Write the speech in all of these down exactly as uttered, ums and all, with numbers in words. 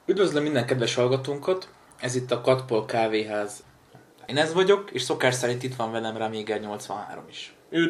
Üdvözlöm minden kedves hallgatónkat, ez itt a Katpol Kávéház. Én ez vagyok, és szokás szerint itt van velem Ramiger nyolcvanhárom is. Üdv!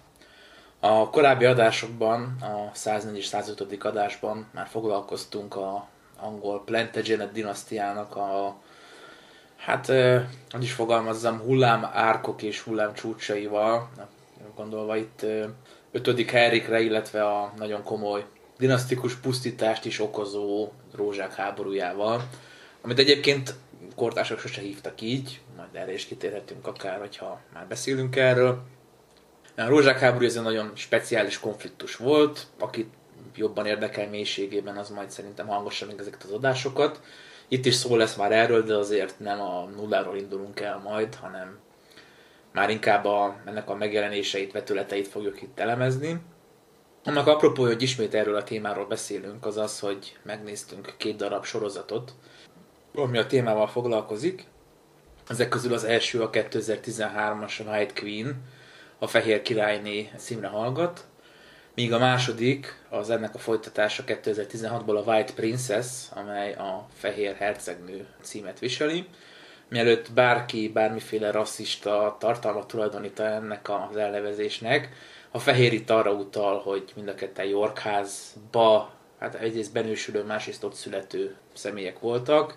A korábbi adásokban, a száznégy és százötödik adásban már foglalkoztunk a angol Plantagenet dinasztiának a, hát, eh, hogy is fogalmazzam, hullám árkok és hullám csúcsaival, gondolva itt eh, ötödik Henrikre, illetve a nagyon komoly dinasztikus pusztítást is okozó rózsák háborújával, amit egyébként kortársak sose hívtak így, majd erre is kitérhetünk akár, hogyha már beszélünk erről. A rózsák háború ez egy nagyon speciális konfliktus volt, akit jobban érdekel mélységében, az majd szerintem hallgassa még ezeket az adásokat. Itt is szó lesz már erről, de azért nem a nulláról indulunk el majd, hanem már inkább a, ennek a megjelenéseit, vetületeit fogjuk itt elemezni. Annak apropó, hogy ismét erről a témáról beszélünk, az az, hogy megnéztünk két darab sorozatot, ami a témával foglalkozik. Ezek közül az első a kétezer-tizenhármas White Queen, a Fehér Királyné címre hallgat, míg a második, az ennek a folytatása kétezer-tizenhatból a White Princess, amely a Fehér Hercegnő címet viseli. Mielőtt bárki bármiféle rasszista tartalmat tulajdonít ennek az elnevezésnek, a fehér itt arra utal, hogy mind a ketten Yorkházba, hát egyrészt benősülő, másrészt ott születő személyek voltak.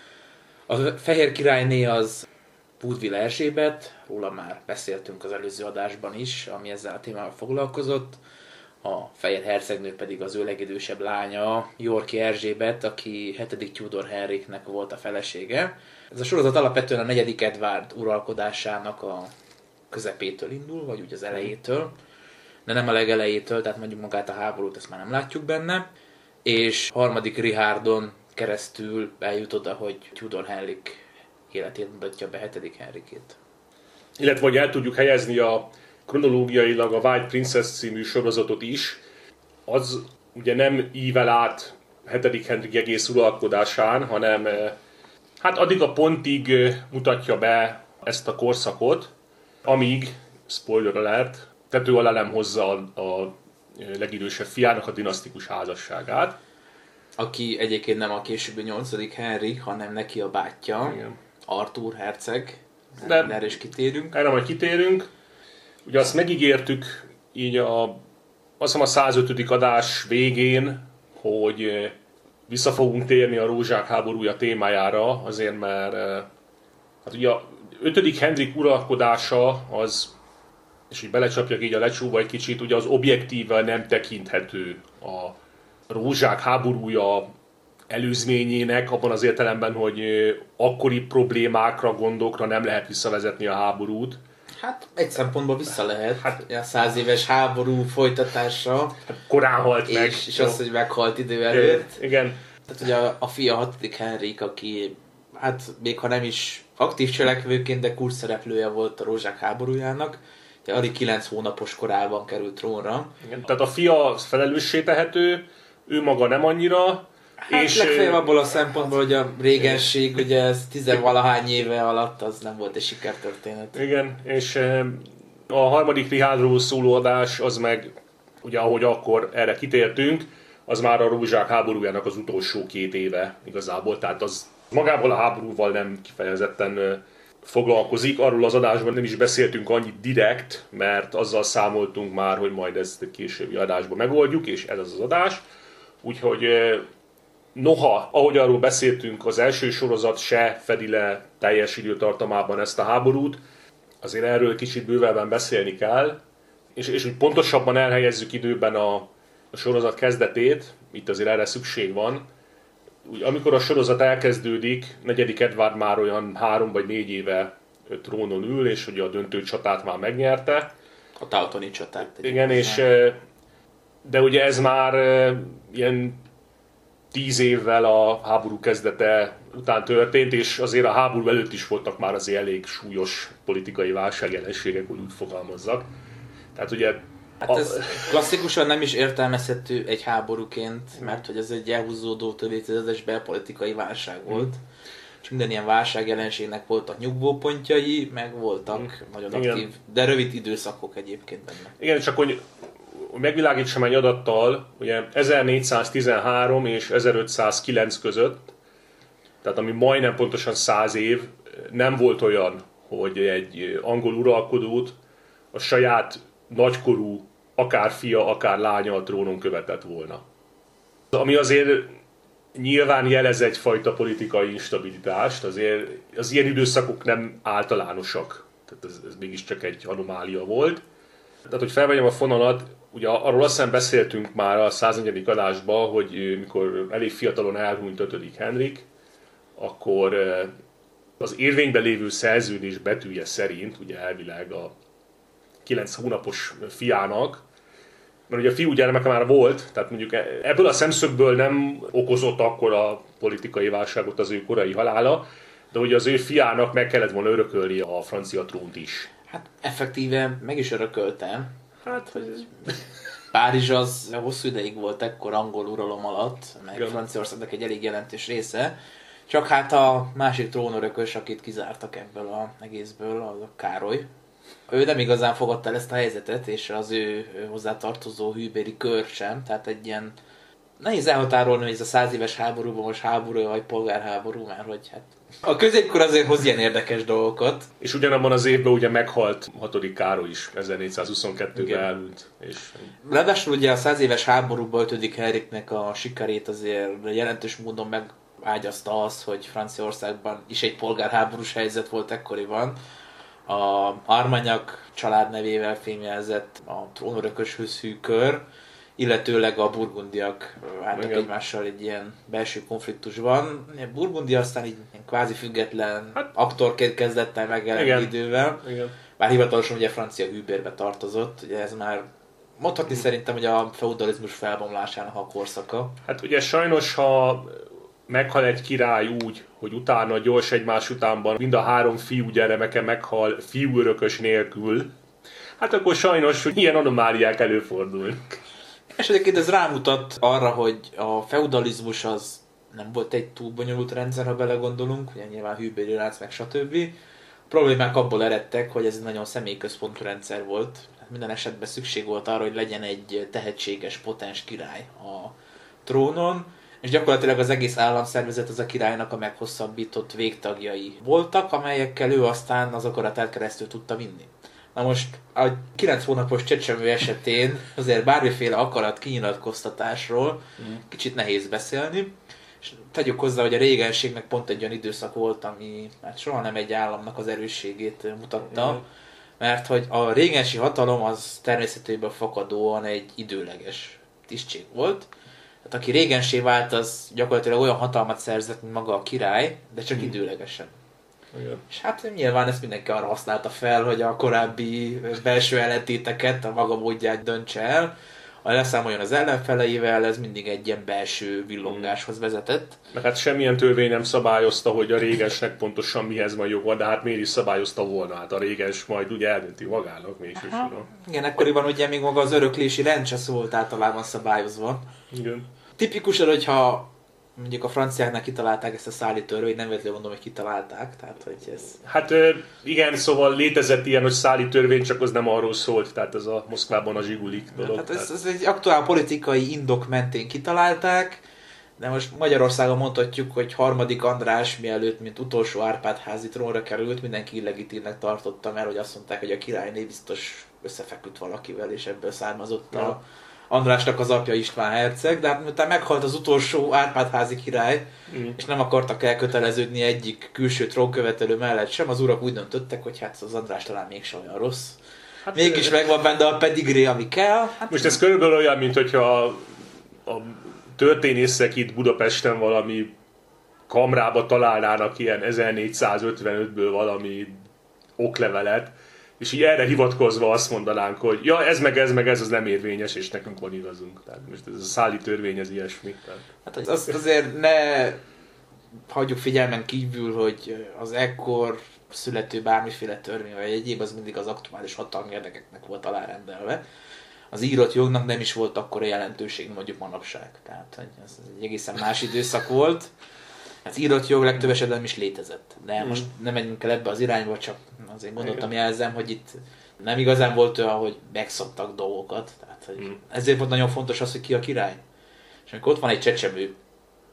A Fehér Királyné az Woodville Erzsébet, róla már beszéltünk az előző adásban is, ami ezzel a témával foglalkozott. A Fehér Hercegnő pedig az ő legidősebb lánya, Yorki Erzsébet, aki hetedik Tudor Henriknek volt a felesége. Ez a sorozat alapvetően a negyedik Edward uralkodásának a közepétől indul, vagy úgy az elejétől, de nem a legelejétől, tehát mondjuk magát a háborút, ezt már nem látjuk benne. És harmadik Richardon keresztül eljut oda, hogy Tudor Henrik életét mutatja be hetedik Henrikét. Illetve, hogy el tudjuk helyezni a kronológiailag a White Princess című sorozatot is, az ugye nem ível át hetedik Henrik egész uralkodásán, hanem hát addig a pontig mutatja be ezt a korszakot, amíg, spoiler alert, tető alá nem hozza a, a legidősebb fiának a dinasztikus házasságát. Aki egyébként nem a későbbi nyolcadik Henrik, hanem neki a bátyja, igen. Arthur herceg. De erre is kitérünk. Erre majd kitérünk. Ugye azt megígértük így a, azt hiszem a százötödik adás végén, hogy vissza fogunk térni a rózsák háborúja témájára, azért mert hát ugye a ötödik Henrik uralkodása az, és így belecsapjak így a lecsóba egy kicsit, ugye az objektíven nem tekinthető a rózsák háborúja előzményének, abban az értelemben, hogy akkori problémákra, gondokra nem lehet visszavezetni a háborút. Hát egy szempontból vissza lehet, hát, a száz éves háború folytatása. Hát korán halt meg. És, és az, hogy meghalt idő előtt. Igen. Tehát ugye a, a fia hatodik Henrik, aki hát még ha nem is aktív cselekvőként, de kulcsszereplője volt a rózsák háborújának. Alig kilenc hónapos korában került trónra. Igen, tehát a fia felelőssé tehető, ő maga nem annyira. Hát és legfeljebb abból a szempontból, hogy a régenség, ugye ez tizenvalahány éve alatt az nem volt egy sikertörténet. Igen, és a harmadik Richardról szóló adás, az meg, ugye ahogy akkor erre kitértünk, az már a rózsák háborújának az utolsó két éve igazából, tehát az magával a háborúval nem kifejezetten foglalkozik. Arról az adásban nem is beszéltünk annyit direkt, mert azzal számoltunk már, hogy majd ezt a későbbi adásban megoldjuk, és ez az az adás. Úgyhogy noha, ahogy arról beszéltünk, az első sorozat se fedi le teljes időtartamában ezt a háborút, azért erről kicsit bővebben beszélni kell, és, és hogy pontosabban elhelyezzük időben a, a sorozat kezdetét, itt azért erre szükség van. Úgy, amikor a sorozat elkezdődik, negyedik Edward már olyan három vagy négy éve trónon ül, és ugye a döntő csatát már megnyerte. A Tautoni csatát. Igen, és, de ugye ez már ilyen tíz évvel a háború kezdete után történt, és azért a háború előtt is voltak már azért elég súlyos politikai válságjelenségek, hogy úgy fogalmazzak. Tehát ugye... Hát ez a... klasszikusan nem is értelmezhető egy háborúként, mert hogy ez egy elhúzódó több évtizedes belpolitikai válság volt. Hmm. És minden ilyen válságjelenségnek voltak nyugvópontjai, meg voltak hmm. nagyon aktív, igen. de rövid időszakok egyébként benne. Igen, csak hogy megvilágítsam egy adattal, ugye ezernégyszáztizenhárom és ezerötszázkilenc között tehát ami majdnem pontosan száz év, nem volt olyan, hogy egy angol uralkodót a saját nagykorú, akár fia, akár lánya a trónon követett volna. Ami azért nyilván jelez egyfajta politikai instabilitást, azért az ilyen időszakok nem általánosak, tehát ez, ez mégiscsak egy anomália volt. Tehát, hogy felvegyem a fonalat, ugye arról azt hiszem beszéltünk már a száznegyedik adásban, hogy mikor elég fiatalon elhunyt ötödik Henrik, akkor az érvényben lévő szerződés betűje szerint, ugye elvileg a kilenc hónapos fiának, mert ugye a fiú gyermeke már volt, tehát mondjuk ebből a szemszögből nem okozott akkora politikai válságot az ő korai halála, de ugye az ő fiának meg kellett volna örökölni a francia trónt is. Hát effektíve meg is örökölte. Hát, hogy Párizs az hosszú ideig volt ekkor angol uralom alatt, meg igen. Franciaországnak egy elég jelentős része. Csak hát a másik trónörökös, akit kizártak ebből az egészből, az a Károly. Ő nem igazán fogadta el ezt a helyzetet, és az ő hozzátartozó hűbéri kör sem, tehát egy ilyen nehéz elhatárolni, hogy ez a száz éves háborúban most háború vagy polgárháború, mert hogy hát a középkor azért hoz ilyen érdekes dolgokat. És ugyanabban az évben ugye meghalt hatodik Károly is, ezernégyszázhuszonkettőben elhunyt. És... Ráadásul ugye a száz éves háborúban ötödik Henriknek a sikerét azért jelentős módon megágyazta az, hogy Franciaországban is egy polgárháborús helyzet volt ekkoriban. A Armagnac család nevével fémjelzett a trónörököshöz hű kör, illetőleg a burgundiak álltak egymással egy ilyen belső konfliktusban. A Burgundia aztán így kvázi független hát, aktorként kezdett el megjelenni idővel. Igen. Bár hivatalosan ugye francia hűbérbe tartozott, ugye ez már mondhatni hmm. szerintem, hogy a feudalizmus felbomlásának a korszaka. Hát ugye sajnos, ha meghal egy király úgy, hogy utána gyors egymás utánban mind a három fiú gyermeke meghal fiúörökös nélkül, hát akkor sajnos, hogy ilyen anomáliák előfordulnak. És egyébként ez rámutat arra, hogy a feudalizmus az nem volt egy túl bonyolult rendszer, ha belegondolunk, ugye nyilván hűbéri rác, meg stb. A problémák abból eredtek, hogy ez egy nagyon személyközpontú rendszer volt. Minden esetben szükség volt arra, hogy legyen egy tehetséges, potens király a trónon, és gyakorlatilag az egész államszervezet az a királynak a meghosszabbított végtagjai voltak, amelyekkel ő aztán az akaratát keresztül tudta vinni. Na most a kilenc hónapos csecsemő esetén azért bármiféle akarat kinyilatkoztatásról mm. kicsit nehéz beszélni, és tegyük hozzá, hogy a régenségnek pont egy olyan időszak volt, ami hát soha nem egy államnak az erősségét mutatta, mm. mert hogy a régensi hatalom az természetéből fakadóan egy időleges tisztség volt. Tehát aki régensé vált, az gyakorlatilag olyan hatalmat szerzett, mint maga a király, de csak mm. időlegesen. Igen. És hát nyilván ezt mindenki arra használta fel, hogy a korábbi belső ellentéteket a maga módját döntse el. Ha leszámoljon az ellenfeleivel, ez mindig egy ilyen belső villongáshoz vezetett. Meg hát semmilyen törvény nem szabályozta, hogy a régesnek pontosan mihez van joga, de hát miért is szabályozta volna? Hát a réges majd ugye eldönti magának mégsős. Igen, ekkoriban ugye még maga az öröklési rend se volt általában szabályozva. Igen. Tipikusan, hogyha mondjuk a franciáknak kitalálták ezt a száli törvényt, nem véletlenül mondom, hogy kitalálták, tehát hogy ez... Hát igen, szóval létezett ilyen, hogy száli törvény, csak az nem arról szólt, tehát ez a Moszkvában a zsigulik dolog. Hát ez, ez egy aktuál politikai indok mentén kitalálták, de most Magyarországon mondhatjuk, hogy harmadik András mielőtt, mint utolsó Árpád-házi trónra került, mindenki illegitímnek tartotta, mert hogy azt mondták, hogy a királyné biztos összefeküdt valakivel, és ebből származott a... Ja. Andrásnak az apja István herceg, de hát miután meghalt az utolsó Árpád-házi király, mm. és nem akartak elköteleződni egyik külső trónkövetelő mellett sem, az urak úgy döntöttek, hogy hát az András talán mégsem olyan rossz. Hát mégis megvan benne a pedigré, ami kell. Hát most ez körülbelül olyan, mint hogyha a, a történészek itt Budapesten valami kamrába találnának ilyen ezernégyszázötvenötből valami oklevelet, és így erre hivatkozva azt mondanánk, hogy ja, ez meg ez meg ez az nem érvényes, és nekünk van igazunk. Tehát most ez a száli törvény, ez ilyesmi. Tehát... Hát az, azért ne hagyjuk figyelmen kívül, hogy az ekkor születő bármiféle törvény, vagy egyéb, az mindig az aktuális hatalmi érdekeknek volt alárendelve. Az írott jognak nem is volt akkora jelentőség, mondjuk manapság. Tehát ez egy egészen más időszak volt. Az írott jog legtöbb esetben is létezett. De mm. most nem megyünk el ebbe az irányba, csak azért gondoltam jelzem, hogy itt nem igazán volt olyan, hogy megszoktak dolgokat. Tehát, hogy mm. ezért volt nagyon fontos az, hogy ki a király. És amikor ott van egy csecsemő,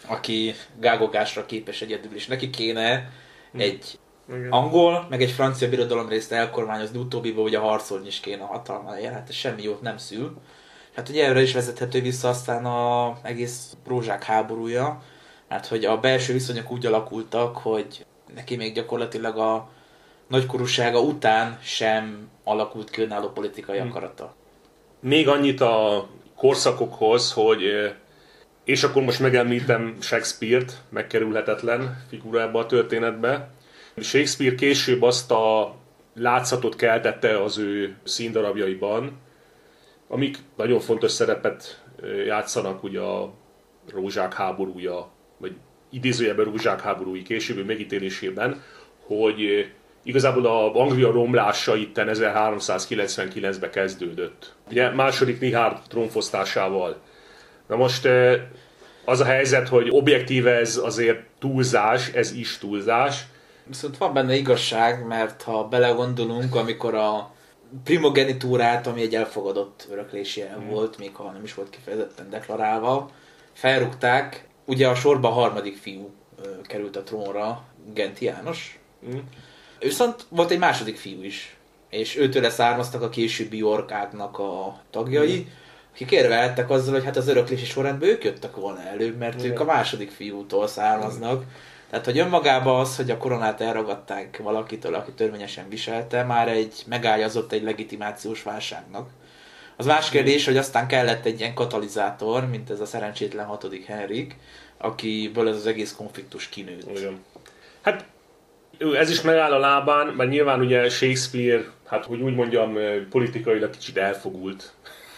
aki gágogásra képes egyedül, és neki kéne Hm. egy Igen. angol, meg egy francia birodalom részt elkormányozni, utóbbiba ugye harcolni is kéne a hatalmára, hát ez semmi jót nem szül. Hát ugye erre is vezethető vissza aztán a egész rózsák háborúja, mert hogy a belső viszonyok úgy alakultak, hogy neki még gyakorlatilag a nagykorúsága után sem alakult ki önálló politikai Hm. akarata. Még annyit a korszakokhoz, hogy eh, és akkor most megemlítem Shakespeare-t, megkerülhetetlen figura ebbe a történetbe. Shakespeare később azt a látszatot keltette az ő színdarabjaiban, amik nagyon fontos szerepet eh, játszanak ugye a rózsák háborúja, vagy idézőjelben rózsák háborúi későbbi megítélésében, hogy eh, igazából a Anglia romlása itten ezerháromszázkilencvenkilencben kezdődött. Ugye második Richárd trónfosztásával. Na most eh, az a helyzet, hogy objektíve ez azért túlzás, ez is túlzás. Viszont van benne igazság, mert ha belegondolunk, amikor a primogenitúrát, ami egy elfogadott öröklési el volt, még ha nem is volt kifejezetten deklarálva, felrúgták, ugye a sorba a harmadik fiú ö, került a trónra, Genti János. Mm. Viszont volt egy második fiú is, és őtőle származtak a későbbi Yorkáknak a tagjai, akik érveltek azzal, hogy hát az öröklési sorrendben ők jöttek volna előbb, mert Igen. ők a második fiútól származnak. Tehát, hogy önmagában az, hogy a koronát elragadták valakitől, aki törvényesen viselte, már egy megágyazott egy legitimációs válságnak. Az más kérdés, hogy aztán kellett egy ilyen katalizátor, mint ez a szerencsétlen hatodik Henrik, akiből ez az egész konfliktus kinőtt. Igen. Hát ő- ez is megáll a lábán, mert nyilván ugye Shakespeare, hát hogy úgy mondjam, politikailag kicsit elfogult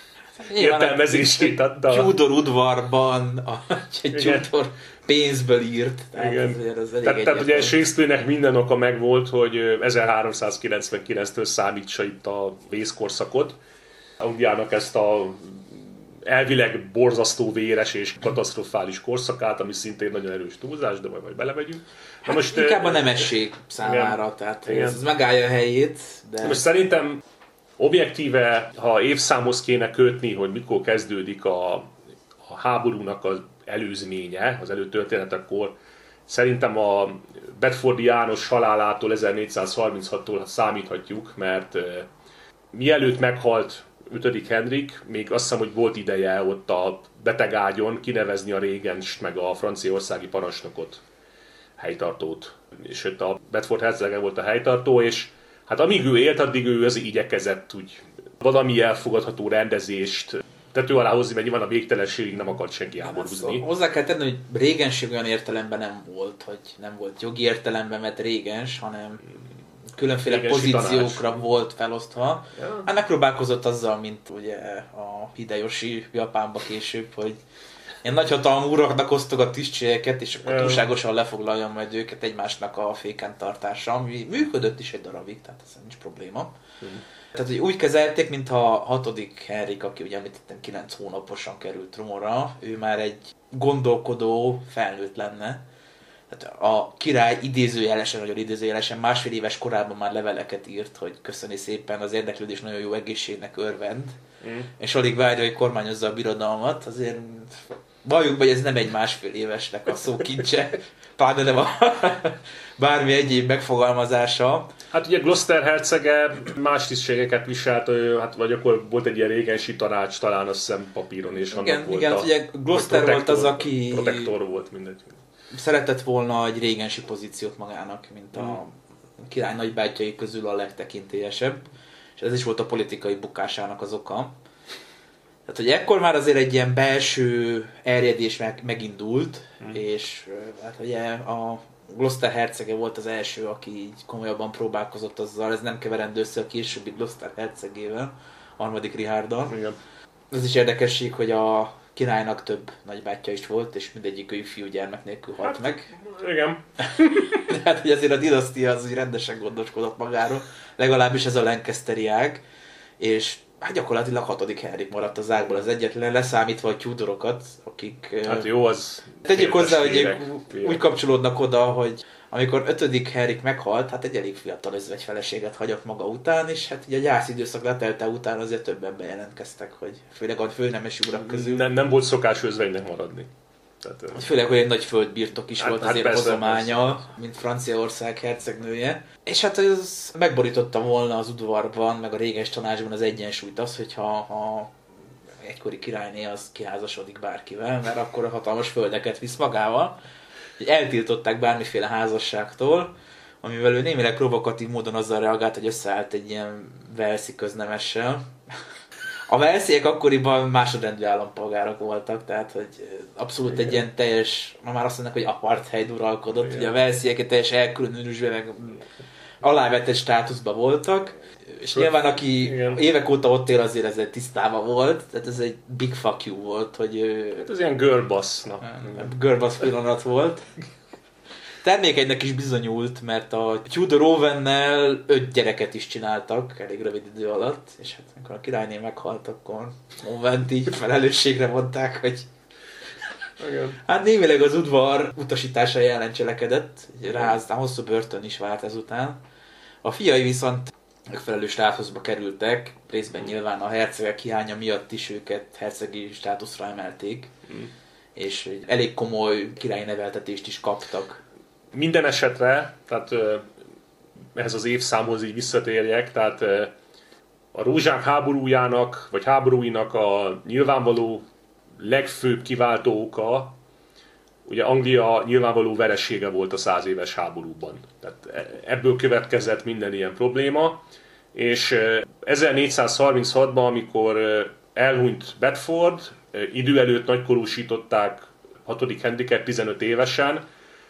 értelmezését adta. Tudor udvarban, a, egy Igen. Tudor pénzből írt. Tehát Igen. azért az elég Tehát, tehát ugye egyértelmű. Shakespeare-nek minden oka megvolt, hogy ezerháromszázkilencvenkilenctől számítsa itt a vészkorszakot. Angliának ezt a elvileg borzasztó véres és katasztrofális korszakát, ami szintén nagyon erős túlzás, de majd, majd belemegyünk. Hát most, inkább a eh, nemesség számára, igen. tehát Igen. ez, ez megállja a helyét, de Most szerintem objektíve, ha évszámhoz kéne kötni, hogy mikor kezdődik a, a háborúnak az előzménye, az előtörténet, akkor szerintem a Bedfordi János halálától ezernégyszázharminchattól számíthatjuk, mert eh, mielőtt meghalt ötödik Henrik, még azt hiszem, hogy volt ideje ott a betegágyon kinevezni a régenst, meg a franciaországi parancsnokot, helytartót. És ott a Bedford hercege volt a helytartó, és hát amíg ő élt, addig ő az igyekezett úgy valami elfogadható rendezést tető alá hozni, mert nyilván a végtelenségig nem akart senki háborúzni. hozzá kell tenni, hogy régenség olyan értelemben nem volt, hogy nem volt jogi értelemben vett régens, hanem különféle Régensi pozíciókra tanács. volt felosztva. Ja. Hát megpróbálkozott azzal, mint ugye a Hideyoshi Japánba később, hogy ilyen nagyhatalmú uraknak osztogat tisztségeket, és akkor Ja. túlságosan lefoglalja majd őket egymásnak a féken tartása, ami működött is egy darabig, tehát ez nincs probléma. Tehát, hogy úgy kezelték, mintha a hatodik Henrik, aki ugye említettem kilenc hónaposan került trónra, ő már egy gondolkodó felnőtt lenne. Tehát a király idézőjelesen, nagyon idézőjelesen másfél éves korában már leveleket írt, hogy köszöni szépen, az érdeklődés nagyon jó egészségnek örvend, Mm. és alig várja, hogy kormányozza a birodalmat. Azért valljuk be, hogy ez nem egy másfél évesnek a szó kincse, pláne nem a bármi egyéb megfogalmazása. Hát ugye Gloucester hercege más tisztségeket viselt, ő, hát vagy akkor volt egy ilyen régensi tanács, talán azt hiszem papíron, és annak Igen, volt igen, a... ugye Gloucester vagy volt az, protektor- aki Protektor volt, mindegy. szeretett volna egy régensi pozíciót magának, mint a Mm. király nagybátyjai közül a legtekintélyesebb, és ez is volt a politikai bukásának az oka. Tehát, hogy ekkor már azért egy ilyen belső erjedés meg, megindult, Mm. és ö, hát ugye a Gloucester hercege volt az első, aki így komolyabban próbálkozott azzal, ez nem keverendő össze a későbbi Gloucester hercegével, harmadik Richárddal. Igen. Ez is érdekesség, hogy a királynak több nagybátyja is volt, és mindegyik ő fiúgyermek nélkül halt Hát, meg. Igen. De hát, hogy azért a dinasztia az úgy rendesen gondoskodott magáról, legalábbis ez a Lancasteri ág, és hát gyakorlatilag hatodik Henrik maradt az ágból az egyetlen, leszámítva a Tudorokat, akik... Hát jó, az... Tegyük hozzá, hogy értek, ők értek. úgy kapcsolódnak oda, hogy amikor ötödik Henrik meghalt, hát egy elég fiatal özvegy feleséget hagyott maga után, és hát ugye a gyászidőszak letelte után azért többen bejelentkeztek, hogy főleg a főnemesi urak közül. Nem, nem volt szokás özvegynek maradni. Tehát, főleg, hogy egy nagy földbirtok is hát, volt hát azért persze, hozománya, persze. mint Franciaország hercegnője. És hát ez megborította volna az udvarban, meg a réges tanácsban az egyensúlyt az, hogyha ha egykori királyné az kiházasodik bárkivel, mert akkor a hatalmas földeket visz magával. Eltiltották bármiféle házasságtól, amivel ő némileg provokatív módon azzal reagált, hogy összeállt egy ilyen velszi köznemessel. A velsziek akkoriban másodrendű állampolgárok voltak, tehát hogy abszolút igen. Egy ilyen teljes, ma már azt mondják, hogy apartheid uralkodott, igen. Ugye a velsziek egy teljes elkülönülésben, meg alávetett státuszban voltak, és nyilván aki igen. Évek óta ott él, azért ez egy tisztában volt, tehát ez egy big fuck you volt, hogy... Hát ez ilyen girlboss. Girlboss pillanat volt. Termékenynek is bizonyult, mert a Tudor Owennel öt gyereket is csináltak elég rövid idő alatt, és hát amikor a királyné meghalt, akkor Owent így felelősségre mondták, hogy igen. Hát némileg az udvar utasításai ellen cselekedett, rá aztán hosszú börtön is vált ezután. A fiai viszont megfelelő státuszba kerültek, részben nyilván a hercegek hiánya miatt is őket hercegi státuszra emelték, mm. és elég komoly királyi neveltetést is kaptak. Minden esetre, tehát ehhez az évszámhoz így visszatérjek, tehát a rózsák háborújának, vagy háborúinak a nyilvánvaló legfőbb kiváltó oka, ugye Anglia nyilvánvaló veresége volt a száz éves háborúban. Tehát ebből következett minden ilyen probléma, és ezernégyszázharminchatban, amikor elhunyt Bedford, idő előtt nagykorúsították hatodik Henriket tizenöt évesen,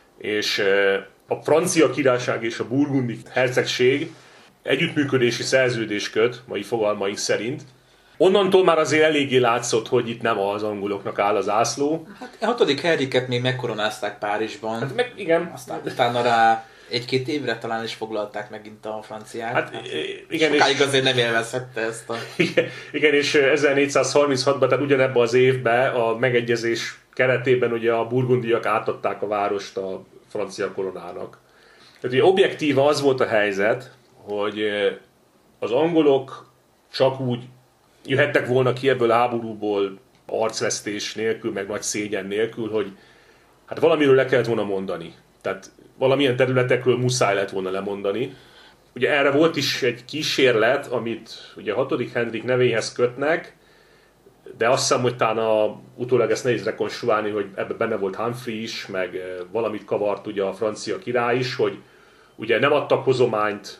és a francia királyság és a burgundi hercegség együttműködési szerződés köt, mai fogalmaink szerint. Onnantól már azért eléggé látszott, hogy itt nem az angoloknak áll az ászló. Hát a hatodik Henriket még megkoronázták Párizsban. Hát meg igen. Aztán utána rá egy-két évre talán is foglalták megint a franciák. Hát, hát igen, sokáig és azért nem élvezhette ezt a... Igen, igen, és ezernégyszázharminchatban, tehát ugyanebben az évben a megegyezés keretében ugye a burgundiak átadták a várost a francia koronának. Tehát ugye objektíva az volt a helyzet, hogy az angolok csak úgy jöhettek volna ki ebből a háborúból arcvesztés nélkül, meg nagy szégyen nélkül, hogy hát valamiről le kellett volna mondani. Tehát valamilyen területekről muszáj lett volna lemondani. Ugye erre volt is egy kísérlet, amit ugye a hatodik Henrik nevéhez kötnek, de azt hiszem, hogy talán a, utólag ezt nehéz rekonstruálni, hogy ebben benne volt Humphrey is, meg valamit kavart ugye a francia király is, hogy ugye nem adtak hozományt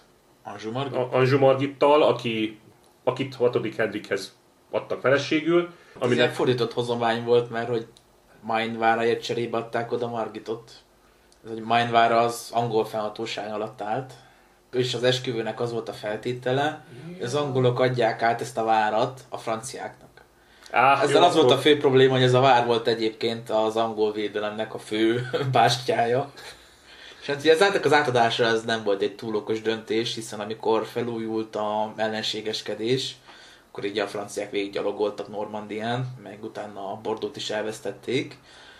Anjou Margittal, aki, akit hatodik Henrikhez adtak feleségül. Aminek... Ez fordított hozomány volt, mert hogy Mainváraért cserébe adták oda Margitot. Ez, hogy Mainvára az angol fennhatóság alatt állt. És az esküvőnek az volt a feltétele, hogy az angolok adják át ezt a várat a franciáknak. Á, ezzel jó, az volt a fő probléma, hogy ez a vár volt egyébként az angol védelemnek a fő bástyája. És hát ugye az, az átadásra ez nem volt egy túl okos döntés, hiszen amikor felújult a ellenségeskedés, akkor így a franciák végiggyalogoltak Normandián, meg utána a Bordeaux-t is elvesztették.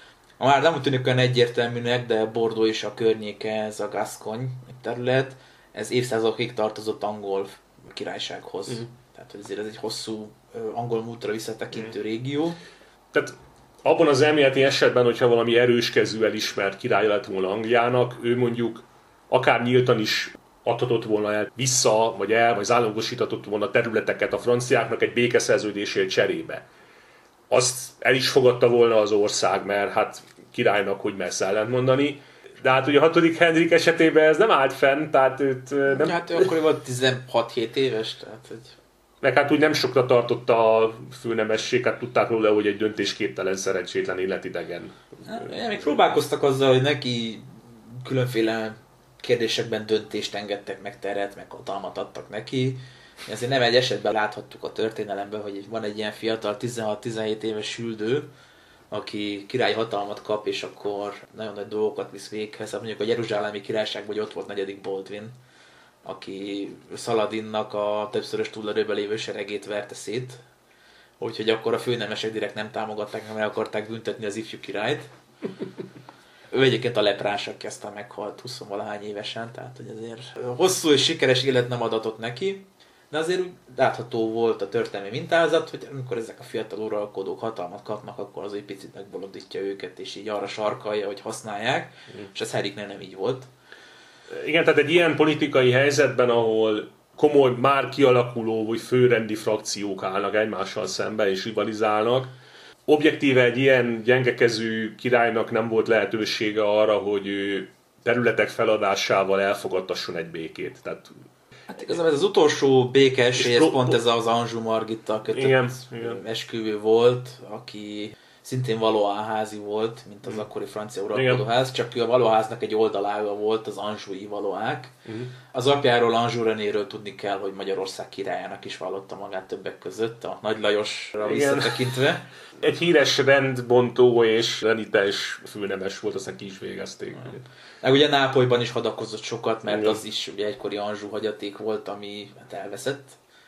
Már nem úgy tűnik olyan egyértelműnek, de Bordeaux és a környéke, ez a Gascogne terület, ez évszázadokig tartozott angol királysághoz. Uh-huh. Tehát azért ez egy hosszú angol múltra visszatekintő uh-huh. régió. Tehát abban az elméleti esetben, hogyha valami erőskezű elismert király lett volna Angliának, ő mondjuk akár nyíltan is adhatott volna el vissza, vagy el, vagy zállagosíthatott volna területeket a franciáknak egy békeszerződésért cserébe. Azt el is fogadta volna az ország, mert hát királynak hogy mersz ellentmondani. De hát ugye a hatodik Henrik esetében ez nem állt fenn, tehát őt nem... Hát ő akkor volt tizenhat-hét éves, tehát hogy... Meg hát úgy nem sokra tartotta a főnemesség, hát tudták róla, hogy egy döntésképtelen, szerencsétlen életidegen. Ja, még próbálkoztak azzal, hogy neki különféle kérdésekben döntést engedtek meg, teret, meg hatalmat adtak neki. Ezért nem egy esetben láthattuk a történelemben, hogy van egy ilyen fiatal tizenhat-tizenhét éves süldő, aki királyi hatalmat kap, és akkor nagyon nagy dolgokat visz véghez. Mondjuk a Jeruzsálemi Királyságban, hogy ott volt negyedik Baldwin, aki Szaladinnak a többszörös túlerőben lévő seregét verte szét. Úgyhogy akkor a főnemesek direkt nem támogatták, mert akarták büntetni az ifjú királyt. Ő egyébként a leprás, aki meghalt huszonvalahány évesen, tehát hogy azért hosszú és sikeres élet nem adatott neki. De azért úgy látható volt a történelmi mintázat, hogy amikor ezek a fiatal uralkodók hatalmat kapnak, akkor az egy picit megbolondítja őket, és így arra sarkalja, hogy használják, mm. és ez Harrynél nem így volt. Igen, tehát egy ilyen politikai helyzetben, ahol komoly, már kialakuló vagy főrendi frakciók állnak egymással szembe és rivalizálnak, objektíve egy ilyen gyengekezű királynak nem volt lehetősége arra, hogy ő területek feladásával elfogadtasson egy békét. Tehát hát igazából ez az utolsó békeesély, ez pont ez az Anjou Margittal kötött igen, igen. esküvő volt, aki szintén Valois házi volt, mint az akkori francia uralkodóház, csak ő a Valois-háznak egy oldalága volt az Anjoui Valois-ek. Uh-huh. Az apjáról, Anjou Renéről tudni kell, hogy Magyarország királyának is vallotta magát többek között, a Nagy Lajosra visszatekintve. Egy híres rendbontó és renites főnemes volt, aztán ki is végezték. Uh-huh. Meg ugye Nápolyban is hadakozott sokat, mert igen. az is ugye egykori Anjou hagyaték volt, ami hát elveszett.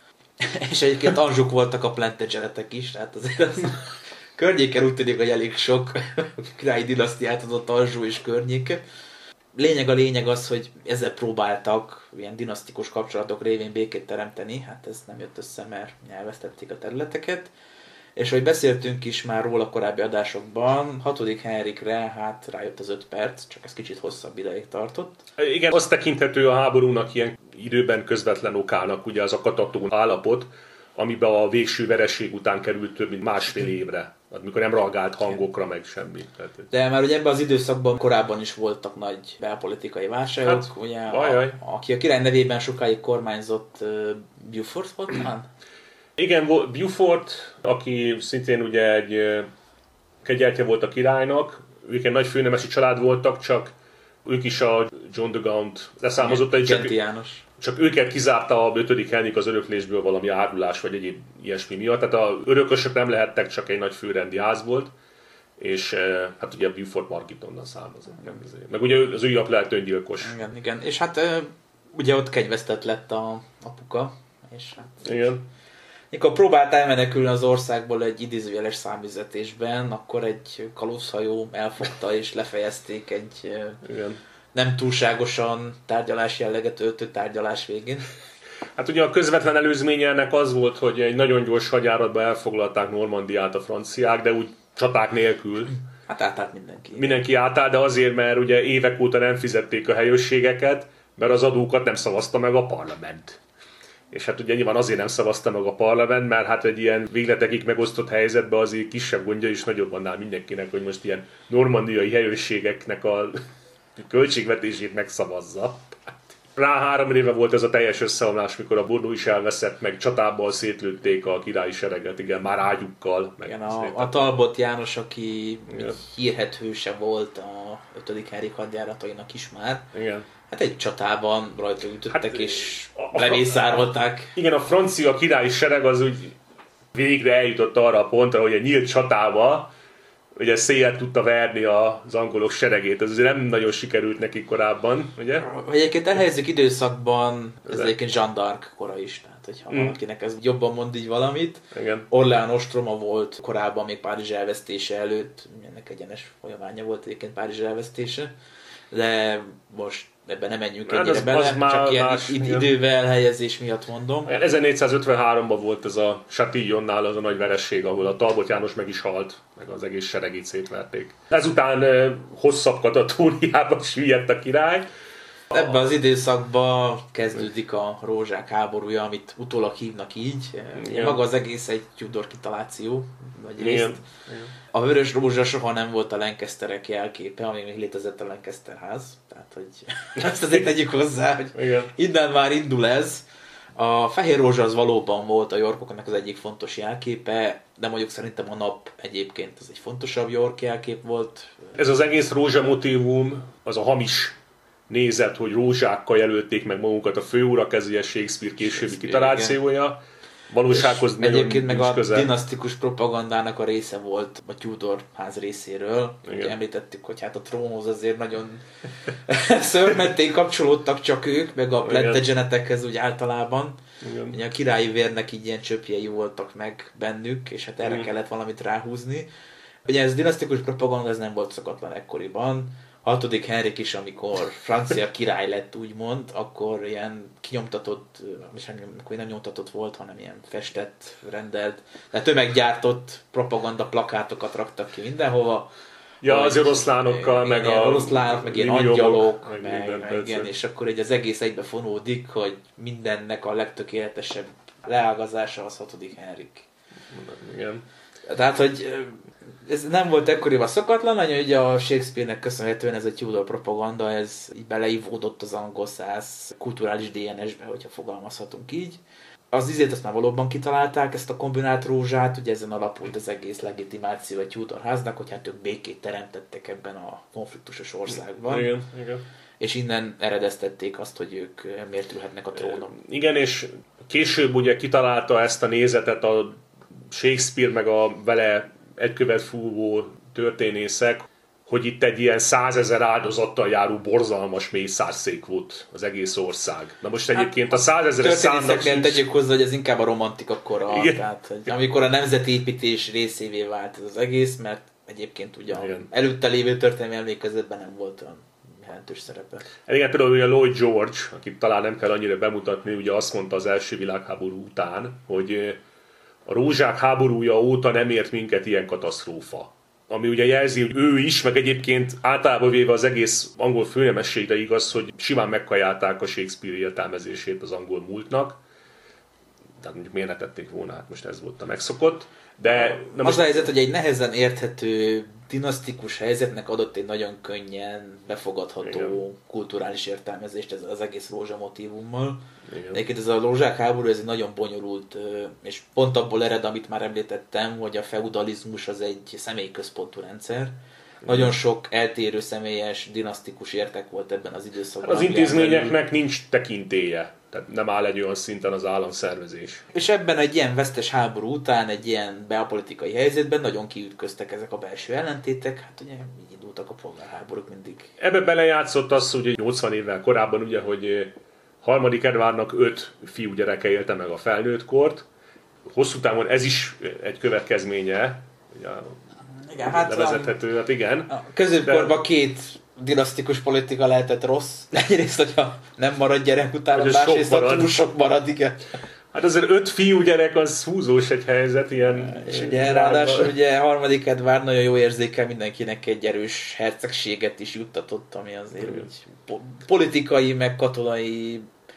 És egyébként Anjouk voltak a Plantagenetek is, tehát azért az környéken úgy tűnik, hogy elég sok királyi dinasztiát adott Anjou és környéke. Lényeg a lényeg az, hogy ezzel próbáltak ilyen dinasztikus kapcsolatok révén békét teremteni, hát ez nem jött össze, mert elvesztették a területeket. És ahogy beszéltünk is már róla korábbi adásokban, hatodik Henrikre hát rájött az öt perc, csak ez kicsit hosszabb ideig tartott. Igen, azt tekinthető a háborúnak ilyen időben közvetlen okának, ugye az a katatón állapot, amiben a végső vereség után került több mint másfél évre, amikor nem reagált hangokra, meg semmi. De már ugye ebben az időszakban korábban is voltak nagy belpolitikai válságok, hát, ugye, a, aki a király nevében sokáig kormányzott, uh, Beaufort volt talán? Igen, Beaufort, aki szintén ugye egy kegyeltje volt a királynak, ők egy nagy főnemesi család voltak, csak ők is a John de Gaunt leszármazottai, csak, csak őket kizárta a ötödik Henrik az öröklésből valami árulás vagy egyéb ilyesmi miatt. Tehát az örökösök nem lehettek, csak egy nagy főrendi ház volt, és hát ugye Beaufort Margit onnan származott. Nem, meg ugye az ő apja lehet öngyilkos. Igen, igen, és hát ugye ott kegyvesztett lett a apuka, és hát... Igen. Mikor próbált elmenekülni az országból egy idézőjeles számüzetésben, akkor egy kalózhajó elfogta és lefejezték egy igen. nem túlságosan tárgyalás jelleget öltő tárgyalás végén. Hát ugye a közvetlen előzménye ennek az volt, hogy egy nagyon gyors hadjáratba elfoglalták Normandiát a franciák, de úgy csaták nélkül. Hát átállt mindenki. Mindenki átállt, de azért, mert ugye évek óta nem fizették a helyőrségeket, mert az adókat nem szavazta meg a parlament. És hát ugye nyilván azért nem szavazta meg a parlament, mert hát egy ilyen végletekig megosztott helyzetben azért kisebb gondja is nagyobb annál mindenkinek, hogy most ilyen normandiai helyőrségeknek a költségvetését megszavazza. Rá három éve volt ez a teljes összeomlás, mikor a Bordeaux is elveszett, meg csatábbal szétlőtték a királyi sereget, igen, már ágyukkal. Meg igen, a, a Talbot János, aki hírhedt hőse volt a ötödik Henrik hadjáratainak is már. Igen. Hát egy csatában rajta ütöttek, hát, és lemészárolták. Igen, a francia királyi sereg az úgy végre eljutott arra a pontra, hogy egy nyílt csatába ugye széjjel tudta verni az angolok seregét. Ez azért nem nagyon sikerült neki korábban, ugye? Hogy egyébként elhelyezzük időszakban, ez ez egyébként Jeanne d'Arc kora is, tehát hogyha mm. valakinek ez jobban mond így valamit. Igen. Orléans ostroma volt korábban, még Párizs elvesztése előtt, ennek egyenes folyamánya volt egyébként Párizs elvesztése, de most ebben nem menjünk hát ennyire bele, csak más, ilyen más, idővel helyezés miatt mondom. ezernégyszázötvenháromban volt ez a Chatillonnál az a nagy veresség, ahol a Talbot János meg is halt, meg az egész seregét szétverték. Ezután hosszabb Katatóniában süllyedt a király. Ebben az időszakban kezdődik a rózsák háborúja, amit utólag hívnak így. Igen. Maga az egész egy Tudor kitaláció, vagy részt. A vörös rózsa soha nem volt a Lancasterek jelképe, amíg még létezett a Lancaster ház. Tehát, hogy ezt azért tegyük hozzá, hogy igen. Innen már indul ez. A fehér rózsa az valóban volt a Yorkoknak az egyik fontos jelképe, de mondjuk szerintem a nap egyébként az egy fontosabb York jelkép volt. Ez az egész rózsa motívum, az a hamis nézet, hogy rózsákkal jelölték meg magukat a főurak, ez ilyen Shakespeare későbbi kitalációja. Valósághoz nagyon egyébként meg a közel. dinasztikus propagandának a része volt a Tudor ház részéről. Ugye említettük, hogy hát a trónhoz azért nagyon szörmették, kapcsolódtak csak ők, meg a Plantagenetekhez úgy általában. Igen. Ugye a királyi vérnek így ilyen csöpjei voltak meg bennük, és hát erre Igen. kellett valamit ráhúzni. Ugye ez dinasztikus propaganda, ez nem volt szokatlan ekkoriban. hatodik Henrik is, amikor francia király lett, úgymond, akkor ilyen kinyomtatott, és akkor nem nyomtatott volt, hanem ilyen festett, rendelt, de tömeggyártott propaganda plakátokat raktak ki mindenhova. Ja, az oroszlánokkal, meg a... oroszlánok, meg ilyen angyalok, meg, meg, meg igen, és akkor egy az egész egybe fonódik, hogy mindennek a legtökéletesebb leágazása az hatodik Henrik. Igen. Tehát, hogy ez nem volt ekkoriban szokatlan, hogy a Shakespeare-nek köszönhetően ez a Tudor propaganda, ez így beleivódott az angol száz kulturális dé en es-be, hogyha fogalmazhatunk így. Az izét azt már valóban kitalálták, ezt a kombinált rózsát, ugye ezen alapult az egész legitimáció a Tudor háznak, hogy hát ők békét teremtettek ebben a konfliktusos országban. Igen, igen. És innen eredeztették azt, hogy ők miért ülhetnek a trónon. Igen, és később ugye kitalálta ezt a nézetet a Shakespeare meg a vele egykövet fúvó történészek, hogy itt egy ilyen százezer áldozattal járó borzalmas mészárszék volt az egész ország. Na most egyébként a százezeres számnak... tegyük hozzá, hogy ez inkább a romantika kora, tehát hogy amikor a nemzeti építés részévé vált ez az egész, mert egyébként ugye előtte lévő történelmi emlékezetben nem volt olyan jelentős szerepe. Igen, például ugye Lloyd George, akit talán nem kell annyira bemutatni, ugye azt mondta az első világháború után, hogy a rózsák háborúja óta nem ért minket ilyen katasztrófa. Ami ugye jelzi, hogy ő is, meg egyébként általában véve az egész angol főnemességre igaz, hogy simán megkajálták a Shakespeare értelmezését az angol múltnak. Tehát mondjuk miért ne tették volna, hát most ez volt a megszokott. De, az most... a helyzet, hogy egy nehezen érthető, dinasztikus helyzetnek adott egy nagyon könnyen befogadható igen. kulturális értelmezést ez az egész rózsa motívummal. Egyébként ez a rózsák háború, ez egy nagyon bonyolult, és pont abból ered, amit már említettem, hogy a feudalizmus az egy személyközpontú rendszer. Igen. Nagyon sok eltérő személyes, dinasztikus értek volt ebben az időszakban. Az intézményeknek nincs tekintélye. Tehát nem áll egy olyan szinten az államszervezés. És ebben egy ilyen vesztes háború után, egy ilyen belpolitikai helyzetben nagyon kiütköztek ezek a belső ellentétek. Hát ugye így indultak a polgárháborúk mindig. Ebbe belejátszott az, hogy nyolcvan évvel korábban ugye, hogy harmadik Edwardnak öt fiúgyereke élte meg a felnőtt kort. Hosszú távon ez is egy következménye. Ugye, igen, hát levezethető, hát igen. A középkorban de... két dinasztikus politika lehetett rossz. Egyrészt, hogyha nem marad gyerek utána, másrészt, ha túl sok marad, igen. Hát azért öt fiú gyerek az húzós egy helyzet, ilyen... És ugye ráadásul ugye harmadik Edward nagyon jó érzékel mindenkinek egy erős hercegséget is juttatott, ami azért úgy politikai, meg katonai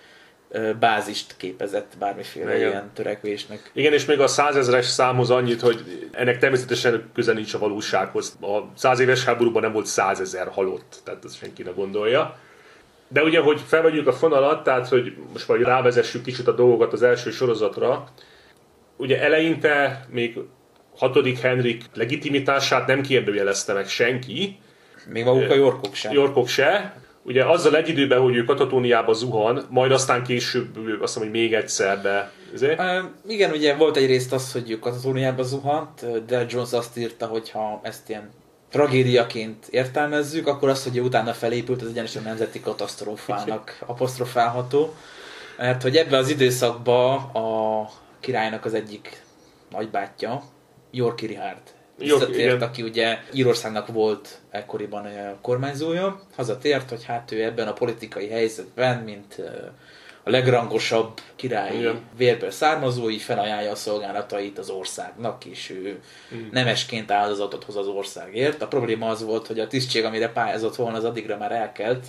bázist képezett bármiféle igen. ilyen törekvésnek. Igen, és még a százezres számhoz annyit, hogy ennek természetesen köze nincs a valósághoz. A száz éves háborúban nem volt százezer halott, tehát ezt senki ne gondolja. De ugye, hogy felvegyük a fonalat, tehát, hogy most majd rávezessük kicsit a dolgokat az első sorozatra, ugye eleinte még hatodik Henrik legitimitását nem kérdőjelezte meg senki. Még maguk a Yorkok se. Yorkok se. Ugye azzal egy időben, hogy ő Katatóniába zuhan, majd aztán később azt mondom, hogy még egyszer, de... Uh, igen, ugye volt egyrészt az, hogy ő Katatóniába zuhant, de Jones azt írta, hogy ha ezt ilyen tragédiaként értelmezzük, akkor az, hogy ő utána felépült, az egyenesen nemzeti katasztrófának apostrofálható. Mert hogy ebben az időszakban a királynak az egyik nagybátyja, Yorki Richárd visszatért, aki ugye Írországnak volt ekkoriban a kormányzója, hazatért, hogy hát ő ebben a politikai helyzetben, mint a legrangosabb királyi igen. vérből származó, így felajánlja a szolgálatait az országnak, és ő igen. nemesként áldozatot hoz az országért. A probléma az volt, hogy a tisztség, amire pályázott volna, az addigra már elkelt,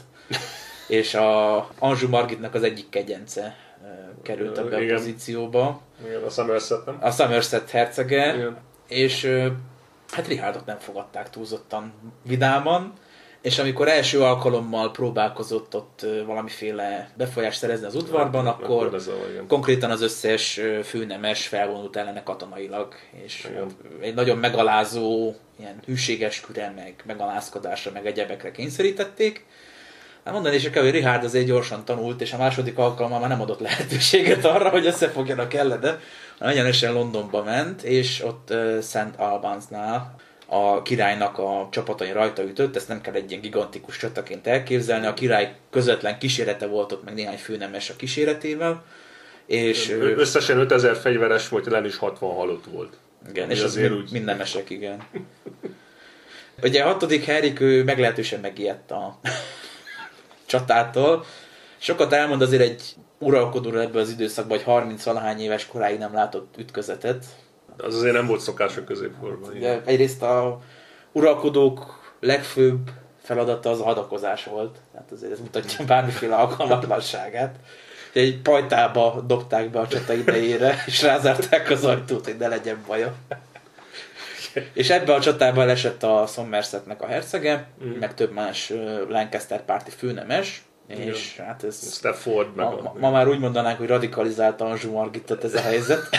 és a Anjou Margitnak az egyik kegyence került ebbe a pozícióba. Igen, a Somerset, nem? A Somerset hercege, igen. és hát Richárdot nem fogadták túlzottan vidáman, és amikor első alkalommal próbálkozott ott valamiféle befolyást szerezni az udvarban, ja, akkor, akkor az, konkrétan az összes főnemes felvonult ellene katonailag, és igen. egy nagyon megalázó, ilyen hűségesküre, meg megalázkodásra, meg egyebekre kényszerítették. Hát mondani is kell, hogy Richárd azért gyorsan tanult, és a második alkalommal már nem adott lehetőséget arra, hogy összefogjanak ellen, hanem egyenesen Londonba ment, és ott uh, Szent Albans-nál a királynak a csapatai rajta ütött, ezt nem kell egy ilyen gigantikus csataként elképzelni, a király közvetlen kísérete volt ott, meg néhány főnemes a kíséretével. És összesen ötezer fegyveres volt, jelen is hatvan halott volt. Igen, és az mind, úgy... mind nemesek, igen. Ugye a hatodik Henrik ő meglehetősen megijedt a csatától. Sokat elmond azért egy uralkodóról ebből az időszakban, hogy harminc-valahány éves koráig nem látott ütközetet. Az azért nem volt szokás a középkorban. Ugye, egyrészt a uralkodók legfőbb feladata az a hadakozás volt. Tehát azért ez mutatja bármiféle alkalmatlanságát. Egy pajtába dobták be a csata idejére, és rázárták az ajtót, hogy ne legyen baja. És ebbe a csatában esett a Somersetnek a hercege, mm. meg több más Lancaster párti főnemes, és ja. hát ez Stafford, ma, ma, ma már úgy mondanánk, hogy radikalizálta Anjou Margitot ez a helyzet.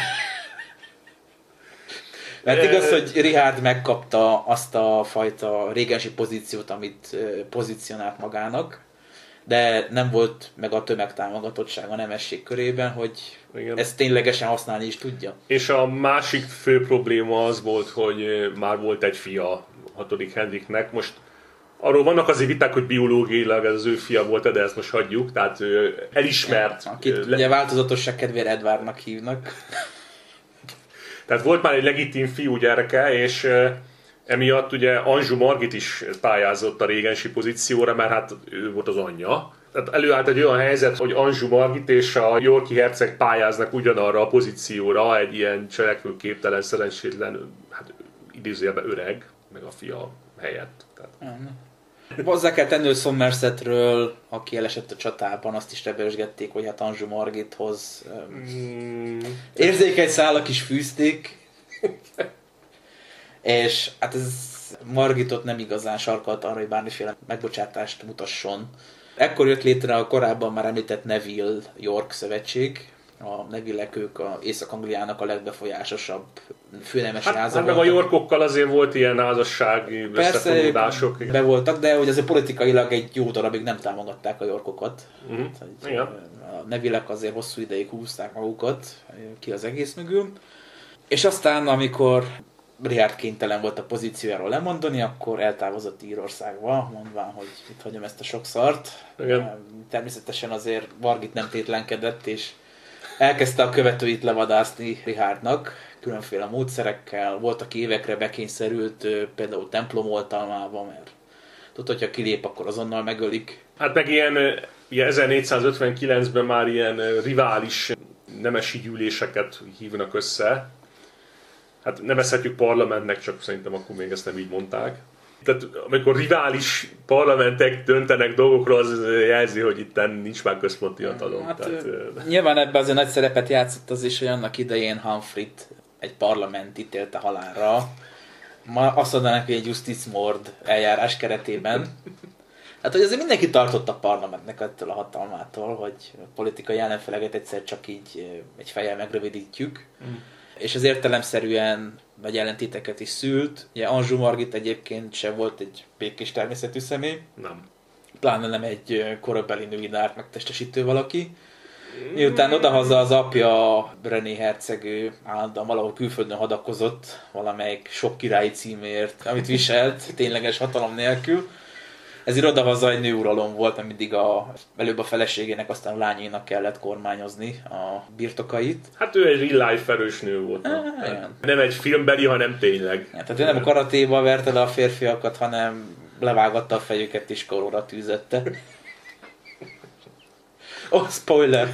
Mert igaz, hogy Richard megkapta azt a fajta régensi pozíciót, amit pozícionált magának, de nem volt meg a tömegtámogatottság a nemesség körében, hogy igen. ezt ténylegesen használni is tudja. És a másik fő probléma az volt, hogy már volt egy fia hatodik Henriknek. Most arról vannak azért viták, hogy biológiailag ez az ő fia volt, de ezt most hagyjuk. Tehát elismert. Ja, akit le... ugye változatosság kedvére Edwardnak hívnak. Tehát volt már egy legitim fiú gyereke, és emiatt ugye Anjou Margit is pályázott a régensi pozícióra, mert hát ő volt az anyja. Tehát előállt egy olyan helyzet, hogy Anjou Margit és a Yorki herceg pályáznak ugyanarra a pozícióra, egy ilyen cselekvőképtelen, szerencsétlen, hát idézőjelben öreg, meg a fia helyett. Tehát... Hozzá kell tenni, hogy Somersetről, aki elesett a csatában, azt is rebesgették, hogy hát Anjou Margithoz mm. érzékeny szálak is fűzték. És hát ez Margitot nem igazán sarkalt arra, hogy bármiféle megbocsátást mutasson. Ekkor jött létre a korábban már említett Neville-York szövetség. A Neville-ek ők a Észak-Angliának a legbefolyásosabb főnemesi hát, háza hát meg a Yorkokkal azért volt ilyen házassági összefonódások. Persze, be voltak, de hogy azért politikailag egy jó darabig nem támogatták a Yorkokat. Uh-huh. Igen. A Neville-ek azért hosszú ideig húzták magukat ki az egész mögül. És aztán, amikor Richard kénytelen volt a pozíciójáról lemondani, akkor eltávozott Írországba, mondván, hogy itt hagyom ezt a sok szart. Igen. Természetesen azért Margit nem tétlenkedett, és elkezdte a követőit levadászni Richardnak, különféle módszerekkel. Volt, aki évekre bekényszerült, például templom oltalmába, mert tudta, hogy ha kilép, akkor azonnal megölik. Hát meg ilyen, ilyen ezernégyszázötvenkilencben már ilyen rivális nemesi gyűléseket hívnak össze. Hát nevezhetjük parlamentnek, csak szerintem akkor még ezt nem így mondták. Tehát amikor rivális parlamentek döntenek dolgokról, az jelzi, hogy itt nincs már központi hatalom. Hát, Tehát, nyilván ebben azért nagy szerepet játszott az is, hogy annak idején Humphreyt egy parlament ítélte halálra. Ma azt mondanak, hogy egy justice mord eljárás keretében. Hát, hogy azért mindenki tartott a parlamentnek ettől a hatalmától, hogy a politikai ellenfeleket egyszer csak így egy fejjel megrövidítjük. Mm. És az értelemszerűen nagy ellentéteket is szült. Ugye Anjou Margit egyébként sem volt egy békés természetű személy. Nem. Pláne nem egy korabeli női nárt megtestesítő valaki. Miután odahaza az apja, René herceg, ő állandóan valahol külföldön hadakozott valamelyik sok királyi címért, amit viselt, tényleges hatalom nélkül. Ezért odahaza egy nőuralom volt, mert mindig a, előbb a feleségének, aztán a lányainak kellett kormányozni a birtokait. Hát ő egy real life erős nő volt. Ah, nem egy filmbeli, hanem tényleg. Ja, tehát ő nem a karatéba verte le a férfiakat, hanem levágatta a fejüket és koróra tűzette. Oh, spoiler!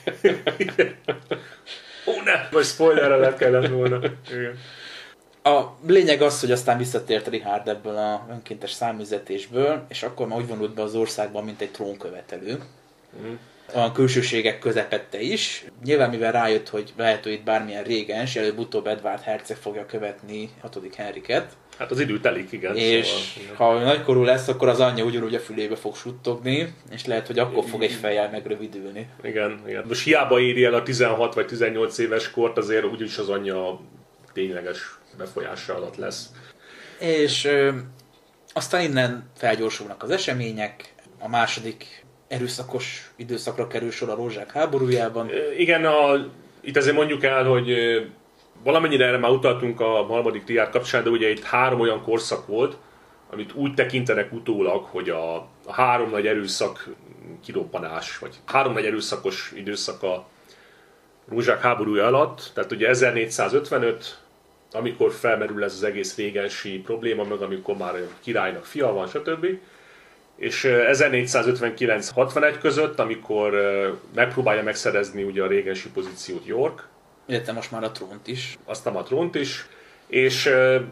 Ó, oh, ne! Vagy spoilerre le kellett volna. Igen. A lényeg az, hogy aztán visszatért Richard ebből a önkéntes száműzetésből, és akkor már úgy vonult be az országban, mint egy trónkövetelő. Mm. Olyan külsőségek közepette is. Nyilván mivel rájött, hogy lehet, hogy itt bármilyen régens, előbb-utóbb Edward herceg fogja követni hatodik Henriket. Hát az idő telik, igen. És szóval, ha nagykorú lesz, akkor az anyja ugyanúgy a fülébe fog suttogni, és lehet, hogy akkor fog egy fejjel megrövidülni. Igen, igen. Most hiába éri el a tizenhat vagy tizennyolc éves kort, azért úgyis az anyja tényleges befolyása alatt lesz. És ö, aztán innen felgyorsulnak az események, a második erőszakos időszakra kerül sor a Rózsák háborújában. Igen, a, itt azért mondjuk el, hogy valamennyire erre már utaltunk a harmadik Richard kapcsán, de ugye itt három olyan korszak volt, amit úgy tekintenek utólag, hogy a, a három nagy erőszak kiroppanás, vagy három nagy erőszakos időszak a Rózsák háborúja alatt, tehát ugye ezernégyszázötvenöt, amikor felmerül ez az egész régensi probléma, meg amikor már a királynak fia van, stb. És ezernégyszázötvenkilenc hatvanegy között, amikor megpróbálja megszerezni ugye a régensi pozíciót York. Illetve most már a trónt is. Aztán a trónt is. És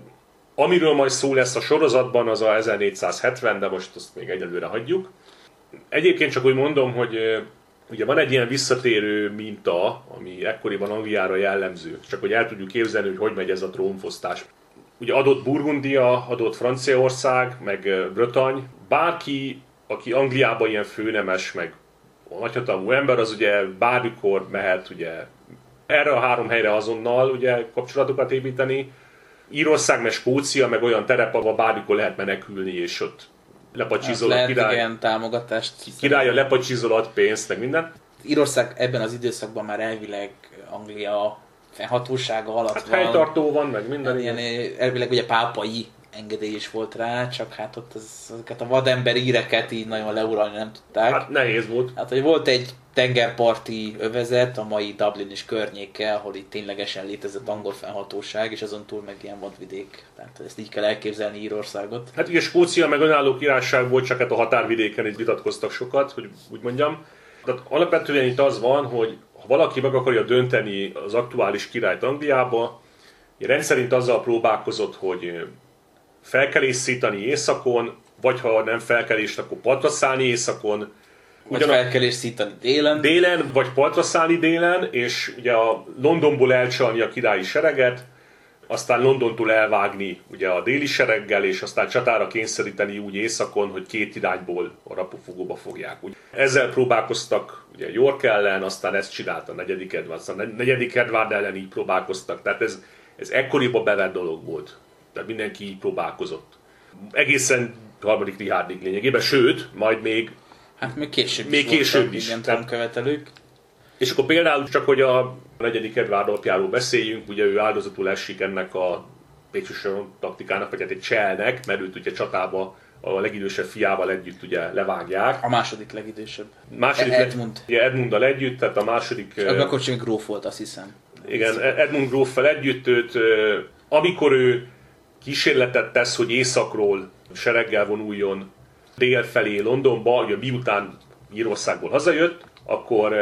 amiről majd szó lesz a sorozatban, az a ezernégyszázhetven, de most azt még egyelőre hagyjuk. Egyébként csak úgy mondom, hogy ugye van egy ilyen visszatérő minta, ami ekkoriban Angliára jellemző. Csak hogy el tudjuk képzelni, hogy hogy megy ez a trónfosztás. Ugye adott Burgundia, adott Franciaország, meg Bretagne. Bárki, aki Angliában ilyen főnemes, meg nagyhatalmú ember, az ugye bármikor mehet ugye erre a három helyre azonnal ugye kapcsolatokat építeni. Írország, meg Skócia, meg olyan terep, ahol bármikor lehet menekülni, és ott lepacsizolat lehet, király. Igen, támogatást. Királya lepacsizolat, pénzt, meg minden. Írország ebben az időszakban már elvileg Anglia fennhatósága alatt hát van. Helytartó van, meg minden. Ilyen, elvileg ugye pápai engedély is volt rá, csak hát ott az, azokat a vadember íreket így nagyon leuralni nem tudták. Hát nehéz volt. Hát, hogy volt egy tengerparti övezet, a mai Dublin és környéke, ahol itt ténylegesen létezett angol fennhatóság, és azon túl meg ilyen vadvidék. Tehát ezt így kell elképzelni Írországot. Hát ugye Skócia meg önálló királyság volt, csak hát a határvidéken is vitatkoztak sokat, hogy úgy mondjam. De alapvetően itt az van, hogy ha valaki meg akarja dönteni az aktuális királyt Angliába, rendszerint azzal próbálkozott, hogy felkelést szítani északon, vagy ha nem felkelést, akkor partra szállni északon. Vagy Ugyan felkelést szítani délen. Délen, vagy partra szállni délen, és ugye a Londonból elcsalni a királyi sereget, aztán Londontól elvágni ugye a déli sereggel, és aztán csatára kényszeríteni úgy északon, hogy két irányból a rapófogóba fogják. Ezzel próbálkoztak ugye York ellen, aztán ezt csinálta a negyedik Edward, aztán a negyedik Edward ellen így próbálkoztak. Tehát ez, ez ekkoriban bevett dolog volt. Tehát mindenki így próbálkozott. Egészen harmadik Richárdig lényegében, sőt, majd még Hát még később még is később voltak, is. igen, Tehát, trónkövetelők. és akkor például csak, hogy a negyedik Edward alapjáról beszéljünk, ugye ő áldozatul esik ennek a végső taktikának, vagy hát egy cselnek, mert őt ugye csatába a legidősebb fiával együtt ugye levágják. A második legidősebb. Második Edmund. Le, ugye Edmunddal együtt, tehát a második... Akkor csak gróf volt, azt hiszem. Igen, Edmund gróffal együtt őt, amikor ő kísérletet tesz, hogy északról sereggel vonuljon dél felé Londonba, ugye miután Írországból hazajött, akkor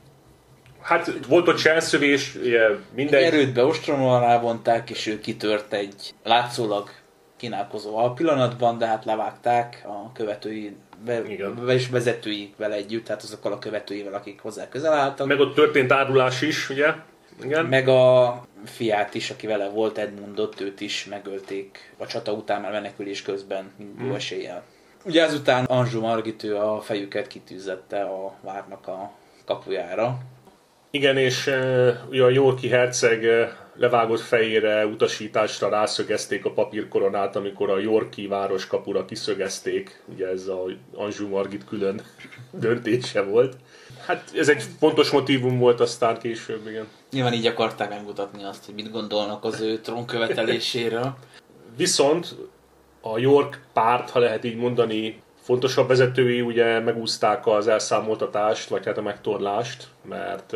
hát volt ott cselszövés, mindegy. Erőt beostromolva rávonták, és ő kitört egy látszólag kínálkozó alpillanatban, de hát levágták a követői, és vezetőivel együtt, tehát azokkal a követőivel, akik hozzá közel álltak. Meg ott történt árulás is, ugye? Igen. Meg a fiát is, aki vele volt, Edmundot, őt is megölték a csata után, már menekülés közben, mint jó eséllyel. Ugye ezután Anjou Margit ő a fejüket kitűzette a várnak a kapujára. Igen, és uh, a Yorki herceg uh, levágott fejére utasításra rászögezték a papírkoronát, amikor a Yorki városkapura kiszögezték. Ugye ez a Anjou Margit külön döntése volt. Hát ez egy fontos motívum volt aztán később, igen. Nyilván így akarták megmutatni azt, hogy mit gondolnak az ő trónköveteléséről. Viszont a York párt, ha lehet így mondani, fontosabb vezetői ugye megúzták az elszámoltatást, vagy hát a megtorlást, mert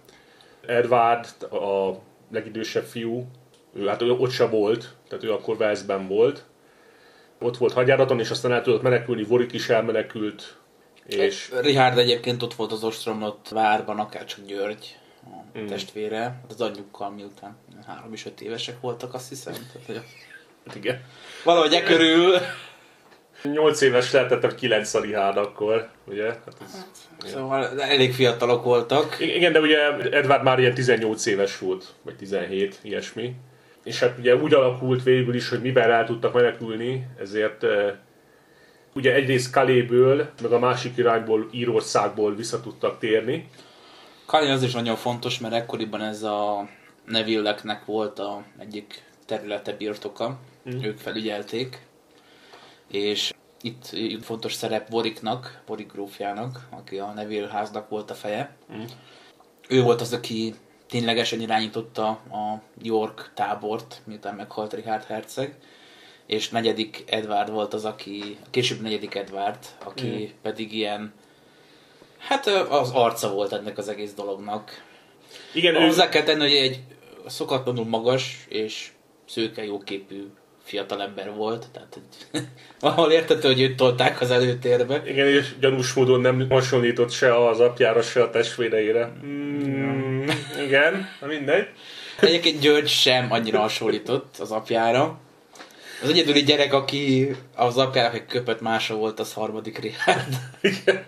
Edward, a legidősebb fiú, ő hát ott se volt, tehát ő akkor Walesben volt. Ott volt hadjáraton, és aztán el tudott menekülni, Warwick is elmenekült. És... Richárd egyébként ott volt az ostromlott várban, akárcsak György, a mm. testvére, az anyjukkal, miután három és öt évesek voltak, azt hiszem. Tehát, hogy hát igen. Valahogy e körül... nyolc éves lehetett a kilenc a Richárd akkor, ugye? Hát ez, hát, szóval elég fiatalok voltak. Igen, de ugye Edward már ilyen tizennyolc éves volt, vagy tizenhét, ilyesmi. És hát ugye úgy alakult végül is, hogy mivel el tudtak menekülni, ezért ugye egyrészt Calais-ből, meg a másik irányból, Írországból vissza tudtak térni. Calais az is nagyon fontos, mert ekkoriban ez a Neville-eknek volt a egyik területe, birtoka. Mm. Ők felügyelték. És itt fontos szerep Warwicknak, Warwick grófjának, aki a Neville háznak volt a feje. Mm. Ő volt az, aki ténylegesen irányította a York tábort, miután meghalt Richárd herceg. És negyedik Edward volt az, aki, később negyedik Edward, aki mm. pedig ilyen, hát az arca volt ennek az egész dolognak. Igen, hozzá ő... kell tenni, hogy egy szokatlanul magas és szőke, jóképű fiatalember volt, tehát hogy valahol értető, hogy őt tolták az előtérbe. Igen, és gyanús módon nem hasonlított se az apjára, se a testvéreire. Mm, igen, na mindegy. Egyébként György sem annyira hasonlított az apjára. Az egyedüli gyerek, aki az apjának egy köpött mása volt, az harmadik Richard. Igen.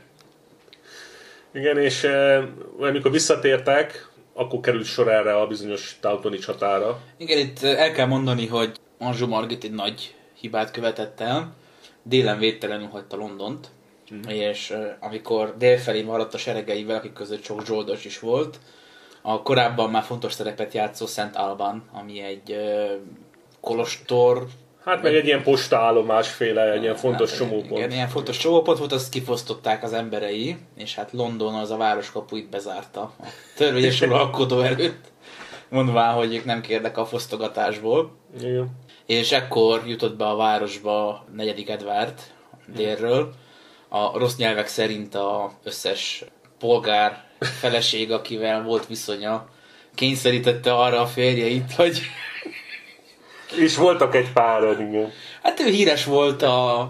Igen, és eh, amikor visszatértek, akkor került sor erre a bizonyos Tautoni csatára. Igen, itt el kell mondani, hogy Anjou Margit egy nagy hibát követett el. Délen védtelenül hagyta Londont, mm. és uh, amikor délfelé maradt a seregeivel, akik között sok zsoldos is volt, a korábban már fontos szerepet játszó Szent Alban, ami egy uh, kolostor. Hát meg egy ilyen postaállomásféle, egy ilyen fontos hát, csomópont. Igen, ilyen fontos csomópont volt, azt kifosztották az emberei, és hát London az a városkapuit bezárta a törvényes uralkodó előtt, mondván, hogy ők nem kérnek a fosztogatásból. Igen. És ekkor jutott be a városba negyedik Edward délről. A rossz nyelvek szerint az összes polgár feleség, akivel volt viszonya, kényszerítette arra a férjeit, hogy... És voltak egy pár, igen. Hát ő híres volt a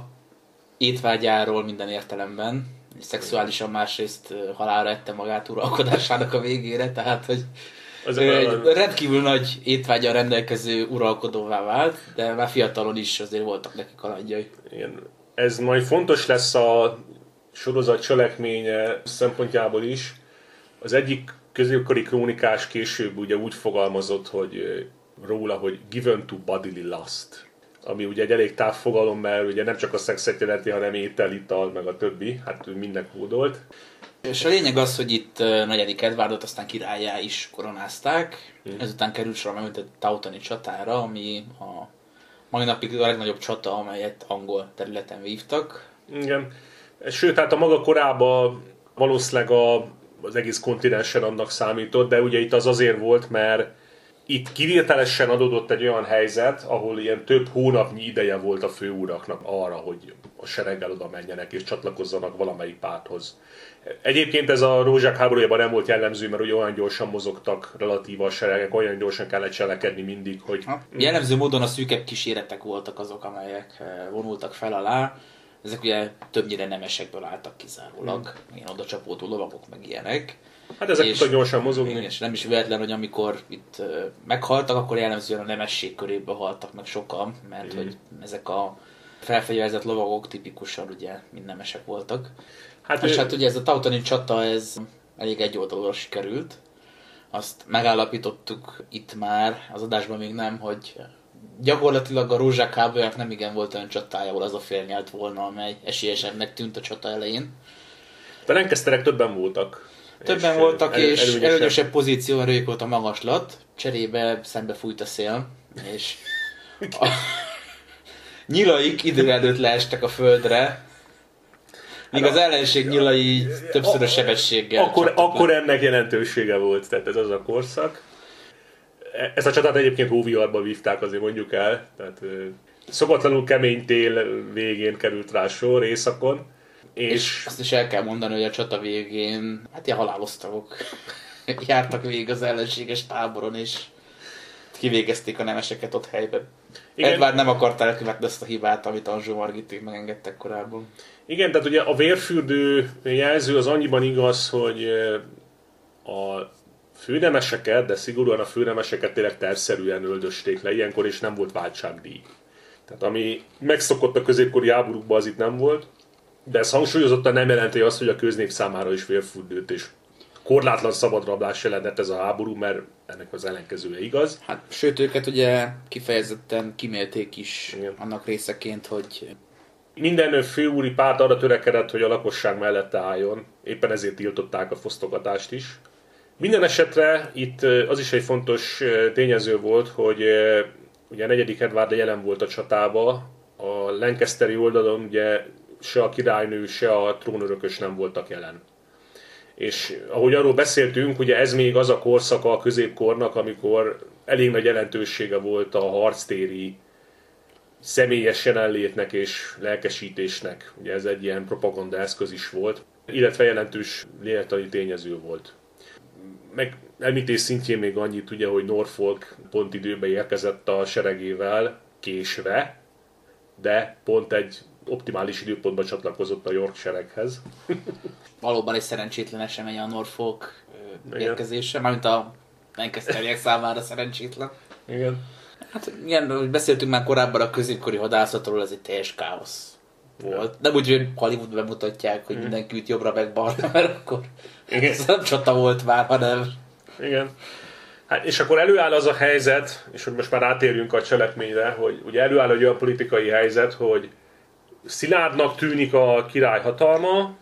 étvágyáról minden értelemben. És szexuálisan másrészt halálra ette magát uralkodásának a végére, tehát hogy az egy a... rendkívül nagy étvággyal rendelkező uralkodóvá vált, de már fiatalon is azért voltak neki kalandjai. Igen. Ez majd fontos lesz a sorozat cselekménye szempontjából is. Az egyik középkori krónikás később ugye úgy fogalmazott, hogy róla, hogy given to bodily lust, ami ugye egy elég távfogalom, mert ugye nem csak a szexet jelenti, hanem étel, ital, meg a többi, hát ő minden kódolt. És a lényeg az, hogy itt negyedik Edwardot aztán királlyá is koronázták, hmm. ezután került sor a megmondott Tautoni csatára, ami a mai napig a legnagyobb csata, amelyet angol területen vívtak. Igen, sőt, hát a maga korában valószínűleg a, az egész kontinensen annak számított, de ugye itt az azért volt, mert itt kivételesen adódott egy olyan helyzet, ahol ilyen több hónapnyi ideje volt a főuraknak arra, hogy a sereggel oda menjenek és csatlakozzanak valamelyik párthoz. Egyébként ez a rózsák háborújában nem volt jellemző, mert ugye olyan gyorsan mozogtak relatíva a seregek, olyan gyorsan kellett cselekedni mindig, hogy... Ha, jellemző módon a szűkebb kíséretek voltak azok, amelyek vonultak fel alá. Ezek ugye többnyire nemesekből álltak kizárólag, hmm. ilyen oda csapódó lovagok meg ilyenek. Hát ezek tudtak gyorsan mozogni. És nem is véletlen, hogy amikor itt uh, meghaltak, akkor jellemzően a nemesség köréből haltak meg sokan, mert mm. hogy ezek a felfegyverzett lovagok tipikusan ugye mind nemesek voltak. Hát, és ő... hát ugye ez a Tautoni csata, ez elég egyoldalúra sikerült. Azt megállapítottuk itt már, az adásban még nem, hogy gyakorlatilag a rózsák háborújának nem igen volt olyan csatája, ahol az a fél nyert volna, amely esélyesebbnek tűnt a csata elején. De Lancasterek többen voltak. Többen és voltak, el, és előnyösebb, előnyösebb pozícióra ők volt a magaslat, cserébe szembe fújt a szél, és a nyilaik idő előtt leestek a földre, míg az ellenség nyilai többszörös sebességgel. Akkor, akkor ennek jelentősége volt, tehát ez az a korszak. Ezt a csatát egyébként hóviharba vívták, azért mondjuk el, tehát szokatlanul kemény tél végén került rá sor északon. És... és azt is el kell mondani, hogy a csata végén hát ilyen halálosztagok jártak végig az ellenséges táboron, és kivégezték a nemeseket ott helyben. Igen. Edward nem akarta elkövetni ezt a hibát, amit Anjou Margiték megengedtek korábban. Igen, tehát ugye a vérfürdő jelző az annyiban igaz, hogy a főnemeseket, de szigorúan a főnemeseket tényleg tervszerűen öldösték le ilyenkor, és nem volt váltságdíj. Tehát ami megszokott a középkori háborúkban, az itt nem volt. De ez hangsúlyozottan nem jelenti azt, hogy a köznép számára is vérfürdőt és korlátlan szabadrablás jelentett ez a háború, mert ennek az ellenkezője igaz. Hát, sőt, őket ugye kifejezetten kimélték is. Igen. Annak részeként, hogy... Minden főúri párt arra törekedett, hogy a lakosság mellette álljon, éppen ezért tiltották a fosztogatást is. Minden esetre itt az is egy fontos tényező volt, hogy ugye a negyedik Edward jelen volt a csatába, a Lancasteri oldalon ugye se a királynő, se a trónörökös nem voltak jelen. És ahogy arról beszéltünk, ugye ez még az a korszaka a középkornak, amikor elég nagy jelentősége volt a harctéri személyes jelenlétnek és lelkesítésnek. Ugye ez egy ilyen propaganda eszköz is volt, illetve jelentős lélektani tényező volt. Meg említés szintjén még annyit, ugye, hogy Norfolk pont időben érkezett a seregével, késve, de pont egy optimális időpontban csatlakozott a York sereghez. Valóban egy szerencsétlen esemény a Norfolk érkezése, mármint a Lancasteriek számára szerencsétlen. Igen. Hát igen, hogy beszéltünk már korábban a középkori hadászatról, ez egy teljes káosz volt. Nem úgy, hogy Hollywood bemutatják, hogy mm. mindenki üt jobbra meg balra, mert akkor igen. Ez nem csata volt már, hanem... Igen. Hát, és akkor előáll az a helyzet, és hogy most már átérjünk a cselekményre, hogy ugye előáll egy olyan politikai helyzet, hogy szilárdnak tűnik a király hatalma,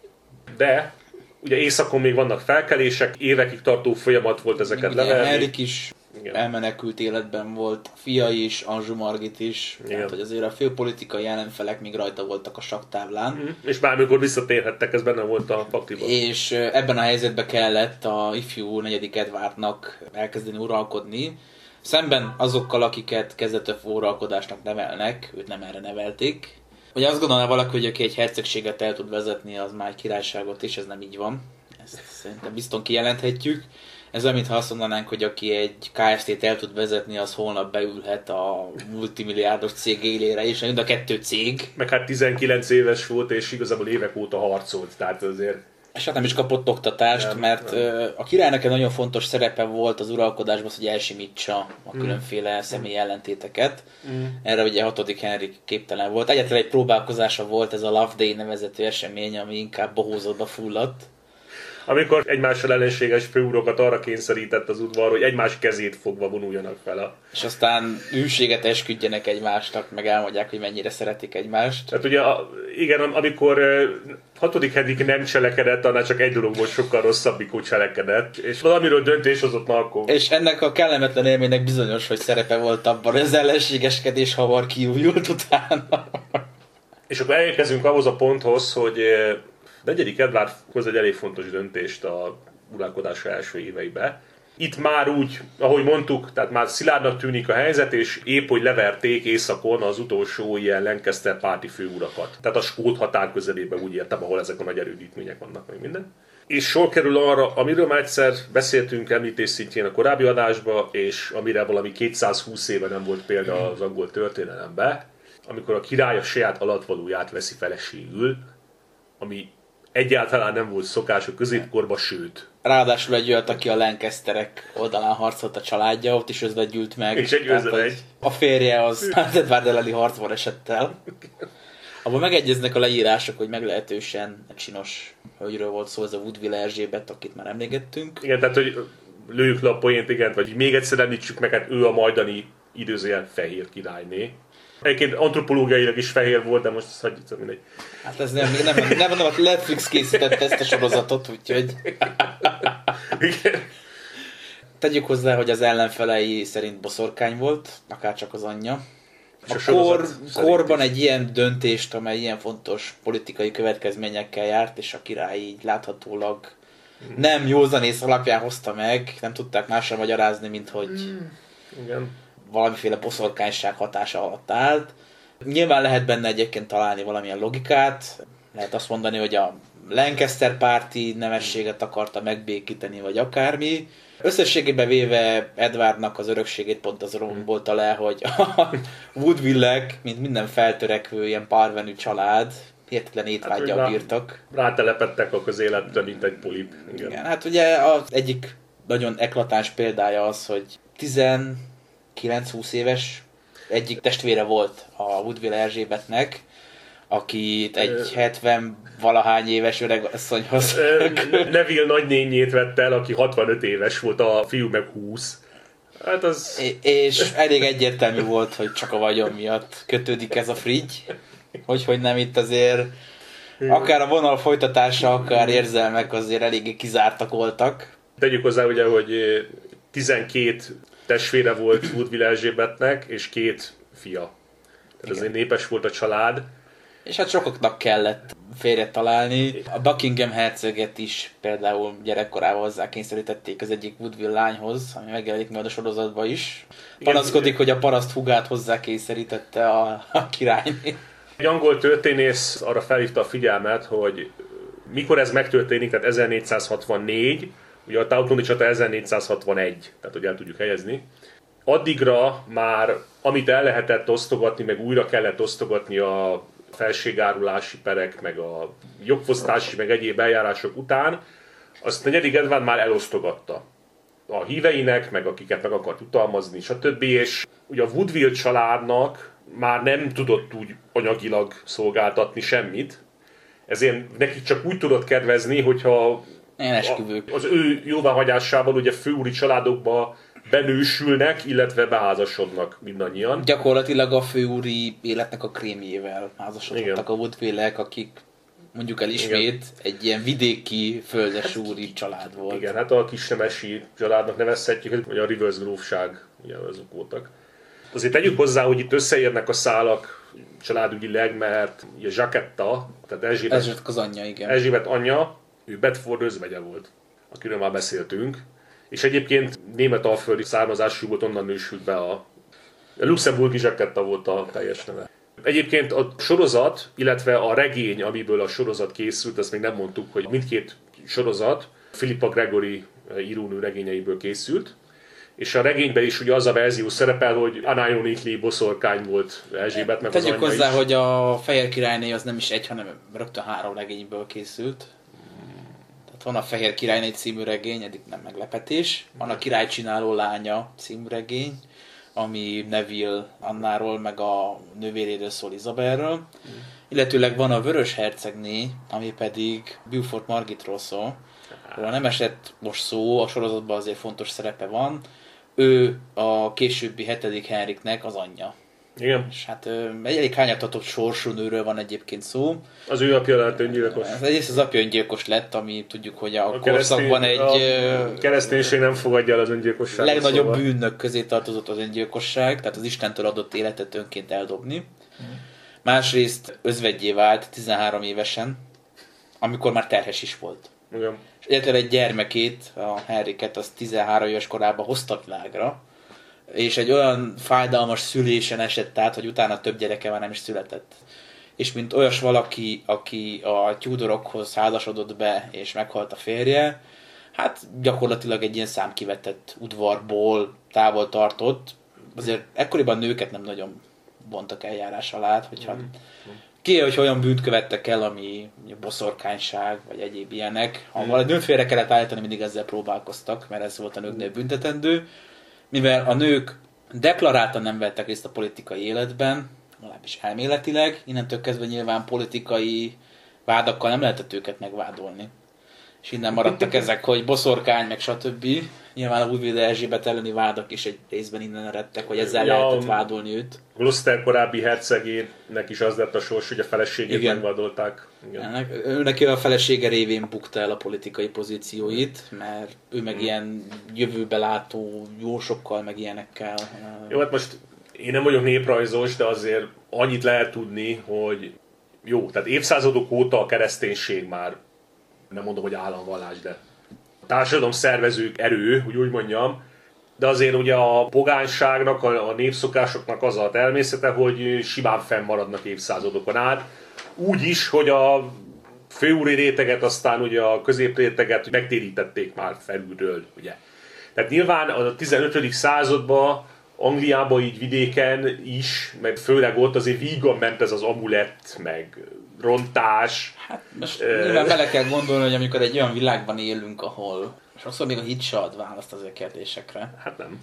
de ugye északon még vannak felkelések, évekig tartó folyamat volt ezeket leverni. Henrik is igen. elmenekült életben volt, fia is, Anjou Margit is, igen. tehát hogy azért a főpolitikai ellenfelek még rajta voltak a saktáblán. Mm. És bármikor visszatérhettek, ez benne volt a pakliban. És ebben a helyzetben kellett a ifjú negyedik Edwardnak elkezdeni uralkodni, szemben azokkal, akiket kezdetől uralkodásnak nevelnek, őt nem erre nevelték. Ugye azt gondolná valaki, hogy aki egy hercegséget el tud vezetni, az már egy királyságot is, ez nem így van. Ezt szerintem bizton kijelenthetjük. Ez olyan, mintha azt mondanánk, hogy aki egy ká ef té-t el tud vezetni, az holnap beülhet a multimilliárdos cég élére is, mind a kettő cég. Meg hát tizenkilenc éves volt, és igazából évek óta harcolt, tehát azért... És hát nem is kapott oktatást, nem, mert nem. a királynak egy nagyon fontos szerepe volt az uralkodásban, hogy elsimítsa a különféle mm. személyi ellentéteket. Mm. Erre ugye hatodik Henrik képtelen volt. Egyetlen egy próbálkozása volt ez a Loveday nevezetű esemény, ami inkább bohózódba fulladt. Amikor egymással ellenséges főurokat arra kényszerített az udvar, hogy egymás kezét fogva vonuljanak fel a... És aztán hűséget esküdjenek egymásnak, meg elmondják, hogy mennyire szeretik egymást. Tehát ugye, igen, amikor hatodik Henrik nem cselekedett, annál csak egy dolog volt sokkal rosszabb, mikor cselekedett, és valamiről döntés hozott Malcolm. És ennek a kellemetlen élménynek bizonyos, hogy szerepe volt abban, hogy az ellenségeskedés hamar kiújult utána. És akkor elérkezünk ahhoz a ponthoz, hogy negyedik Edward hoz egy elég fontos döntést a uralkodása első éveiben. Itt már úgy, ahogy mondtuk, tehát már szilárdnak tűnik a helyzet, és épp hogy leverték északon az utolsó ilyen Lancaster párti főurakat. Tehát a skót határ közelében úgy értem, ahol ezek a nagy erődítmények vannak, meg minden. És sor kerül arra, amiről már egyszer beszéltünk említés szintjén a korábbi adásba, és amire valami kétszázhúsz éve nem volt példa az angol történelemben, amikor a király a saját alattvalóját veszi feleségül, ami egyáltalán nem volt szokás a középkorban, sőt. Ráadásul egy olyat, aki a Lancasterek oldalán harcolt a családja, ott is özvegyült meg. És egy özvegy. A férje az Edward elleni harcban esett el. Abban megegyeznek a leírások, hogy meglehetősen csinos hölgyről volt szó, ez a Woodville Erzsébet, akit már emlégettünk. Igen, tehát hogy lőjük le a poént, igen, vagy még egyszer említsük meg, hát ő a majdani időzőjel fehér királyné. Egyébként antropológiailag is fehér volt, de most ezt hagyjuk, mindegy. Hát ez nem, nem, nem, nem mondom, hogy Netflix készítette ezt a sorozatot, úgyhogy... Igen. Tegyük hozzá, hogy az ellenfelei szerint boszorkány volt, akárcsak az anyja. A, a kor, korban egy ilyen döntést, amely ilyen fontos politikai következményekkel járt, és a király így láthatólag mm. nem józanész alapján hozta meg, nem tudták másra magyarázni, mint hogy... Mm. Igen. valamiféle boszorkányság hatása alatt állt. Nyilván lehet benne egyébként találni valamilyen logikát. Lehet azt mondani, hogy a Lancaster párti nemességet akarta megbékíteni, vagy akármi. Összességében véve Edwardnak az örökségét pont az rombolta le, hogy a Woodville-ek, mint minden feltörekvő ilyen parvenű család, hihetetlen étvággyal hát, bírtak. Rátelepettek a közéletre, mint egy polip. Igen. Igen, hát ugye az egyik nagyon eklatáns példája az, hogy tizenkilenc-húsz éves egyik testvére volt a Woodville Erzsébetnek, akit egy hetven valahány éves öreg asszonyhoz... Neville nagynényét vette el, aki hatvanöt éves volt, a fiú meg húsz. Hát az... És elég egyértelmű volt, hogy csak a vagyon miatt kötődik ez a frigy. Hogy, hogy nem itt azért... Akár a vonal folytatása, akár érzelmek azért eléggé kizártak voltak. Tegyük hozzá ugye, hogy tizenkét testvére volt Woodville Erzsébetnek, és két fia. Tehát azért népes volt a család. És hát sokaknak kellett férjet találni. A Buckingham herceget is például gyerekkorában hozzá kényszerítették az egyik Woodville lányhoz, ami megjelenik majd a sorozatban is. Panaszkodik, hogy a paraszt hugát hozzá kényszerítette a, a királyné. Egy angol történész arra felhívta a figyelmet, hogy mikor ez megtörténik, tehát ezernégyszázhatvannégy, Ugye a Teutóni csata ezernégyszázhatvanegy, tehát hogy el tudjuk helyezni. Addigra már, amit el lehetett osztogatni, meg újra kellett osztogatni a felségárulási perek, meg a jogfosztási, meg egyéb eljárások után, azt negyedik Edvard már elosztogatta a híveinek, meg akiket meg akart utalmazni, stb. És ugye a Woodville családnak már nem tudott úgy anyagilag szolgáltatni semmit, ezért neki csak úgy tudott kedvezni, hogyha az ő jóváhagyásával ugye főúri családokba benősülnek, illetve beházasodnak mindannyian. Gyakorlatilag a főúri életnek a krémjével házasodtak a Woodville-ek, akik mondjuk el ismét igen. egy ilyen vidéki földesúri hát, család volt. Igen, hát a kisnemesi családnak nevezhetjük, hogy a Rivers grófság, ugye azok voltak. Azért tegyük hozzá, hogy itt összeérnek a szálak családügyileg, mert ugye Jacquetta, tehát Erzsébet, Erzsébet az anyja, igen. Erzsébet anyja, ő Bedford özvegye volt, akiről már beszéltünk. És egyébként németalföldi származású volt, onnan nősült be a... a Luxemburgi Jacquetta volt a teljes neve. Egyébként a sorozat, illetve a regény, amiből a sorozat készült, azt még nem mondtuk, hogy mindkét sorozat Philippa Gregory írónő regényeiből készült. És a regényben is ugye az a verzió szerepel, hogy unironically boszorkány volt Erzsébet, meg az anyja Tegyük hozzá, is. hogy a Fehér királyné az nem is egy, hanem rögtön három regényből készült. Tehát van a Fehér királyné című regény, eddig nem meglepetés. Van a Király csináló lánya című regény, ami Neville Annáról, meg a nővéréről szól, Isabelről. Mm. Illetőleg van a Vörös hercegné, ami pedig Beaufort Margitról szól. Ah. Nem esett most szó, a sorozatban azért fontos szerepe van. Ő a későbbi hetedik Henriknek az anyja. Igen. És hát egy elég hányatatott sorsú nőről van egyébként szó. Az ő apja lett öngyilkos. Egyrészt az apja öngyilkos lett, ami tudjuk, hogy a, a korszakban egy... A kereszténység nem fogadja el az öngyilkosságot. Legnagyobb szóval. bűnök közé tartozott az öngyilkosság, tehát az Istentől adott életet önként eldobni. Mm. Másrészt özvegyé vált tizenhárom évesen, amikor már terhes is volt. Igen. És egyáltalán egy gyermekét, a Henriket, az tizenhárom éves korában hozta világra, és egy olyan fájdalmas szülésen esett át, hogy utána több gyereke már nem is született. És mint olyas valaki, aki a Tudorokhoz házasodott be, és meghalt a férje, hát gyakorlatilag egy ilyen számkivetett udvarból távol tartott. Azért ekkoriban nőket nem nagyon vontak eljárás alá, hogyha ki, hogy olyan bűnt követtek el, ami boszorkányság, vagy egyéb ilyenek. Ha valami nőt félre kellett állítani, mindig ezzel próbálkoztak, mert ez volt a nőknél büntetendő. Mivel a nők deklaráltan nem vettek részt a politikai életben, legalábbis elméletileg, innentől kezdve nyilván politikai vádakkal nem lehetett őket megvádolni. És innen maradtak ezek, hogy boszorkány, meg stb. Nyilván a Woodville Erzsébet elleni vádak is egy részben innen eredtek, hogy ezzel ja, lehetett vádolni őt. Gloucester korábbi hercegének is az lett a sors, hogy a feleségét igen. megvádolták. Igen. Ő neki a felesége révén bukta el a politikai pozícióit, mert ő meg hmm. ilyen jövőbe látó jósokkal, meg ilyenekkel. Jó, hát most én nem vagyok néprajzos, de azért annyit lehet tudni, hogy jó, tehát évszázadok óta a kereszténység már, nem mondom, hogy államvallás, de társadalom szervező erő, hogy úgy mondjam, de azért ugye a pogányságnak, a népszokásoknak az a természete, hogy simán fennmaradnak évszázadokon át. Úgy is, hogy a főúri réteget, aztán ugye a középréteget megtérítették már felülről, ugye. Tehát nyilván a tizenötödik században Angliában így vidéken is, meg főleg ott azért vígan ment ez az amulett, meg rontás. Hát most uh, nyilván bele kell gondolni, hogy amikor egy olyan világban élünk, ahol sokszor még a hit se ad választ az a kérdésekre. Hát nem.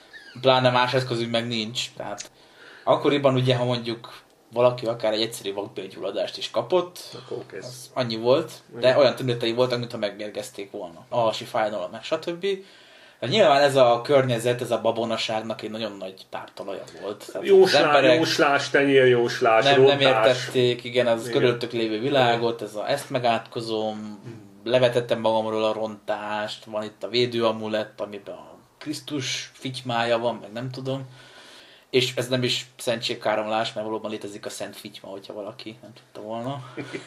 Pláne más eszközünk meg nincs. Tehát akkoriban ugye, ha mondjuk valaki akár egy egyszerű vakbélgyulladást is kapott, az annyi volt, de olyan tünetei voltak, mintha megmérgezték volna. Alhasi fájdalom, meg stb. De nyilván ez a környezet, ez a babonaságnak egy nagyon nagy táptalaja volt. Jóslás, jóslás, tenyérjóslás, nem, nem értették, igen, az igen. körülöttük lévő világot, ez a, ezt megátkozom, levetettem magamról a rontást, van itt a védőamulett, amiben a Krisztus fitymája van, meg nem tudom. És ez nem is szentségkáromlás, mert valóban létezik a szent fityma, hogyha valaki nem tudta volna.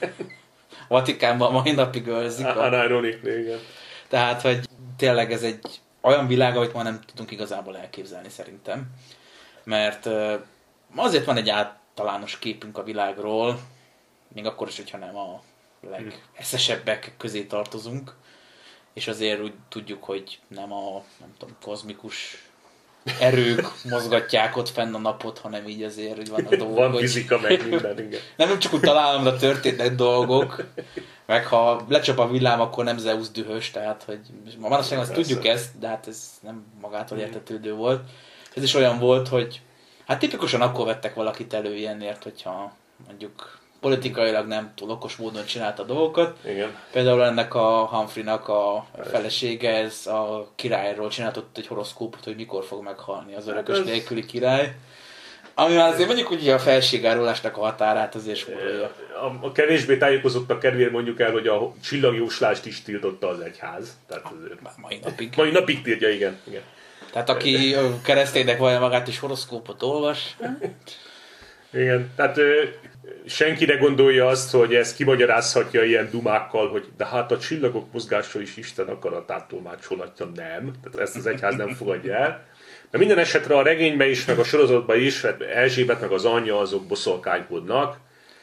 A Vatikánban mai napig őrzik. Unironically, igen. Tehát, hogy tényleg ez egy olyan világ, amit ma nem tudunk igazából elképzelni szerintem. Mert azért van egy általános képünk a világról, még akkor is, hogyha nem a legeszesebbek közé tartozunk. és azért úgy tudjuk, hogy nem a nem tudom, kozmikus erők mozgatják ott fenn a napot, hanem így azért, hogy vannak dolgok. Van fizika, meg minden, igen. Nem, nem csak úgy találomra történnek dolgok, meg ha lecsap a villám, akkor nem Zeus dühös, tehát, hogy manapság azt tudjuk ezt, de hát ez nem magától értetődő volt. Ez is olyan volt, hogy hát tipikusan akkor vettek valakit elő ilyenért, hogyha mondjuk politikailag nem túl okos módon csinálta dolgokat. Igen. Például ennek a Humphreynak a felesége, ez a királyról csináltott egy horoszkópot, hogy mikor fog meghalni az örökös hát ez... nélküli király. Ami már azért mondjuk ugye a felségárulásnak a határát azért spórolja. A, a kevésbé tájékozottak kedvéért mondjuk el, hogy a csillagjóslást is tiltotta az egyház. Tehát azért... Mai napig. Mai napig tiltja, igen. igen. Tehát aki kereszténynek vallja magát és horoszkópot olvas. Igen, tehát ö, senki ne gondolja azt, hogy ezt kimagyarázhatja ilyen dumákkal, hogy de hát a csillagok mozgása is Isten akaratát tolmácsolhatja, nem. Tehát ezt az egyház nem fogadja el. De minden esetre a regényben is, meg a sorozatban is, Erzsébet meg az anyja azok boszorkánykodnak,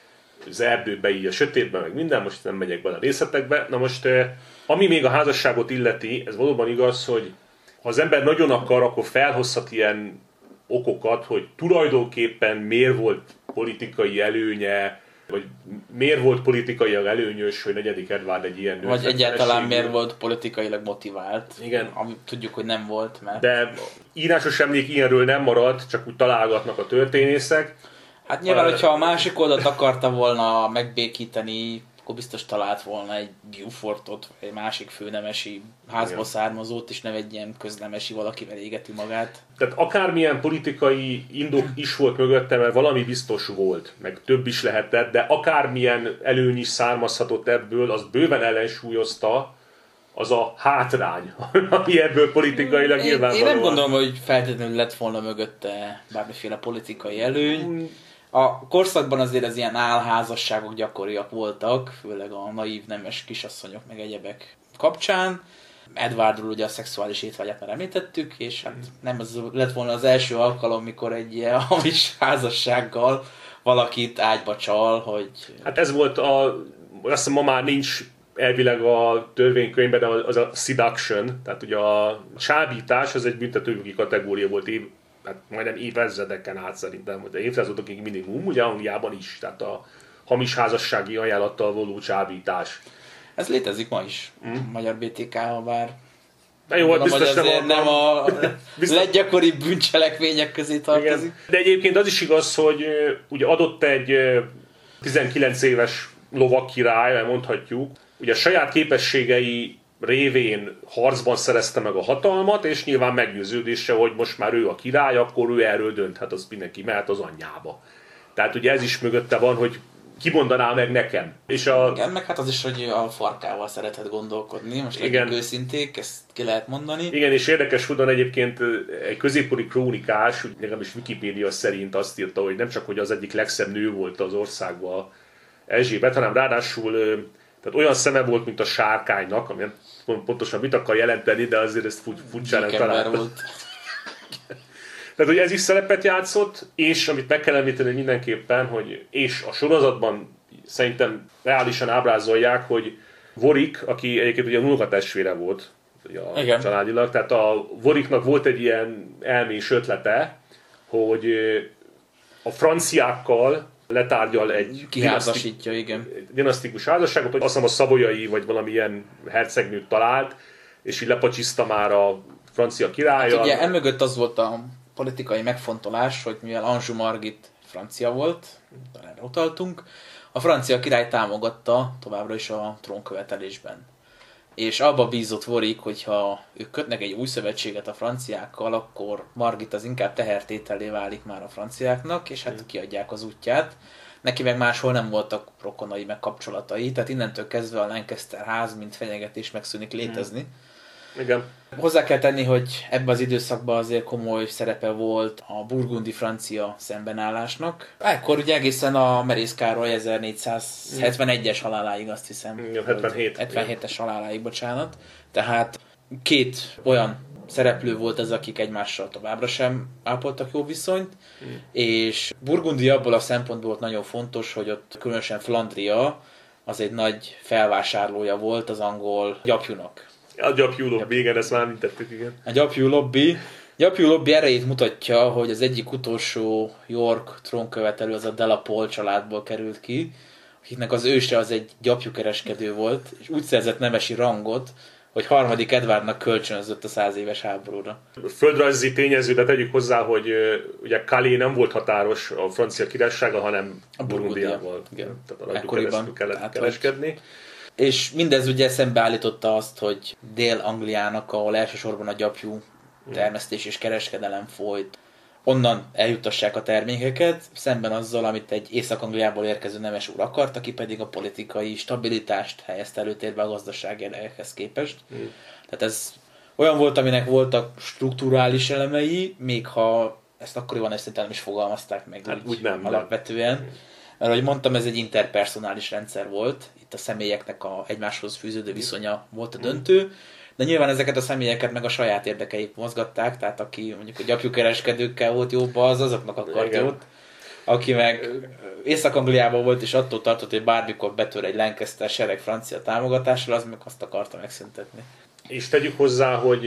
az erdőbe így a sötétben, meg minden, most nem megyek bele a részletekbe. Na most, ami még a házasságot illeti, ez valóban igaz, hogy ha az ember nagyon akar, akkor felhozhat ilyen okokat, hogy tulajdonképpen miért volt politikai előnye, vagy miért volt politikailag előnyös, hogy negyedik Edvárd egy ilyen nőt. Vagy egyáltalán miért volt politikailag motivált. Igen. Ami tudjuk, hogy nem volt. Mert... De írásos emlék ilyenről nem maradt, csak úgy találgatnak a történészek. Hát nyilván, a... hogyha a másik oldalt akarta volna megbékíteni, akkor biztos talált volna egy Beaufortot, vagy egy másik főnemesi házból származót, és nem egy ilyen köznemesi valakivel égeti magát. Tehát akármilyen politikai indok is volt mögötte, mert valami biztos volt, meg több is lehetett, de akármilyen előny is származhatott ebből, az bőven ellensúlyozta az a hátrány, ami ebből politikailag nyilvánvalóan. Én nem gondolom, hogy feltétlenül lett volna mögötte bármiféle politikai előny. A korszakban azért az ilyen álházasságok gyakoriak voltak, főleg a naív nemes kisasszonyok meg egyebek kapcsán. Edwardról ugye a szexuális étvágyát már említettük, és hát nem az lett volna az első alkalom, mikor egy ilyen hamis házassággal valakit ágyba csal, hogy... Hát ez volt a... Azt hiszem, ma már nincs elvileg a törvénykönyvben, de az a seduction, tehát ugye a csábítás, az egy büntetőjogi kategória volt év, hát majdnem évezredeken át szerintem, de évszázadokig minimum, ugye Angliában is, tehát a hamis házassági ajánlattal való csábítás. Ez létezik ma is, mm. a magyar bé té ká, bár na jó, hát biztos nem a, nem a leggyakoribb bűncselekmények közé tartozik. Igen. De egyébként az is igaz, hogy ugye adott egy tizenkilenc éves lovak király, mondhatjuk, ugye a saját képességei révén harcban szerezte meg a hatalmat, és nyilván meggyőződése, hogy most már ő a király, akkor ő erről dönthet, az mindenki mehet az anyjába. Tehát ugye ez is mögötte van, hogy ki mondaná meg nekem. És a... Igen, meg hát az is, hogy a farkával szeretett gondolkodni, most legyünk őszinték, ezt ki lehet mondani. Igen, és érdekes módon egyébként egy középkori krónikás, legalábbis Wikipédia szerint azt írta, hogy nem csak hogy az egyik legszebb nő volt az országban Erzsébet, hanem ráadásul tehát olyan szeme volt, mint a sárkánynak, ami pontosan mit akar jelenteni, de azért ezt furcsának találtam. Tehát, hogy ez is szerepet játszott, és amit meg kell említeni mindenképpen, hogy és a sorozatban szerintem reálisan ábrázolják, hogy Warwick, aki egyébként ugye a unokatestvére volt a igen. családilag, tehát a Warwicknak volt egy ilyen elmés ötlete, hogy a franciákkal letárgyal egy kiházasítja, igen. dinasztikus házasságot, hogy azt hiszem a szavoyai vagy valamilyen hercegnőt talált, és így lepacsiszta már a francia királlyal. Hát ugye emögött az volt a politikai megfontolás, hogy mivel Anjou Margit francia volt, erre utaltunk, a francia király támogatta továbbra is a trónkövetelésben. És abba bízott Warwick, hogyha ők kötnek egy új szövetséget a franciákkal, akkor Margit az inkább tehertétellé válik már a franciáknak, és hát kiadják az útját. Neki meg máshol nem voltak rokonai meg kapcsolatai, tehát innentől kezdve a Lancaster ház, mint fenyegetés megszűnik létezni. Igen. Hozzá kell tenni, hogy ebben az időszakban azért komoly szerepe volt a burgundi francia szembenállásnak. Ekkor ugye egészen a Merész Károly ezernégyszázhetvenegyes haláláig, azt hiszem. hetvenhét. hetvenhétes haláláig, bocsánat. Tehát két olyan szereplő volt ez, akik egymással továbbra sem ápoltak jó viszonyt, mm. és Burgundi abból a szempontból volt nagyon fontos, hogy ott különösen Flandria az egy nagy felvásárlója volt az angol gyapjúnak. A gyapjú lobby, igen, ezt már említettük, igen. A gyapjú lobby. Gyapjú lobby erejét mutatja, hogy az egyik utolsó York trónkövetelő az a De la Pole családból került ki, akiknek az őse az egy gyapjúkereskedő volt, és úgy szerzett nemesi rangot, hogy harmadik Edwardnak kölcsönözött a száz éves háborúra. Földrajzi tényező, de tegyük hozzá, hogy ugye Calais nem volt határos a francia királysága, hanem a Burgundiával. Tehát a ekkoriban kellett kereskedni. És mindez ugye szembeállította azt, hogy Dél-Angliának, ahol elsősorban a gyapjú termesztés és kereskedelem folyt, onnan eljutassák a termékeket, szemben azzal, amit egy Észak-Angliából érkező nemes úr akart, aki pedig a politikai stabilitást helyezte előtérbe a gazdasági érdekekhez képest. Mm. Tehát ez olyan volt, aminek voltak strukturális elemei, még ha ezt akkoriban ezt nem is fogalmazták meg hát, úgy, úgy nem, alapvetően. Nem. Mert ahogy mondtam, ez egy interpersonális rendszer volt, itt a személyeknek a egymáshoz fűződő viszonya volt a döntő, de nyilván ezeket a személyeket meg a saját érdekeik mozgatták, tehát aki mondjuk a gyapjúkereskedőkkel volt jóba, az azoknak akart jót. Aki meg Észak-Angliában volt, és attól tartott, hogy bármikor betör egy Lancaster sereg francia támogatással, az meg azt akarta megszüntetni. És tegyük hozzá, hogy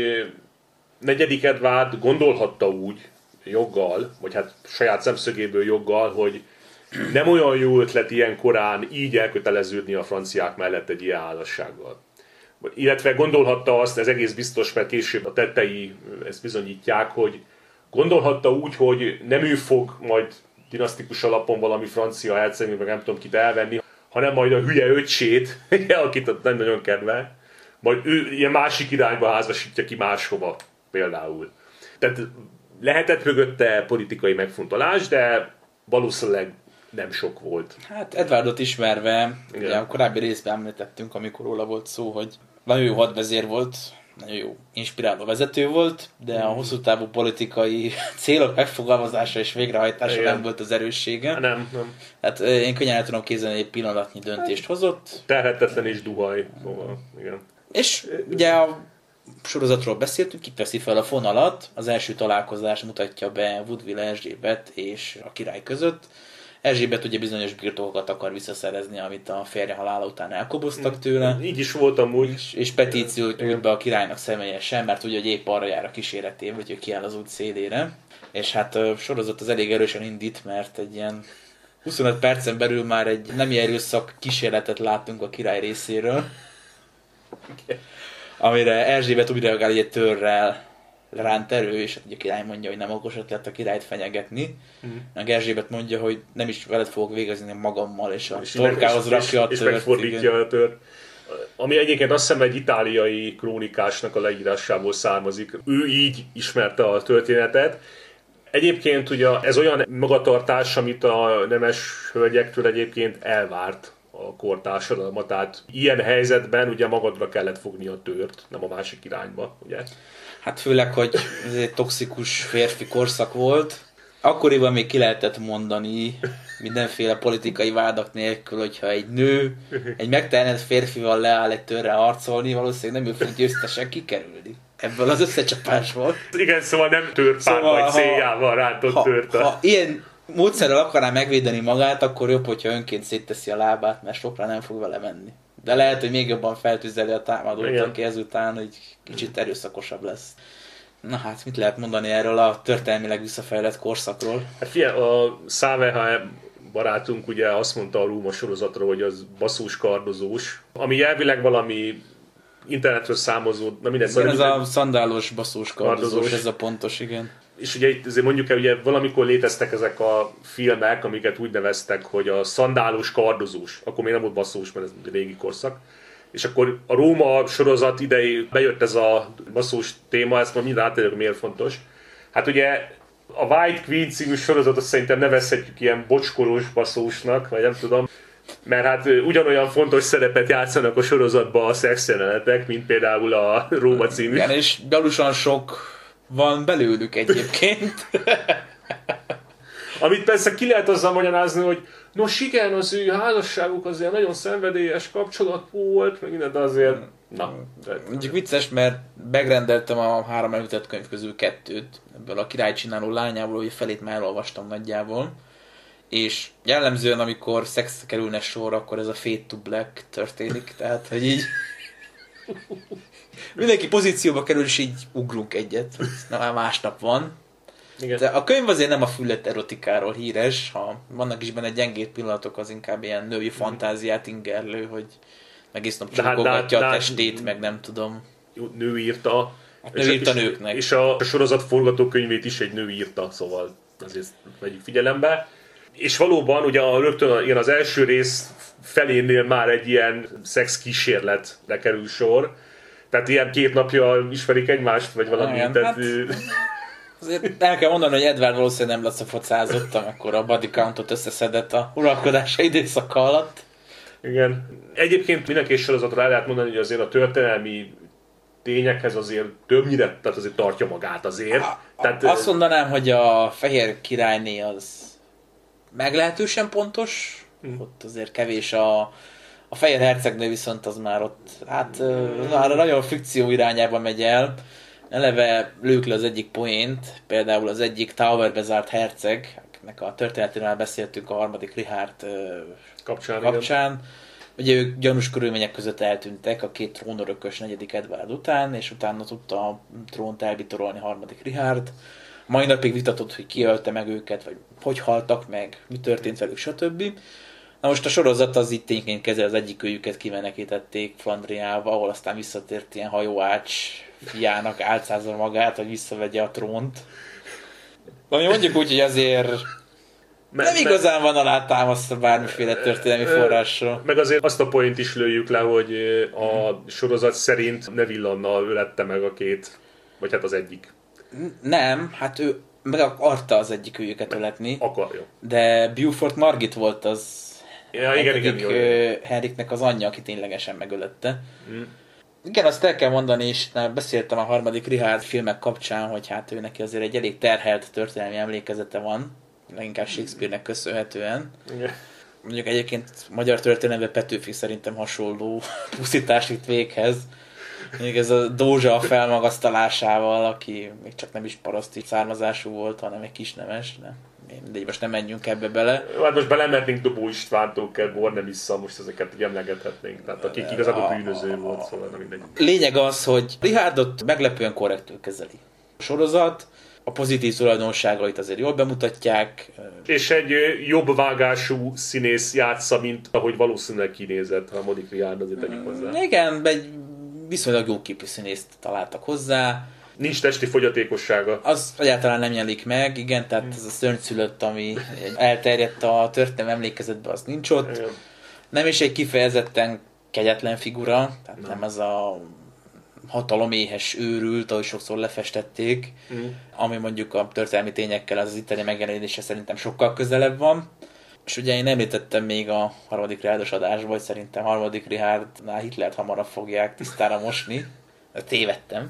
negyedik Edward gondolhatta úgy, joggal, vagy hát saját szemszögéből joggal, hogy nem olyan jó ötlet ilyen korán így elköteleződni a franciák mellett egy ilyen házassággal. Illetve gondolhatta azt, ez egész biztos, mert később a tettei ezt bizonyítják, hogy gondolhatta úgy, hogy nem ő fog majd dinasztikus alapon valami francia herceg, meg nem tudom kit elvenni, hanem majd a hülye öccsét, akit nem nagyon kedvel, majd ő ilyen másik irányba házasítja ki máshova például. Tehát lehetett mögötte politikai megfontolás, de valószínűleg nem sok volt. Hát Edwardot ismerve, igen. Ugye a korábbi részben említettünk, amikor róla volt szó, hogy nagyon jó hadvezér volt, nagyon jó inspiráló vezető volt, de a hosszú távú politikai célok megfogalmazása és végrehajtása igen. nem volt az erőssége. Nem, nem. Hát én könnyen el tudom képzelni, egy pillanatnyi döntést hozott. Terhetetlen és duhaj. Szóval, igen. És ugye a sorozatról beszéltünk, itt veszi fel a fonalat, az első találkozás mutatja be Woodville Erzsébet és a király között. Erzsébet ugye bizonyos birtokokat akar visszaszerezni, amit a férje halála után elkoboztak tőle. Így is voltam úgy. És, és petíciót nyújt be a királynak személyesen, mert ugye hogy épp arra jár a kíséretében, hogy ő kiáll az út szélére. És hát a sorozat az elég erősen indít, mert egy ilyen huszonöt percen belül már egy nemi erőszak kísérletet láttunk a király részéről. Amire Erzsébet úgy reagál, hogy egy törrel ránt erő, és a király mondja, hogy nem okos ötlet a királyt fenyegetni. Mm. Meg Erzsébet mondja, hogy nem is veled fogok végezni magammal, és a és torkához rakja a tört. És megfordítja a tört. Ami egyébként azt hiszem egy itáliai krónikásnak a leírásából származik. Ő így ismerte a történetet. Egyébként ugye ez olyan magatartás, amit a nemes hölgyektől egyébként elvárt a kortársadalma, tehát ilyen helyzetben ugye magadra kellett fogni a tört, nem a másik irányba, ugye? Hát főleg, hogy ez egy toxikus férfi korszak volt. Akkoriban még ki lehetett mondani mindenféle politikai vádak nélkül, hogyha egy nő egy megtelenedett férfival leáll egy törre harcolni, valószínűleg nem ő fog győztesen kikerülni ebből az összecsapásból. Igen, szóval nem törpár szóval, vagy céljával rántott ha, tört. Ha ilyen módszerrel akarná megvédeni magát, akkor jobb, hogyha önként szétteszi a lábát, mert sokra nem fog vele menni. De lehet, hogy még jobban feltüzeli a támadót, aki ezután hogy kicsit erőszakosabb lesz. Na hát, mit lehet mondani erről a történelmileg visszafejlett korszakról? Hát figyelj, a Száveha barátunk ugye azt mondta a Róma sorozatra, hogy az basszús kardozós, ami elvileg valami internetről számozó, na mindegy. Ez a szandálos basszús kardozós, kardozós, ez a pontos, igen. És ugye itt azért mondjuk el, ugye valamikor léteztek ezek a filmek, amiket úgy neveztek, hogy a szandálos kardozós. Akkor még nem volt basszós, mert ez egy régi korszak. És akkor a Róma sorozat idején bejött ez a basszós téma, ezt majd mindjárt átérjük, miért fontos. Hát ugye a White Queen című sorozatot szerintem nevezhetjük ilyen bocskolós basszósnak, vagy nem tudom. Mert hát ugyanolyan fontos szerepet játszanak a sorozatban a szexjelenetek, mint például a Róma című. Igen, és gyalusan sok van belőlük egyébként. Amit persze ki lehet azzal magyarázni, hogy nos igen, az ő házasságuk azért nagyon szenvedélyes kapcsolat volt, meg minden, de azért... Na. Mondjuk vicces, mert megrendeltem a három említett könyv közül kettőt, ebből a Király csináló lányából, hogy felét már elolvastam nagyjából. És jellemzően, amikor szexre kerülne sor, akkor ez a Fade to Black történik, tehát, hogy így Mindenki pozícióba kerül, és így ugrunk egyet. Na, már másnap van. Igen. De a könyv azért nem a füllet erotikáról híres, ha vannak is benne gyengébb pillanatok, az inkább ilyen női fantáziát ingerlő, hogy egész nap csókolgatja a testét, meg nem tudom. Nő írta. Hát nő írta nőknek. És a sorozat forgatókönyvét is egy nő írta, szóval azért vegyük figyelembe. És valóban ugye a, rögtön ilyen az első rész felénél már egy ilyen szexkísérletre kerül sor. Tehát ilyen két napja ismerik egymást, vagy valami. Igen, tehát, hát, azért el kell mondani, hogy Edward valószínűleg nem leszafocázott, amikor a body countot összeszedett a uralkodása időszaka alatt. Igen. Egyébként mindenki sorozatra el lehet mondani, hogy azért a történelmi tényekhez azért többnyire, tehát azért tartja magát azért. A, tehát, azt mondanám, hogy a fehér királyné az meglehetősen pontos, hmm. ott azért kevés a, a fehér hercegnő, viszont az már ott, hát már nagyon fikció irányába megy el. Eleve lők le az egyik poént, például az egyik Towerbe zárt herceg, akinek a történetéről beszéltünk a harmadik Richard kapcsán. kapcsán. Ugye ők gyanús körülmények között eltűntek a két trónörökös negyedik Edward után, és utána tudta a trónt elvitorolni harmadik Richard. Mai napig vitatott, hogy ki ölte meg őket, vagy hogy haltak meg, mi történt velük, stb. Na most a sorozat az itt tényként kezel, az egyik őjüket kimenekítették Flandriába, ahol aztán visszatért ilyen hajóács fiának álcázza magát, hogy visszavegye a trónt. Ami mondjuk úgy, hogy azért me, nem igazán van alátámasztva bármiféle történelmi forrásra. Meg azért azt a point is lőjük le, hogy a sorozat szerint Neville Anna ölette meg a két, vagy hát az egyik. Nem, hát ő meg akarta az egyik őjüket öletni. Akarja. De Beaufort Margit volt az ja, igen, igen, egyik igen. Henriknek az anyja, aki ténylegesen megölette. Mm. Igen, azt el kell mondani, és beszéltem a harmadik Richard filmek kapcsán, hogy hát ő neki azért egy elég terhelt történelmi emlékezete van, leginkább Shakespeare-nek köszönhetően. Igen. Mondjuk egyébként magyar történelemben Petőfi szerintem hasonló pusztítást itt véghez. Még ez a Dózsa felmagasztalásával, aki még csak nem is paraszti származású volt, hanem egy kisnemes, de mindegy, most nem menjünk ebbe bele. Hát most belemertnénk Dobó Istvántól, kell borne vissza, most ezeket így emlegethetnénk. Tehát akik igazából bűnöző volt, szóval nem mindegy. Lényeg az, hogy Richardot meglepően korrektül kezeli. A sorozat a pozitív tulajdonságait azért jól bemutatják. És egy jobb vágású színész játsza, mint ahogy valószínűleg kinézett a harmadik Richard, azért tegyük hozzá. Igen, egy viszonylag jó képű színészt találtak hozzá. Nincs testi fogyatékossága. Az egyáltalán nem jelenik meg, igen, tehát ez a szörnyszülött, ami elterjedt a történelem emlékezetbe, az nincs ott. Igen. Nem is egy kifejezetten kegyetlen figura, tehát nem, nem ez a hataloméhes őrült, ahogy sokszor lefestették, mm. ami mondjuk a történelmi tényekkel az itteni megjelenése szerintem sokkal közelebb van. És ugye én említettem még a harmadik Richardos adásban, hogy szerintem harmadik Richardnál Hitlert hamarabb fogják tisztára mosni. Tévedtem.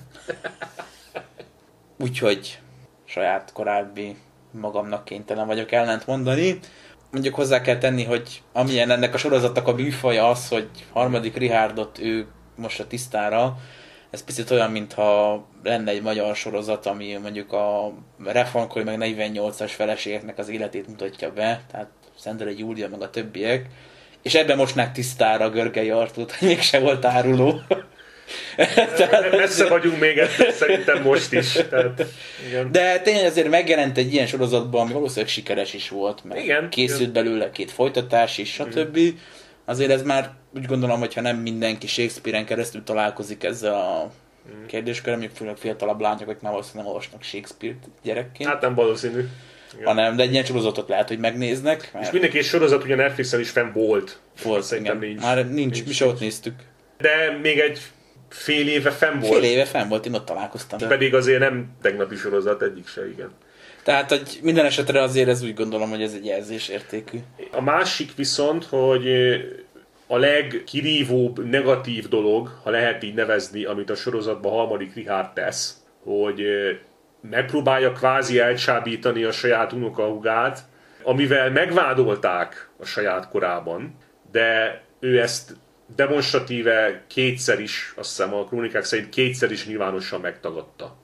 Úgyhogy saját korábbi magamnak kénytelen vagyok ellent mondani. Mondjuk hozzá kell tenni, hogy amilyen ennek a sorozatnak a műfaja az, hogy harmadik Richardot ő most a tisztára, ez picit olyan, mintha lenne egy magyar sorozat, ami mondjuk a reformkori meg negyvennyolcas feleségeknek az életét mutatja be, tehát Szenderei Júlia meg a többiek, és ebben mosnák tisztára Görgei Artúrt, hogy mégse volt áruló. Tehát, messze vagyunk még ettől, szerintem most is. Tehát, igen. De tényleg azért megjelent egy ilyen sorozatban, ami valószínűleg sikeres is volt, mert igen, készült igen. belőle két folytatás is, stb. Mm. Azért ez már úgy gondolom, hogyha nem mindenki Shakespeare-en keresztül találkozik ezzel a mm. kérdéskörrel, mondjuk főleg fiatalabb lányok, akik már valószínűleg nem olvasnak Shakespeare-t gyerekként. Hát nem valószínű. Igen. Hanem, de egy ilyen sorozatot lehet, hogy megnéznek. Mert... És mindenki sorozat ugye Netflixen is fenn volt. Volt, szerintem nincs. Már nincs, nincs, mi se ott néztük. De még egy fél éve fenn volt. Fél éve fenn volt, én ott találkoztam. Pedig azért nem tegnapi sorozat, egyik se, igen. Tehát, hogy minden esetre azért ez úgy gondolom, hogy ez egy jelzésértékű. A másik viszont, hogy a legkirívóbb negatív dolog, ha lehet így nevezni, amit a sorozatban harmadik Richard tesz, hogy megpróbálja kvázi elcsábítani a saját unokahúgát, amivel megvádolták a saját korában, de ő ezt demonstratíve kétszer is, azt hiszem a krónikák szerint kétszer is nyilvánosan megtagadta.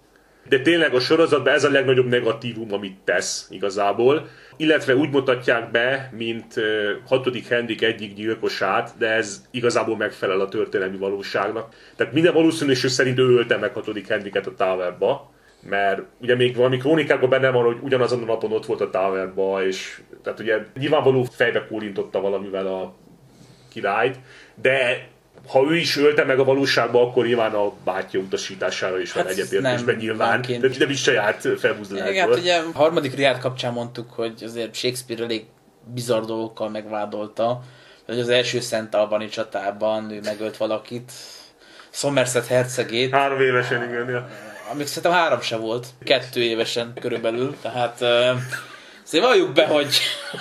De tényleg a sorozatban ez a legnagyobb negatívum, amit tesz igazából. Illetve úgy mutatják be, mint uh, hatodik Henrik egyik gyilkosát, de ez igazából megfelel a történelmi valóságnak. Tehát minden valószínűség szerint ő ölte meg hatodik Henriket a Towerba, mert ugye még valami krónikákban benne van, hogy ugyanazon a napon ott volt a Towerba, és tehát ugye nyilvánvaló fejbe kórintotta valamivel a királyt, de ha ő is ölte meg a valóságban, akkor nyilván a bátyja utasítására is van hát egyetértésben nyilván, de nem is saját felbuzdulásból. Hát ugye a harmadik Richard kapcsán mondtuk, hogy azért Shakespeare elég bizarr dolgokkal megvádolta, hogy az első Szent Albani csatában ő megölt valakit, Somerset hercegét. Három évesen, igen. Ja. Amíg szerintem három se volt, kettő évesen körülbelül, tehát uh, azért valljuk be, hogy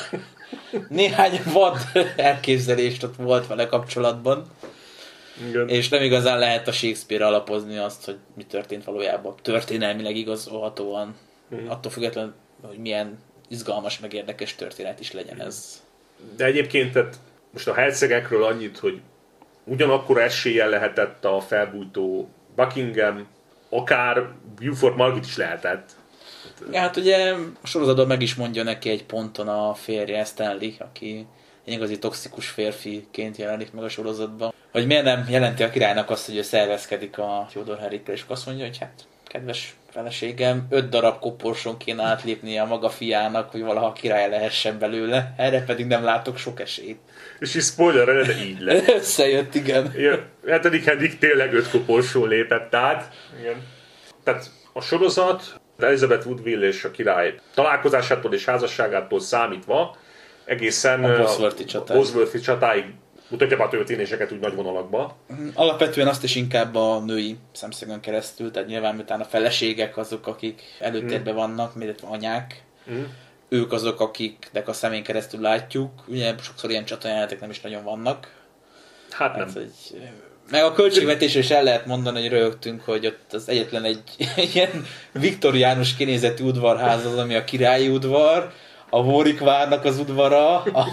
néhány vad elképzelést ott volt vele kapcsolatban. Igen. És nem igazán lehet a Shakespeare alapozni azt, hogy mi történt valójában. Történelmileg igazolhatóan, uh-huh. attól függetlenül, hogy milyen izgalmas, meg érdekes történet is legyen ez. De egyébként tehát most a hercegekről annyit, hogy ugyanakkor eséllyel lehetett a felbújtó Buckingham, akár Beaufort Margit is lehetett. Ja, hát ugye a sorozatban meg is mondja neki egy ponton a férje, Stanley, aki egy igazi toxikus férfiként jelenik meg a sorozatban, hogy miért nem jelenti a királynak azt, hogy ő szervezkedik a Theodore Henrikkel, és azt mondja, hogy hát, kedves feleségem, öt darab koporson kéne átlépnie a maga fiának, hogy valaha király lehessen belőle, erre pedig nem látok sok esélyt. És így spoiler, de így lett. Összejött, igen. igen. hetedik Henrik tényleg öt koporsón lépett át. Igen. Tehát a sorozat Elizabeth Woodville és a király találkozásától és házasságától számítva egészen a Bosworthi csatáig. Bosworthi csatáig mutatja be a történéseket úgy nagy vonalakban. Alapvetően azt is inkább a női szemszögön keresztül, tehát nyilván miután a feleségek azok, akik előtérben hmm. vannak, illetve anyák, hmm. ők azok, akiknek a szemén keresztül látjuk. Ugye sokszor ilyen csatajelenetek nem is nagyon vannak. Hát nem. Egy, meg a költségvetésre is el lehet mondani, hogy röhögtünk, hogy ott az egyetlen egy ilyen viktoriánus kinézetű udvarház az, ami a királyi udvar, a Warwick várnak az udvara, a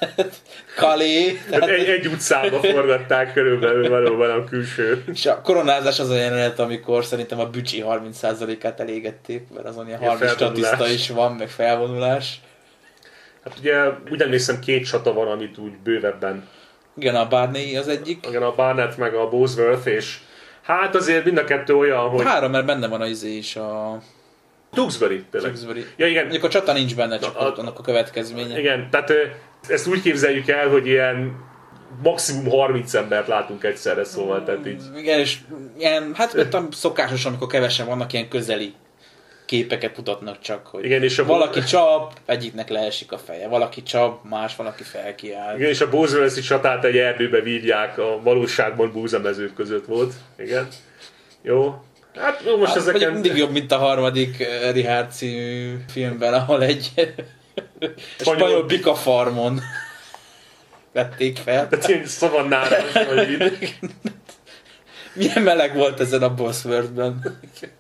Calais. Tehát egy, egy utcába forgatták körülbelül valóban a külső. És a koronázás az a jelenet, amikor szerintem a büdzsé harminc százalékát elégették, mert azon ilyen harminc statiszta is van, meg felvonulás. Hát ugye úgy emlékszem két csata van, amit úgy bővebben. Igen, a Barney az egyik. Igen, a Barnett meg a Bosworth, és hát azért mind a kettő olyan, hogy... Három, mert benne van az izé is a... Tewkesbury, tényleg. Tewkesbury. Ja, igen. Mondjuk a csata nincs benne, csak a, annak a következménye. Igen, tehát ezt úgy képzeljük el, hogy ilyen maximum harminc embert látunk egyszerre, szóval, tehát így... Igen, és ilyen, hát szokásos, amikor kevesen vannak, ilyen közeli képeket mutatnak csak, hogy igen, és a valaki csap, egyiknek leesik a feje, valaki csap, más valaki felkiáll. Igen, és a Bosworthi csatát egy erdőbe vívják, a valóságban búzamezők között volt. Igen. Jó. Hát most hát, ezeken... Mindig jobb, mint a harmadik Richard című filmben, ahol egy spanyol bika farmon vették fel. Tehát ilyen szavannára, vagy így. Milyen meleg volt ezen a Bosworthben.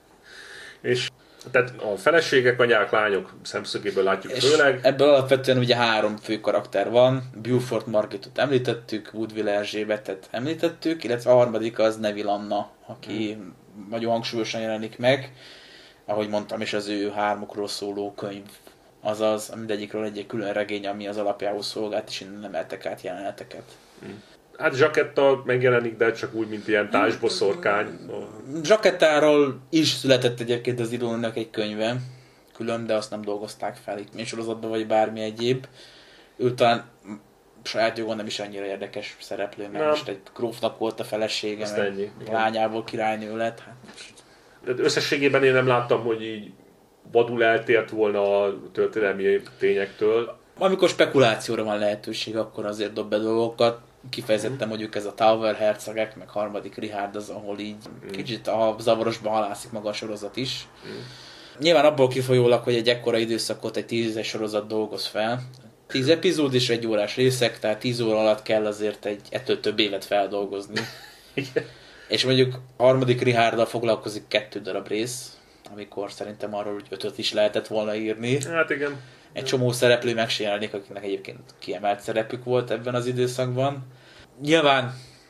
És tehát a feleségek, anyák, lányok szemszögéből látjuk és főleg. Ebből alapvetően ugye három fő karakter van. Beaufort Margitot említettük, Woodville Erzsébetet említettük, illetve a harmadik az Neville Anna, aki hmm. nagyon hangsúlyosan jelenik meg. Ahogy mondtam, és az ő hármukról szóló könyv. Azaz, mindegyikről egy külön regény, ami az alapjául szolgált, és innen emeltek át jeleneteket. Hmm. Hát Zsaketta megjelenik, de csak úgy, mint ilyen társboszorkány. Zsakettáról is született egyébként az Ilónak egy könyve, külön, de azt nem dolgozták fel itt műsorozatban, vagy bármi egyéb. Ő talán saját jogon nem is annyira érdekes szereplő, mert nem. Most egy grófnak volt a felesége, azt meg ennyi, lányából királynő lett. Hát most... De összességében én nem láttam, hogy így vadul eltért volna a történelmi tényektől. Amikor spekulációra van lehetőség, akkor azért dob be dolgokat. Kifejezettem, mm. hogy ők ez a Tower hercegek, meg harmadik Richard az, ahol így mm. kicsit a zavarosban halászik maga a sorozat is. Mm. Nyilván abból kifolyólag, hogy egy ekkora időszakot egy tízes sorozat dolgoz fel. Tíz epizód és egy órás részek, tehát tíz óra alatt kell azért egy ettől több évet feldolgozni. És mondjuk a harmadik Richarddal foglalkozik kettő darab rész, amikor szerintem arról úgy ötöt is lehetett volna írni. Hát igen. Egy csomó szereplő meg se jelenik, akiknek egyébként kiemelt szerepük volt ebben az időszakban. Nyilván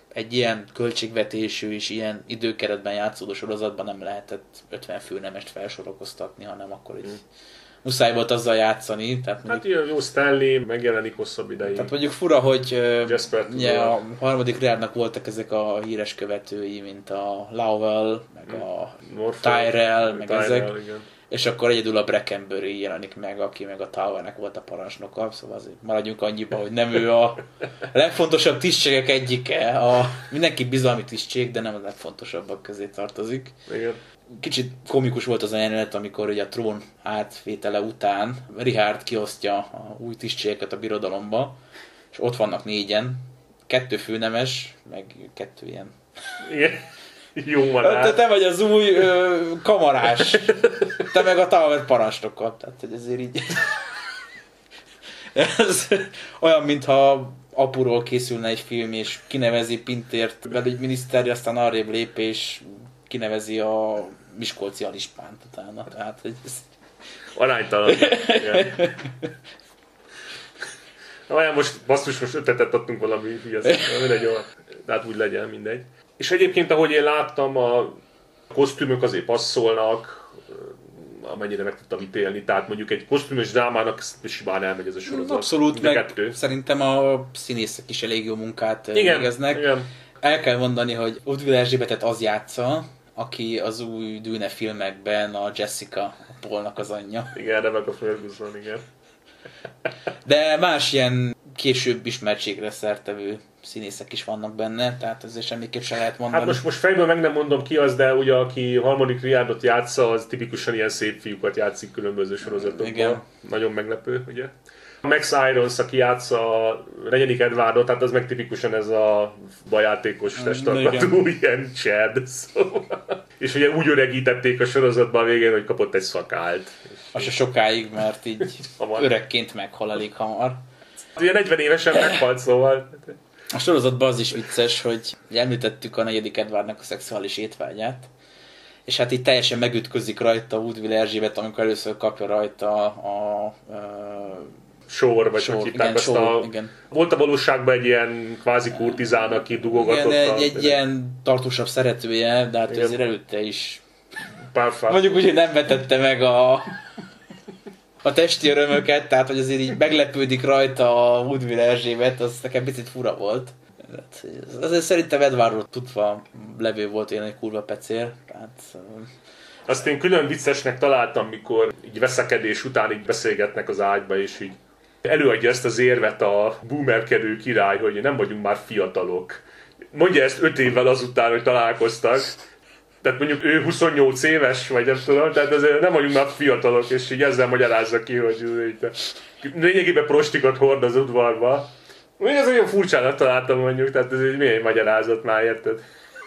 egy ilyen költségvetésű és ilyen időkeretben játszódó sorozatban nem lehetett ötven főnemest felsorokoztatni, hanem akkor így muszáj volt azzal játszani. Tehát hát ilyen jó Stanley megjelenik hosszabb ideig. Tehát mondjuk fura, hogy ugye, a harmadik Riádnak voltak ezek a híres követői, mint a Lowell, meg hmm. a Morpher, Tyrell, meg Tyrell, ezek. Igen. És akkor egyedül a Brackenbury jelenik meg, aki meg a Towernek volt a parancsnoka, szóval azért maradjunk annyiba, hogy nem ő a legfontosabb tisztségek egyike. A, mindenki bizalmi tisztség, de nem a legfontosabbak közé tartozik. Igen. Kicsit komikus volt az a jelenet, amikor ugye a trón átvétele után Richard kiosztja a új tisztségeket a birodalomba, és ott vannak négyen, kettő főnemes, meg kettő ilyen... Igen. Jó van. Te, te vagy az új ö, kamarás, te meg a Tower parancsnoka, tehát hogy ezért így... Ez olyan, mintha apuról készülne egy film, és kinevezi Pintért belügyminiszter, aztán arrébb lép, és kinevezi a miskolci alispánt utána. Tehát, hogy ez... Aránytalan. Olyan most basszus, most ötletet adtunk valami hülyezet, mindegy, jó, tehát úgy legyen, mindegy. És egyébként, ahogy én láttam, a kosztümök azért passzolnak, amennyire meg tudtam ítélni, tehát mondjuk egy kosztümös drámának simán elmegy ez a sorozat. Abszolút, meg kettő. Szerintem a színészek is elég jó munkát igen, végeznek. Igen. El kell mondani, hogy Woodville Erzsébetet az játsza, aki az új Dune filmekben a Jessica Paulnak az anyja. Igen, Rebecca Ferguson, igen. De más ilyen később ismertségre szertevő színészek is vannak benne, tehát ezért semmiképp sem lehet mondani. Hát most, most fejből meg nem mondom ki az, de ugye aki harmadik Riádot játsza, az tipikusan ilyen szép fiúkat játszik különböző sorozatokban. Igen. Nagyon meglepő, ugye? Max Irons, aki játsza a negyedik Edwardot, tehát az meg tipikusan ez a bajátékos testalkatú, ilyen Chad. Szóval. És ugye úgy öregítették a sorozatban a végén, hogy kapott egy szakált. Az se sokáig, mert így öregként meghal elég hamar. Ugye negyven évesen meghalt, szóval... A sorozatban az is vicces, hogy említettük a negyedik Edwardnak a szexuális étvágyát, és hát így teljesen megütközik rajta Woodville Erzsébet, amikor először kapja rajta a... a sor, vagy hogy hívták azt a... Igen. Volt a valóságban egy ilyen kvázi kurtizán, aki dugogatott. Igen, egy, egy ilyen tartósabb szeretője, de hát azért előtte is... Párfát. Mondjuk úgy, hogy nem vetette meg a... a testi örömöket, tehát hogy azért így meglepődik rajta a Woodville Erzsébet, az nekem picit fura volt. Azért szerintem Edwardról tudva levő volt olyan egy kurva pecér. Tehát... Azt én külön viccesnek találtam, mikor így veszekedés után így beszélgetnek az ágyba, és így előadja ezt az érvet a boomerkedő király, hogy nem vagyunk már fiatalok. Mondja ezt öt évvel azután, hogy találkoztak. Tehát mondjuk ő huszonnyolc éves, vagy nem tudom, tehát azért nem vagyunk már fiatalok, és így ezzel magyarázza ki, hogy lényegében prostikat hord az udvarba. Még ez olyan furcsának találtam mondjuk, tehát ez egy milyen magyarázat már, érted?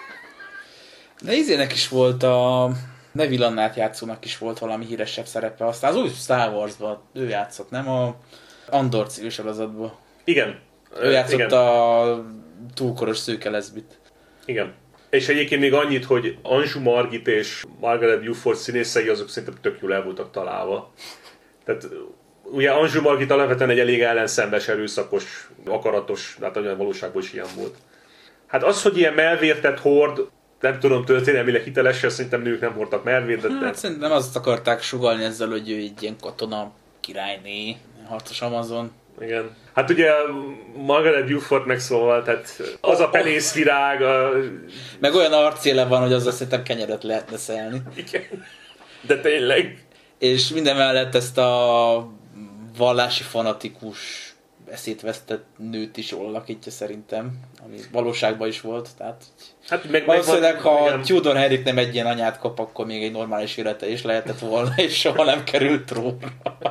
De izének is volt a... Neville Annát játszónak is volt valami híresebb szerepe, aztán az új Star Wars-ban ő játszott, nem? A Andor című sorozatban. Igen. Ő játszott igen. a túlkoros szőke leszbit. Igen. És egyébként még annyit, hogy Anjou Margit és Margaret Beaufort színészei azok szerintem tök jól el voltak találva. Tehát ugye Anjou Margit alapvetően egy elég ellenszenves, erőszakos, akaratos, hát olyan valóságban is ilyen volt. Hát az, hogy ilyen melvértet hord, nem tudom, történelmileg hitelesen, szerintem nők nem hordtak melvértet. Hát de... szerintem azt akarták sugallni ezzel, hogy ő egy ilyen katona királyné, harcos Amazon. Igen. Hát ugye Margaret Beaufort megszólal, tehát az a penészvirág... A... Meg olyan arcéle van, hogy azzal szerintem kenyeret lehetne szelni. Igen. De tényleg. És minden mellett ezt a vallási fanatikus eszétvesztett nőt is jól alakítja szerintem, ami valóságban is volt, tehát hát meg, valószínűleg, meg ha igen. Tudor Henrik nem egy ilyen anyát kap, akkor még egy normális élete is lehetett volna, és soha nem került trónra.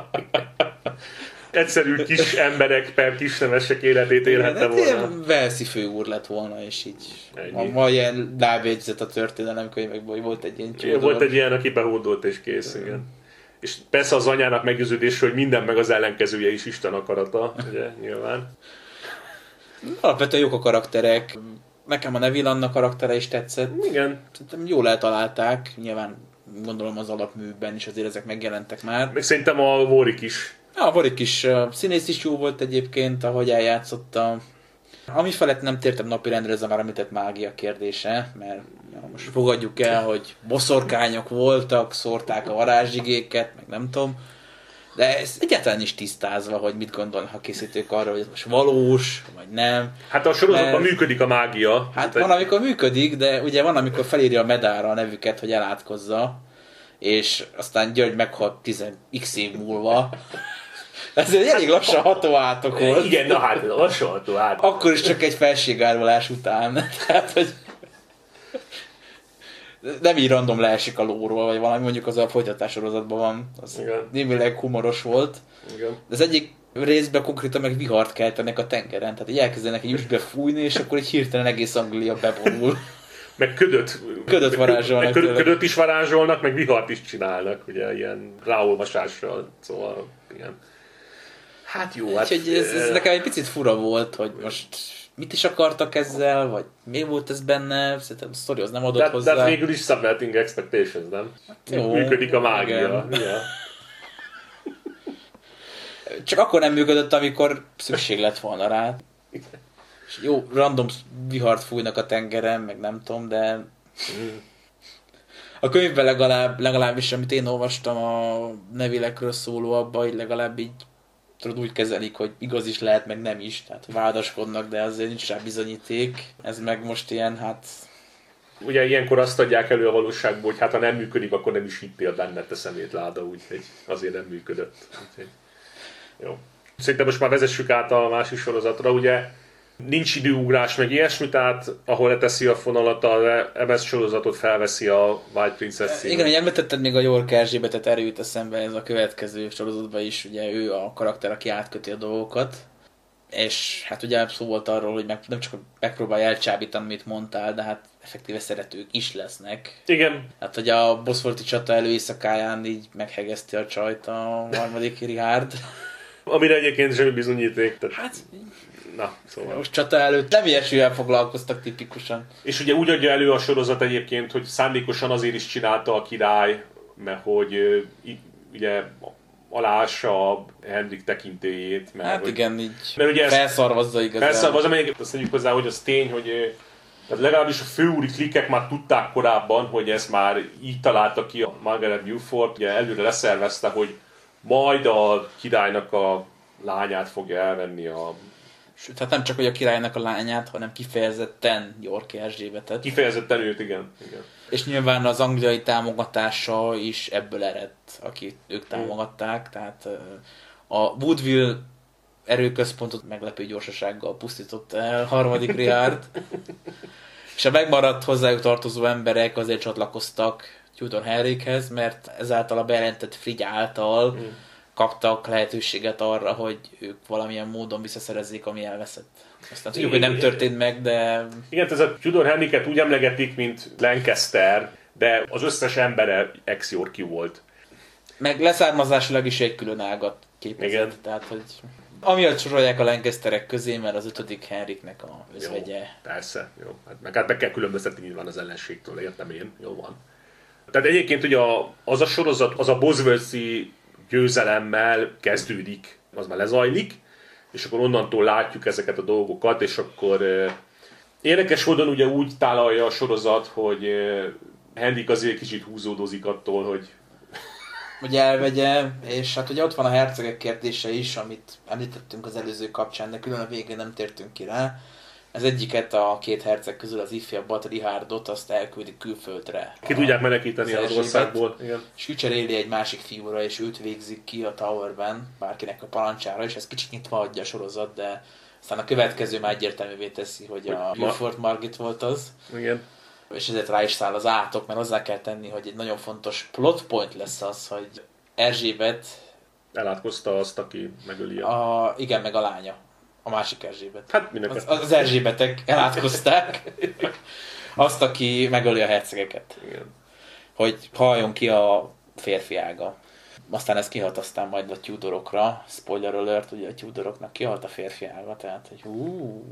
Egyszerű kis emberek per kisnemesek életét élhette volna. Ilyen Velszi főúr lett volna, és így ma, ma ilyen lábjegyzet a történelemkönyvekben, hogy volt egy ilyen csodor. Volt egy ilyen, aki behódolt és kész, igen. igen. És persze az anyának meggyőződésre, hogy minden meg az ellenkezője is Isten akarata, ugye, nyilván. Alapvetően jók a karakterek. Nekem a Neville Anna karaktere is tetszett. Igen. Szerintem jól eltalálták, nyilván gondolom az alapműben is azért ezek megjelentek már. Meg szerintem a Warwick is. Ja, a Warwick is, a színész is jó volt egyébként, ahogy eljátszotta. Ami felett nem tértem napirendre, ez a már említett mágia kérdése, mert ja, most fogadjuk el, hogy boszorkányok voltak, szórták a varázsigéket, meg nem tudom, de ez egyáltalán is tisztázva, hogy mit gondolnak a készítők arra, hogy ez most valós, vagy nem. Hát a sorozatban mert... működik a mágia. Hát van, amikor működik, de ugye van, amikor felírja a medára a nevüket, hogy elátkozza, és aztán György meghalt tíz x év múlva. Ez egy elég lassan ható átok volt. Igen, na hát lassan ható átok. Akkor is csak egy felségárvalás után. Tehát, hogy nem így random leesik a lóról, vagy valami, mondjuk az a folytatás sorozatban van. Az igen. Némileg humoros volt. Igen. De az egyik részben konkrétan meg vihart keltenek a tengeren. Tehát így elkezdenek egy üstbe fújni, és akkor egy hirtelen egész Anglia bevonul. Meg ködöt. Ködöt varázsolnak. Meg ködöt, ködöt is varázsolnak, meg vihart is csinálnak, ugye ilyen ráolvasással. Szóval, igen. Hát jó, hát... Úgyhogy ez, ez nekem egy picit fura volt, hogy most mit is akartak ezzel, vagy mi volt ez benne, szerintem a sztori az nem adott de, hozzá. De végül is subverting expectations, nem? Hát jó, működik a mágia. Ja. Csak akkor nem működött, amikor szükség lett volna rá. És jó, random vihart fújnak a tengeren, meg nem tudom, de... A könyvben legalább, legalábbis, amit én olvastam a Neville-ekről szóló abba, így legalább így tudod, úgy kezelik, hogy igaz is lehet, meg nem is. Tehát vádaskodnak, de azért nincs rá bizonyíték. Ez meg most ilyen, hát... Ugye ilyenkor azt adják elő a valóságból, hogy hát ha nem működik, akkor nem is hittél benne, te szemétláda, úgyhogy azért nem működött. Úgyhogy... Jó. Szerintem most már vezessük át a másik sorozatra, ugye nincs időugrás, meg ilyesmi, tehát ahol leteszi a fonalat, az em es sorozatot felveszi a White Princess szín. Igen, hogy említetted még a York Erzsébetet, erőt eszembe ez a következő sorozatban is, ugye ő a karakter, aki átköti a dolgokat, és hát ugye szó volt arról, hogy meg, nem csak megpróbálja elcsábítani, amit mondtál, de hát effektíve szeretők is lesznek. Igen. Hát, hogy a Bosforti csata előéjszakáján így meghegeszti a csajt a harmadik Richard. Amire egyébként semmi bizonyíték. Tehát... Hát... Na, szóval. Most csata előtt nem ilyesmivel foglalkoztak tipikusan. És ugye úgy adja elő a sorozat egyébként, hogy szándékosan azért is csinálta a király, mert hogy ugye alássa Henrik tekintélyét. Mert, hát hogy, igen, így mert ugye felszarvazza igazán. Felszarvazza, mert azt mondjuk hozzá, hogy az tény, hogy tehát legalábbis a főúri klikkek már tudták korábban, hogy ezt már így találta ki a Margaret Beaufort, ugye előre leszervezte, hogy majd a királynak a lányát fogja elvenni a... Sőt, hát nem csak hogy a királynak a lányát, hanem kifejezetten York Erzsébetet. Kifejezetten őt, igen. igen. És nyilván az angliai támogatása is ebből eredt, akit ők támogatták. Tehát a Woodville erőközpontot meglepő gyorsasággal pusztított el harmadik Richard. És a megmaradt hozzájuk tartozó emberek azért csatlakoztak Tudor Henrikhez, mert ezáltal a bejelentett Frigy által mm. kaptak lehetőséget arra, hogy ők valamilyen módon visszaszerezzék, ami elveszett. Aztán tudjuk, hogy nem történt meg, de... Igen, ez a Tudor Henriket úgy emlegetik, mint Lancaster, de az összes embere ex-Yorkie volt. Meg leszármazásilag is egy külön ágat képezett. Igen. Tehát, hogy... Amiatt sorolják a Lancasterek közé, mert az ötödik Henriknek a özvegye. Jó, persze, jó. Hát meg, hát meg kell különböztetni nyilván az ellenségtől, értem én, jó van. Tehát egyébként ugye az a sorozat, az a Bosworthi győzelemmel kezdődik, az már lezajlik, és akkor onnantól látjuk ezeket a dolgokat, és akkor eh, érdekes módon ugye úgy tálalja a sorozat, hogy eh, Henrik azért kicsit húzódozik attól, hogy hogy elvegye, és hát ugye ott van a hercegek kérdése is, amit említettünk az előző kapcsán, de külön a végén nem tértünk ki rá. Ez egyiket a két herceg közül, az ifjabbat, Richardot, azt elküldik külföldre. Ki tudják menekíteni az országból. Igen. És kicseréli egy másik fiúra, és őt végzik ki a Towerben, bárkinek a parancsára, és ez kicsit nyitva adja a sorozat, de aztán a következő már egyértelművé teszi, hogy a Beaufort Margit volt az. Igen. És ezért rá is száll az átok, mert hozzá kell tenni, hogy egy nagyon fontos plot point lesz az, hogy Erzsébet... elátkozta azt, aki megöli a... a... Igen, meg a lánya. A másik Erzsébet. Hát az, az Erzsébetek elátkozták azt, aki megöli a hercegeket. Igen. Hogy halljon ki a férfi ága. Aztán ez kihat aztán majd a Tudorokra. Spoiler alert, ugye a Tudoroknak kihalt a férfi ága, tehát hogy hú...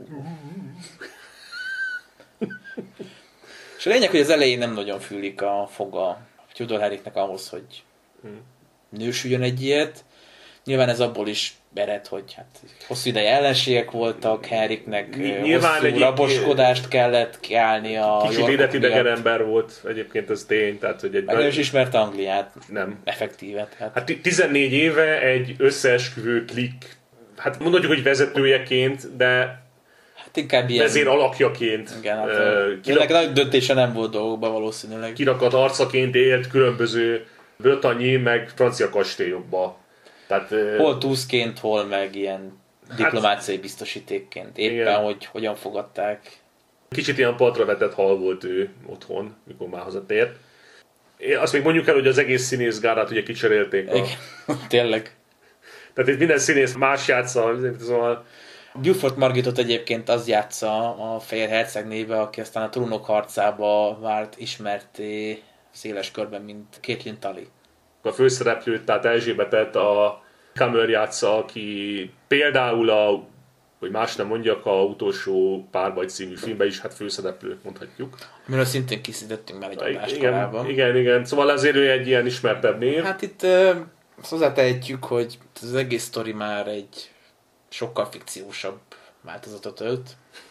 És a lényeg, hogy az elején nem nagyon fűlik a foga Tudor Henriknek ahhoz, hogy nősüljön egy ilyet. Nyilván ez abból is ered, hogy hát hosszú ideje ellenségek voltak, Henriknek Nyilván hosszú egy raboskodást kellett kiállni a kicsit életidegen ember volt, egyébként ez tény. Tehát, hogy egy meg nem is ismerte Angliát. Nem. Effektíve. Tehát. Hát tizennégy éve egy összeesküvő klik, hát mondhatjuk, hogy vezetőjeként, de hát inkább ilyen... vezér alakjaként. Igen, hát uh, kirak... nagy döntése nem volt dolgokban valószínűleg. Kirakat arcaként élt különböző brötanyi, meg francia kastélyokba. Tehát, hol túszként, hol meg ilyen diplomáciai hát, biztosítékként. Éppen, igen. hogy hogyan fogadták. Kicsit ilyen partra vetett hal volt ő otthon, mikor már hazatért. Azt még mondjuk el, hogy az egész színészgárát ugye kicserélték. A... Igen, tényleg. Tehát itt minden színész más játsza, szóval... Beaufort Margitot egyébként az játsza a Fehér Herceg néve, aki aztán a Trónok harcába vált ismerté széles körben, mint Caitlin Tully. A főszereplőt, tehát Erzsébetet a Cameron játsza, aki például a, hogy más nem mondjak, a utolsó Párbaj című filmben is hát főszereplőt mondhatjuk. Amiről szintén készítettünk már egy adást igen, korábban. Igen, igen, szóval azért ő egy ilyen ismertebb név. Hát itt uh, hozzátehetjük, hogy az egész sztori már egy sokkal fikciósabb változatot ölt.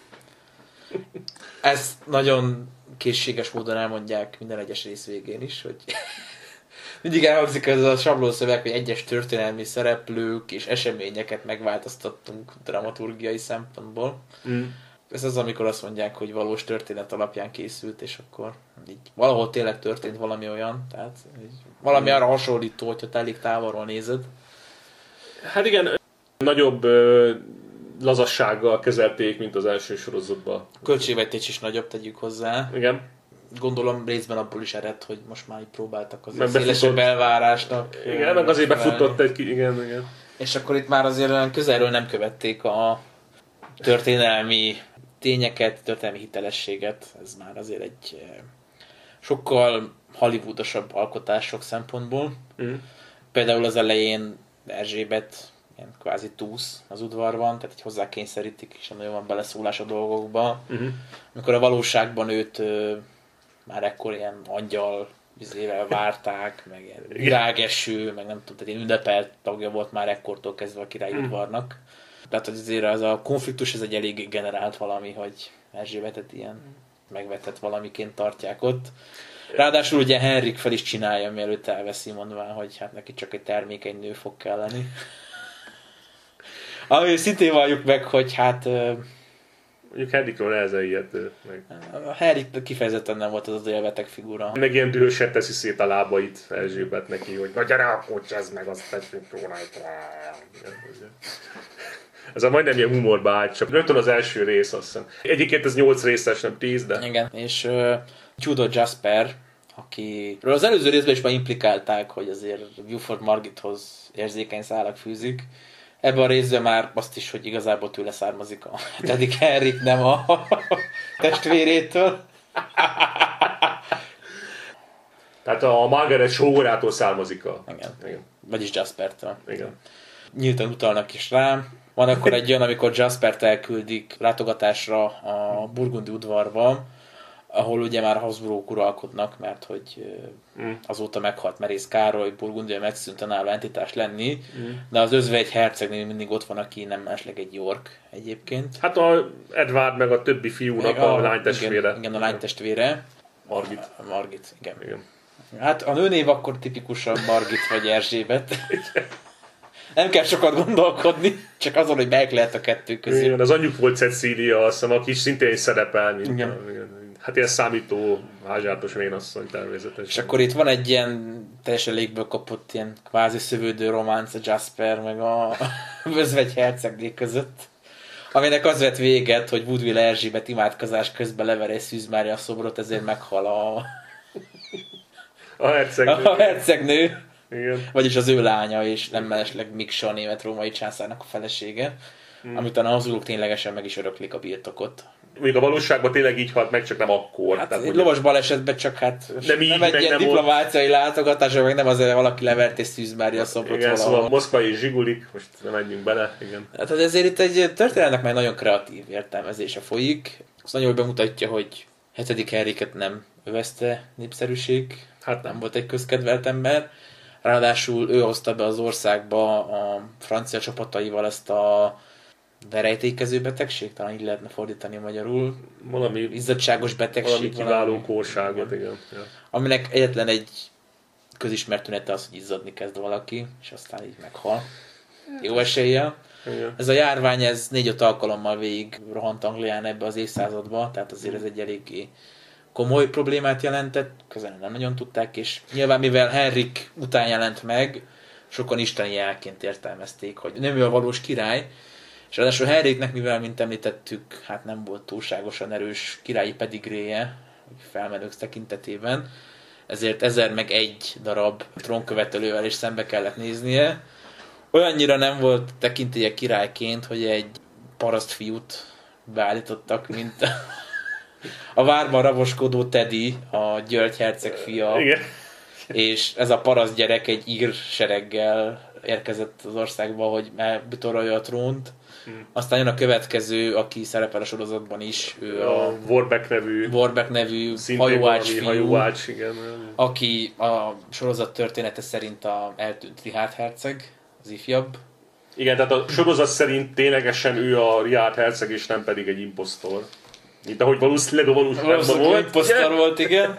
Ezt nagyon készséges módon elmondják minden egyes rész végén is, hogy mindig elhangzik ez a sablonszöveg, hogy egyes történelmi szereplők és eseményeket megváltoztattunk dramaturgiai szempontból. Mm. Ez az, amikor azt mondják, hogy valós történet alapján készült, és akkor így valahol tényleg történt valami olyan, tehát valami mm. arra hasonlító, hogyha te elég távolról nézed. Hát igen, nagyobb ö, lazassággal kezelték, mint az első sorozatban. A költségvetés is nagyobb, tegyük hozzá. Igen. Gondolom részben abból is ered, hogy most már így próbáltak az szélesebb elvárásnak. Igen, meg azért befutott egy ki, igen, igen. És akkor itt már azért olyan közelről nem követték a történelmi tényeket, történelmi hitelességet. Ez már azért egy sokkal hollywoodosabb alkotás sok szempontból. Mm. Például az elején Erzsébet ilyen kvázi túsz az udvarban, tehát így hozzá kényszerítik, és nagyon van beleszólás a dolgokba. Mm-hmm. Amikor a valóságban őt ö, már ekkor ilyen angyal vizével várták, meg ilyen virágeső, meg nem tudom, tehát ilyen ünnepelt tagja volt már ekkortól kezdve a királyi mm. udvarnak. Tehát hogy azért az a konfliktus ez egy elég generált valami, hogy Erzsébetet ilyen megvetett valamiként tartják ott. Ráadásul ugye Henrik fel is csinálja, mielőtt elveszi, mondván, hogy hát neki csak egy termékeny nő fog kelleni. Ami szintén valljuk meg, hogy hát... Mondjuk Henrikről nehezen ilyet meg. A Henrik kifejezetten nem volt az az élveteg figura. Meg ilyen dühösen teszi szét a lábait Erzsébet neki, hogy na gyere, akkor csezd meg, azt tegyünk róla. Ez a majdnem ilyen humorba állt, csak rögtön az első rész, azt hiszem. Egyébként ez nyolc részes, nem tíz, de... Igen, és uh, Judo Jasper, akiről az előző részben is már implikálták, hogy azért Beaufort Margithoz érzékeny szálak fűzik. Ebben a részben már azt is, hogy igazából tőle származik a hetedik Henrik, nem a testvérétől. Tehát a Margaret sógorától származik a... Igen. Igen. Vagyis Jaspertől. Igen. Nyíltan utalnak is rá. Van akkor egy olyan, amikor Jaspert elküldik látogatásra a burgundi udvarba, ahol ugye már Habsburgok uralkodnak, mert hogy mm. azóta meghalt Merész Károly, Burgundia megszűnt önálló entitás lenni, mm. de az özvegy hercegnél mindig ott van, aki nem másleg egy York egyébként. Hát a Edward meg a többi fiúnak a, a lánytestvére. Igen, igen, a lánytestvére. Margit. A Margit, igen. igen. Hát a nőnév akkor tipikusan Margit vagy Erzsébet. Nem kell sokat gondolkodni, csak azon, hogy melyik lehet a kettő közé. Igen, az anyjuk volt Cecília, azt hiszem, aki szintén szerepel, mint igen. A, igen. Hát ilyen számító, házsártos vénasszony természetesen. És akkor itt van egy ilyen teljesen légből kapott ilyen kvázi szövődő románc a Jasper meg a özvegy hercegné között, aminek az vett véget, hogy Woodville Erzsébet imádkozás közben lever egy Szűz Mária szobrot, ezért meghal a... a hercegnő. A hercegnő. Igen. Vagyis az ő lánya, és nem mellesleg Miksa, a német-római császárnak a felesége, hmm. amit a Habsburgok ténylegesen meg is öröklik a birtokot. Még a valóságban tényleg így halt meg, csak nem akkor. Hát tehát egy lovas balesetben csak hát nem, így, nem egy ilyen diplomáciai ott... látogatás, meg nem azért valaki levert és Szűz Mária szobrot igen, valahol. Szóval Moszkva és Zsigulik, most nem menjünk bele. Igen. Hát ezért itt egy történetnek már nagyon kreatív értelmezése folyik. Azt nagyon bemutatja, hogy hetedik Henriket nem övezte népszerűség, hát nem volt egy közkedvelt ember. Ráadásul ő hozta be az országba a francia csapataival ezt a verejtékező betegség, talán így lehetne fordítani magyarul. Valami izzadságos betegség. Valami kiváló kórságot, igen. Ja. Aminek egyetlen egy közismert tünete az, hogy izzadni kezd valaki, és aztán így meghal. Jó eséllyel. Igen. Ez a járvány, ez négy-öt alkalommal végig rohant Anglián ebbe az évszázadba, tehát azért ez egy eléggé komoly problémát jelentett, közel nem nagyon tudták, és nyilván mivel Henrik után jelent meg, sokan isteni jelként értelmezték, hogy nem ő a valós király, és ráadásul Henriknek, mivel, mint említettük, hát nem volt túlságosan erős királyi pedigréje, felmenők tekintetében, ezért ezer meg egy darab trónkövetelővel is szembe kellett néznie. Olyannyira nem volt tekintélye királyként, hogy egy parasztfiút beállítottak, mint a várban raboskodó Teddy, a György herceg fia. Igen. És ez a paraszt gyerek egy ír sereggel érkezett az országba, hogy elbitorolja a trónt. Hmm. Aztán jön a következő, aki szerepel a sorozatban is, ő a, a Warbeck nevű, Warbeck nevű hajóács fiú, hajóács, igen. aki a sorozat története szerint a eltűnt Richard herceg, az ifjabb. Igen, tehát a sorozat szerint ténylegesen ő a Richard herceg, és nem pedig egy imposztor. Mint ahogy valószínűleg a valóságban volt. Imposztor volt, igen.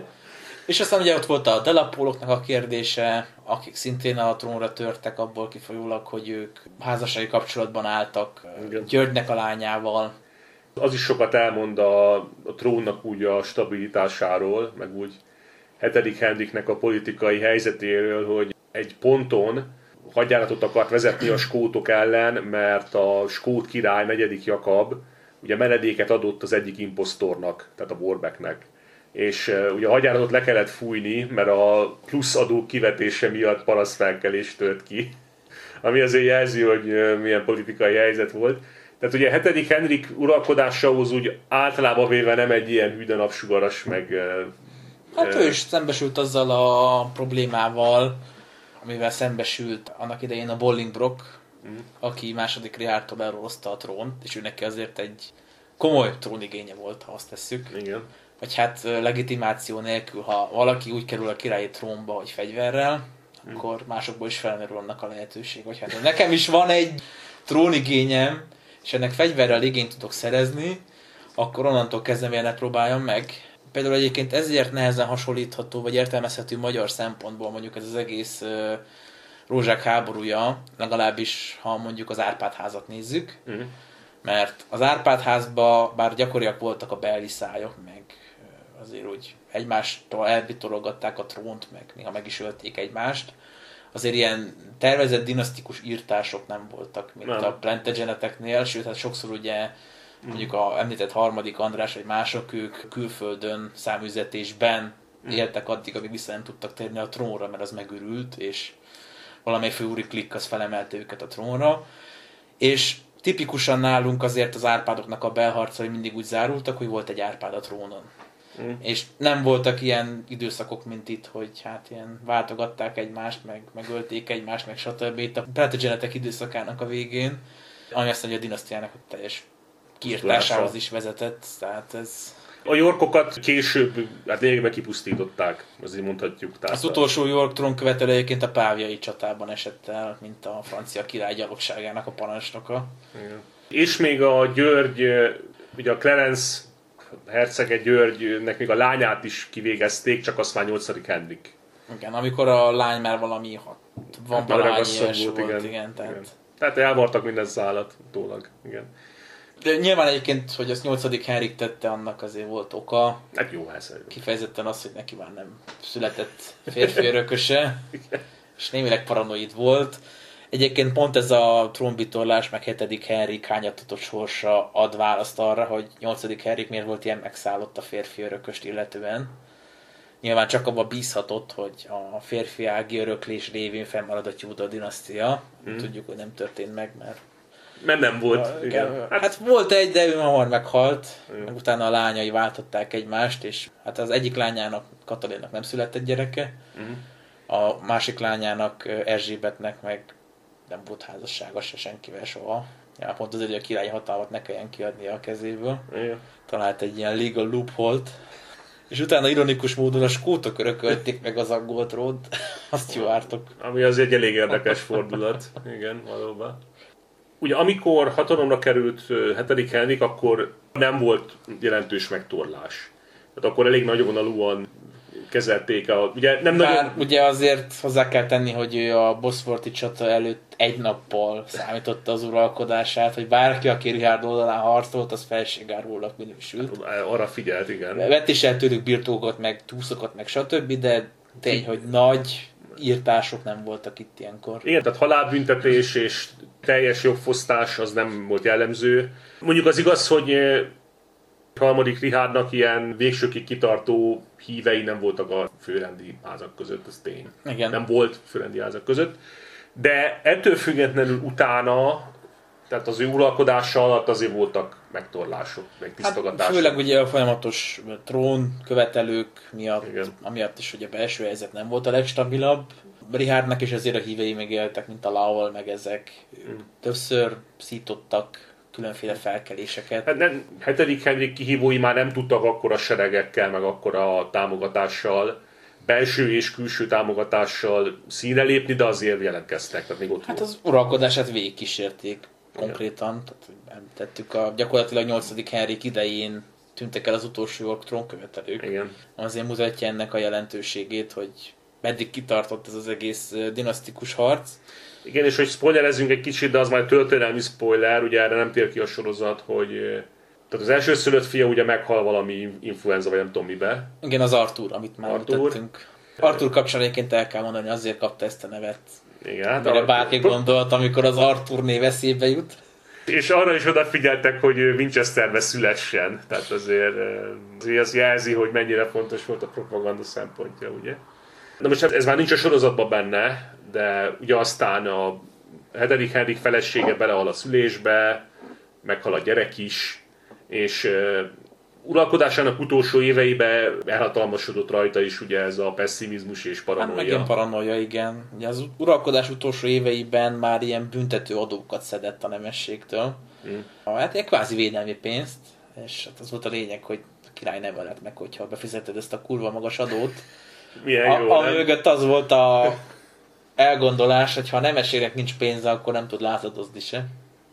És aztán ugye ott volt a Delapoloknak a kérdése, akik szintén a trónra törtek abból kifolyólag, hogy ők házassági kapcsolatban álltak igen. Györgynek a lányával. Az is sokat elmond a, a trónnak úgy a stabilitásáról, meg úgy hetedik Henriknek a politikai helyzetéről, hogy egy ponton hadjáratot akart vezetni a skótok ellen, mert a skót király, negyedik Jakab ugye menedéket adott az egyik imposztornak, tehát a Warbecknek. És uh, ugye a hadjáratot le kellett fújni, mert a plusz adók kivetése miatt parasztfelkelés tört ki. Ami azért jelzi, hogy uh, milyen politikai helyzet volt. Tehát ugye hetedik Henrik uralkodásához úgy általában véve nem egy ilyen hűde napsugaras, meg... Uh, hát ő is szembesült azzal a problémával, amivel szembesült annak idején a Bolingbroke, mm. aki második Richardtól elrólozta a trónt, és ő neki azért egy komoly trónigénye volt, ha azt tesszük. Igen. Vagy hát legitimáció nélkül, ha valaki úgy kerül a királyi trónba, hogy fegyverrel, mm. akkor másokból is felmerül annak a lehetőség, hogy hát nekem is van egy trónigényem, és ennek fegyverrel igényt tudok szerezni, akkor onnantól kezdve ne próbáljam meg. Például egyébként ezért nehezen hasonlítható, vagy értelmezhető magyar szempontból mondjuk ez az egész uh, rózsák háborúja, legalábbis ha mondjuk az Árpád házat nézzük, mm. mert az Árpád házban bár gyakoriak voltak a belliszályok, meg uh, azért úgy egymástól elbitorogatták a trónt, meg néha meg is ölték egymást, azért ilyen tervezett dinasztikus írtások nem voltak, mint nem. a Plantageneteknél, sőt, hát sokszor ugye mondjuk a említett harmadik András, vagy mások, ők külföldön, száműzetésben éltek addig, amíg vissza nem tudtak térni a trónra, mert az megürült, és valamely főúri klikk az felemelte őket a trónra. És tipikusan nálunk azért az Árpádoknak a belharcai mindig úgy zárultak, hogy volt egy Árpád a trónon. Mm. És nem voltak ilyen időszakok, mint itt, hogy hát ilyen váltogatták egymást, meg megölték egymást, meg stb. Itt a Plantagenetek időszakának a végén, ami azt mondja, a dinasztiának a teljes kiirtásához is vezetett, tehát ez... A Yorkokat később, hát lényegben kipusztították, azért mondhatjuk. Tehát az utolsó York trónkövetelő egyébként a Páviai csatában esett el, mint a francia király gyalogságának a parancsnoka. Igen. És még a György, ugye a Clarence hercege Györgynek még a lányát is kivégezték, csak azt már nyolcadik Henrik. Igen, amikor a lány már valami van valahány éves volt, igen. igen, tehát... igen. Tehát elvartak minden szállat utólag, igen. De nyilván egyébként, hogy azt nyolcadik Henrik tette, annak azért volt oka. Hát jó, ez kifejezetten az, hogy neki már nem született férfi örököse, és némileg paranoid volt. Egyébként pont ez a trónbitorlás, meg hetedik Henrik hányatatott sorsa ad választ arra, hogy nyolcadik Henrik miért volt ilyen megszállott a férfi örököst illetően. Nyilván csak abban bízhatott, hogy a férfi ági öröklés révén fennmarad a Tudor dinasztia. Mm. Tudjuk, hogy nem történt meg, mert Mert nem volt. A, igen. Hát, hát volt egy, de ő hamar meghalt, igen. Meg utána a lányai váltották egymást, és hát az egyik lányának, Katalinnak nem született gyereke, uh-huh. a másik lányának, Erzsébetnek meg nem volt házassága se senkivel soha. Ja, pont azért, hogy a királyi hatalmat ne kelljen kiadnia a kezéből. Igen. Talált egy ilyen legal loophole-t. És utána ironikus módon a skótok örökölték meg az angol trónt. Azt jó ártok. Ami az egy elég érdekes fordulat. Igen, valóban. Ugye amikor hatalomra került hetedik Henrik, akkor nem volt jelentős megtorlás. Tehát akkor elég nagyvonalúan kezelték a... Ugye, nem Bár nagyon... ugye azért hozzá kell tenni, hogy ő a boszforti csata előtt egy nappal számította az uralkodását, hogy bárki, aki Richárd oldalán harcolt, az felségárulnak minősült. Arra figyelt, igen. Vett is el tőlük birtokokat, meg túszokat, meg stb., de tény, hogy nagy írtások nem voltak itt ilyenkor. Igen, tehát halálbüntetés és teljes jogfosztás az nem volt jellemző. Mondjuk az igaz, hogy harmadik Richárdnak ilyen végsőkig kitartó hívei nem voltak a főrendi házak között, ez tény. Igen. Nem volt főrendi házak között. De ettől függetlenül utána, tehát az ő uralkodása alatt azért voltak megtorlások, meg tisztogatások. Hát, főleg ugye a folyamatos trón követelők miatt, igen. amiatt is, hogy a belső helyzet nem volt a legstabilabb. Richárdnak is azért a hívei megéltek, mint a Lowell, meg ezek. Mm. Többször szítottak különféle felkeléseket. Hát nem, hetedik Henrik kihívói már nem tudtak akkora seregekkel, meg akkora támogatással, belső és külső támogatással színre lépni, de azért jelentkeztek. Tehát még ott hát volt. az uralkodását végigkísérték konkrétan. Tehát, tettük a gyakorlatilag nyolcadik Henrik idején tűntek el az utolsó trónkövetelők. Igen. Azért mutatja ennek a jelentőségét, hogy meddig kitartott ez az egész dinasztikus harc. Igen, és hogy spoilerezzünk egy kicsit, de az már történelmi spoiler, ugye erre nem tér ki a sorozat, hogy tehát az első szülött fia ugye meghal valami influenza, vagy nem tudom mibe. Igen, az Arthur, amit már Arthur. mutattunk. Arthur kapcsán egyébként el kell mondani, azért kapta ezt a nevet. Igen, hát Mire a... bárki gondolt, amikor az Arthur név eszébe jut. És arra is odafigyeltek, hogy Winchesterbe szülessen. Tehát azért, azért az jelzi, hogy mennyire fontos volt a propaganda szempontja, ugye? Na most ez már nincs a sorozatban benne, de ugye aztán a hetedik Henrik felesége belehal a szülésbe, meghal a gyerek is, és uh, uralkodásának utolsó éveiben elhatalmasodott rajta is ugye ez a pessimizmus és paranoia. Hát meg ilyen paranoia, igen. Ugye az uralkodás utolsó éveiben már ilyen büntető adókat szedett a nemességtől. Hmm. Hát ilyen kvázi védelmi pénzt, és hát az volt a lényeg, hogy a király ne veled meg, hogyha befizeted ezt a kurva magas adót. Milyen a, jó, a nem? mögött az volt a elgondolás, hogy ha a nemeségnek nincs pénze, akkor nem tud lázadozni se.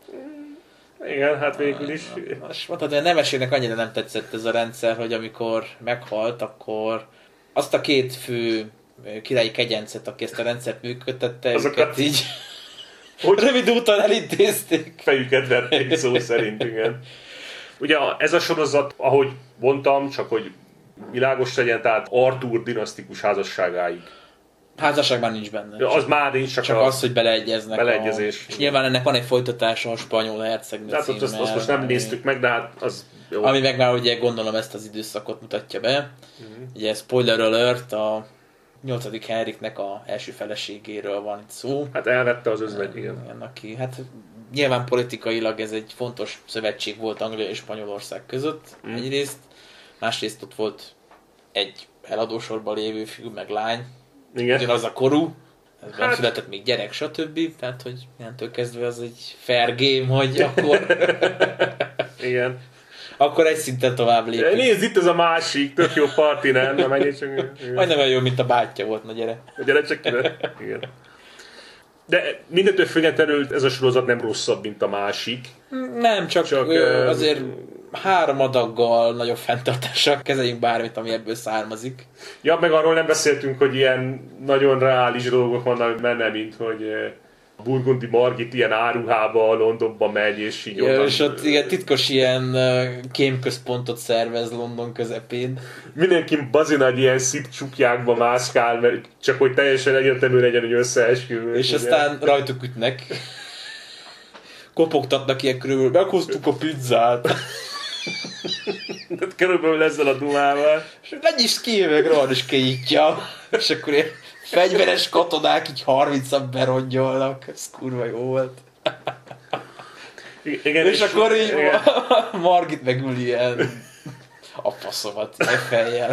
Igen, hát végül is. Most mondhatod, hogy a nemeségnek annyira nem tetszett ez a rendszer, hogy amikor meghalt, akkor azt a két fő királyi kegyencet, aki ezt a rendszert működtette, Azokat... őket így hogy... rövid úton elintézték. Fejüket verték szó szerint, igen. Ugye ez a sorozat, ahogy mondtam, csak hogy világos legyen, tehát Arthur dinasztikus házasságáig. Házasság már nincs benne. Az már nincs, csak, csak a... az, hogy beleegyeznek. Beleegyezés. A... És nyilván ennek van egy folytatása a spanyol hercegnő hát címmel. azt, azt most nem néztük meg, de hát az jó. Ami meg már ugye gondolom ezt az időszakot mutatja be. Uh-huh. Ugye spoiler alert, a nyolcadik Henriknek a első feleségéről van itt szó. Hát elvette az özvegy, igen. igen. Aki, hát nyilván politikailag ez egy fontos szövetség volt Anglia és Spanyolország között mm. egyrészt. Másrészt ott volt egy eladósorban lévő fiú, meg lány. Igen. Ugyanaz a korú. Ezben hát... született még gyerek, stb. Tehát, hogy innentől kezdve az egy fair game, hogy akkor... igen. Akkor egy szinten tovább lépünk. Nézd, itt ez a másik, tök jó parti, nem? Na, menjél csak... Majdnem olyan jó, mint a bátyja volt, na gyere. Gyere csak ide. Igen. De mindentől függetlenül ez a sorozat nem rosszabb, mint a másik. Nem, csak, csak ö, azért három adaggal nagyobb fenntartással kezeljünk bármit, ami ebből származik. Ja, meg arról nem beszéltünk, hogy ilyen nagyon reális dolgok vannak benne, mint hogy Burgundi Margit ilyen áruhába Londonba megy, és így ja, és ott igen, titkos ilyen kémközpontot szervez London közepén. Mindenki bazinagy ilyen szip csukjákba mászkál, mert csak hogy teljesen egyértelmű legyen, hogy összeesküvő. És ugye? Aztán rajtuk ütnek. Kopogtatnak ilyen körülbelül, meghoztuk a pizzát. De körülbelül ezzel a dumával. És ne nyisd ki, meg rohan is kinyitja. És akkor ilyen fegyveres katonák így harmincan berongyolnak. Ez kurva jó volt. Igen, és, és akkor így igen. Margit megül ilyen a faszomat ilyen fejjel.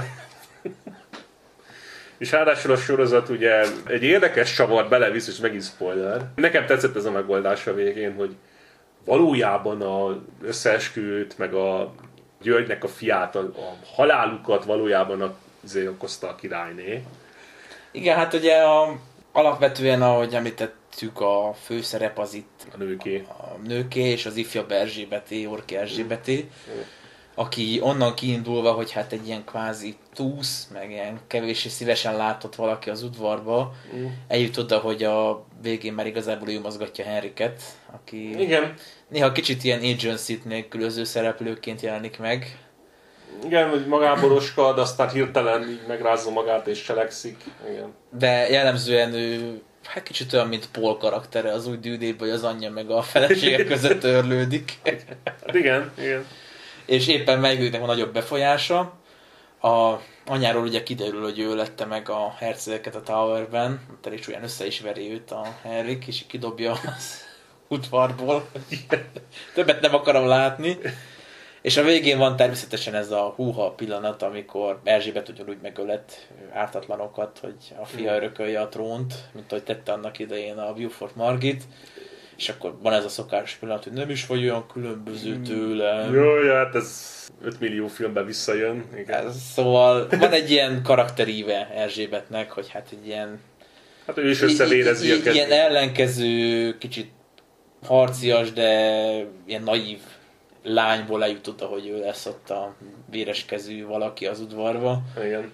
És ráadásul a sorozat ugye egy érdekes csavar belevisz, és megint spoiler. Nekem tetszett ez a megoldás a végén, hogy valójában az összeesküvőt, meg a Györgynek a fiát, a, a halálukat valójában a, azért okozta a királyné. Igen, hát ugye a, alapvetően, ahogy említettük, a főszerep az itt A nőké. a nőké, és az ifjabb Erzsébeté, Orki Erzsébeté, aki onnan kiindulva, hogy hát egy ilyen kvázi túsz, meg ilyen kevéssé szívesen látott valaki az udvarba, mm. eljut oda, hogy a végén már igazából ő mozgatja Henriket, aki Igen. néha kicsit ilyen agency-t nélkülöző szereplőként jelenik meg. Igen, hogy magából roskad, aztán hirtelen így megrázza magát és cselekszik. Igen. De jellemzően ő hát kicsit olyan, mint Paul karaktere az új dűdében, hogy az anyja meg a felesége között örlődik. Hát igen, igen. És éppen melyiküknek a nagyobb befolyása. A anyáról ugye kiderül, hogy ő lette meg a hercegeket a Towerben, tehát is olyan össze is veri őt a Henrik, és kidobja az udvarból. Többet nem akarom látni. És a végén van természetesen ez a húha pillanat, amikor Erzsébet ugyanúgy megölet ártatlanokat, hogy a fia örökölje a trónt, mint ahogy tette annak idején a Beaufort Margit. És akkor van ez a szokásos pillanat, hogy nem is vagy olyan különböző tőlem. Jó, hát ez öt millió filmben visszajön. Igen. Ez, szóval van egy ilyen karakteríve Erzsébetnek, hogy hát egy ilyen... Hát ő is összevérezi a kezdőt. Ilyen ellenkező, kicsit harcias, de ilyen naív lányból eljutott, hogy ő lesz ott a véreskezű valaki az udvarba. Igen.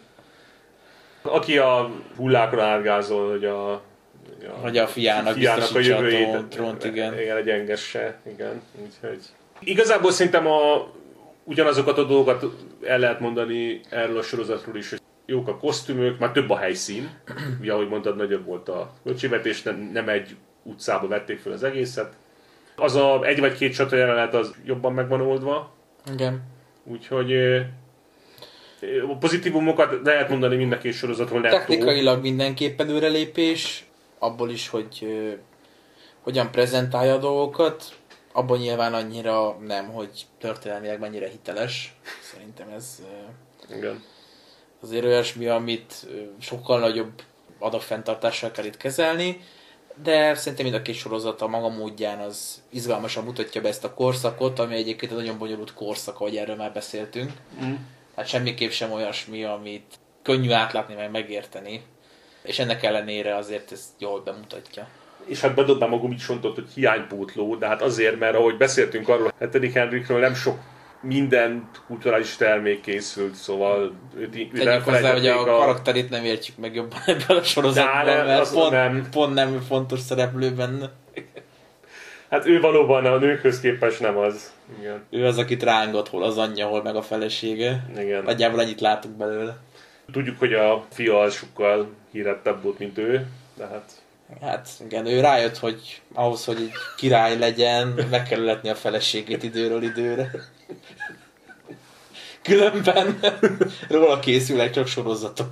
Aki a hullákon átgázol, hogy a Ja, hogy a fiának, fiának a jövőjét, a trónt, igen. Igen, egy engesse, igen. Úgyhogy. Igazából szerintem a, ugyanazokat a dolgokat el lehet mondani erről a sorozatról is, hogy jók a kosztümök, már több a helyszín. Ugye, ahogy mondtad, nagyobb volt a költségvetés, nem, nem egy utcába vették fel az egészet. Az a egy vagy két csata jelenet az jobban meg van oldva. Igen. Úgyhogy a pozitívumokat lehet mondani mind a két sorozatról. Technikailag mindenképp előrelépés. Abból is, hogy uh, hogyan prezentálja a dolgokat, abban nyilván annyira nem, hogy történelmileg mennyire hiteles. Szerintem ez uh, Igen. azért olyasmi, amit uh, sokkal nagyobb adagfenntartással kell itt kezelni, de szerintem mind a két sorozat a maga módján az izgalmasan mutatja be ezt a korszakot, ami egyébként egy nagyon bonyolult korszak, ahogy erről már beszéltünk. Mm. Hát semmiképp sem olyasmi, amit könnyű átlátni, meg megérteni. És ennek ellenére azért ezt jól bemutatja. És hát bedobnám a gumicsontot, hogy hiánypótló, de hát azért, mert ahogy beszéltünk arról, a hetedik Henrikről nem sok minden kulturális termék készült, szóval tegyük hozzá, hogy a, a karakterét nem értjük meg jobban ebben a sorozatban, nem, mert pont nem. pont nem fontos szereplő benne. Hát ő valóban a nőkhöz képest nem az. Igen. Ő az, akit rángat, hol az anyja, hol meg a felesége. Igen. Nagyjából annyit látunk belőle. Tudjuk, hogy a fia az sokkal hírettebb volt, mint ő, de hát... Hát igen, ő rájött, hogy ahhoz, hogy egy király legyen, meg kell letni a feleségét időről időre. Különben róla készülnek csak sorozatok.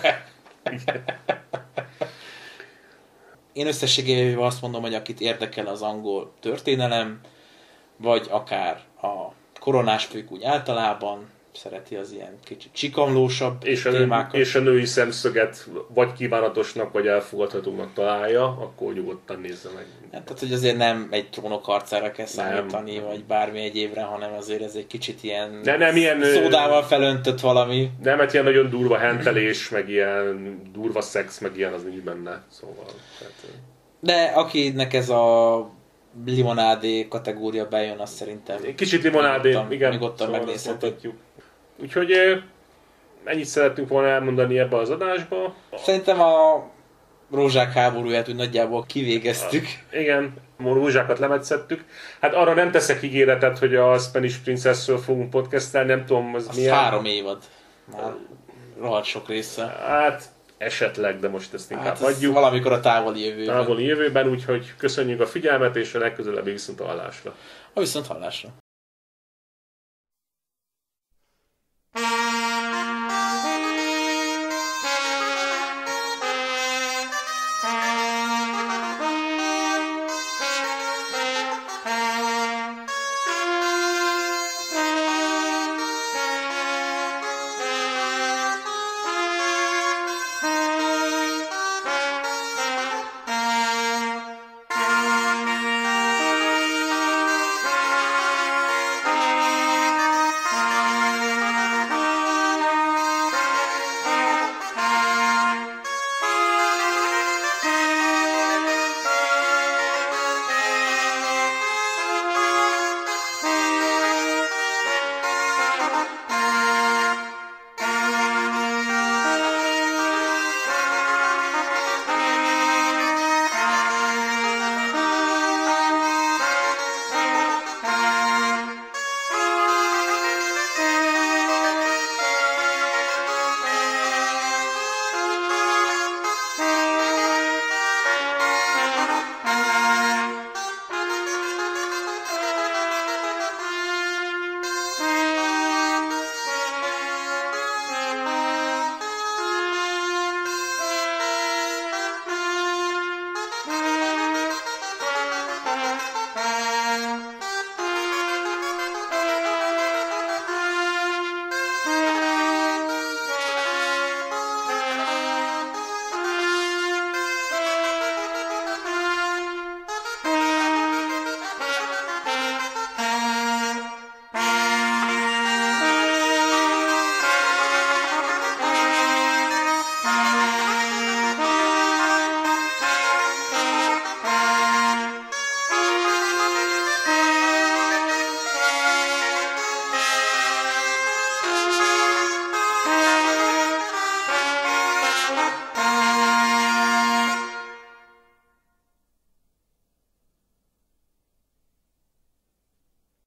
Én összességében azt mondom, hogy akit érdekel az angol történelem, vagy akár a koronás fők úgy általában, szereti az ilyen kicsit csikamlósabb és a, témákat. És a női szemszöget vagy kívánatosnak, vagy elfogadhatónak találja, akkor nyugodtan nézze meg. Hát, tehát, hogy azért nem egy trónok harcára kell számítani, vagy bármi egyébre, hanem azért ez egy kicsit ilyen, de nem ilyen szódával felöntött valami. Nem, hát ilyen nagyon durva hentelés, meg ilyen durva szex, meg ilyen az nincs benne. Szóval, tehát... De akinek ez a limonádé kategória bejön, azt szerintem... Kicsit limonádé, nyugodtan, igen. Nyugodtan szóval megnézhetjük. Úgyhogy ennyit szerettünk volna elmondani ebbe az adásba. Szerintem a rózsák háborúját úgy nagyjából kivégeztük. A, igen, a rózsákat lemetszettük. Hát arra nem teszek ígéretet, hogy a Spanish Princessről fogunk podcastelni, nem tudom, az, az milyen... három évad. Már rohadt sok része. Hát esetleg, de most ezt inkább hát hagyjuk. Valamikor a távoli jövőben. Távoli jövőben, úgyhogy köszönjük a figyelmet, és a legközelebbi viszont hallásra. A viszont hallásra.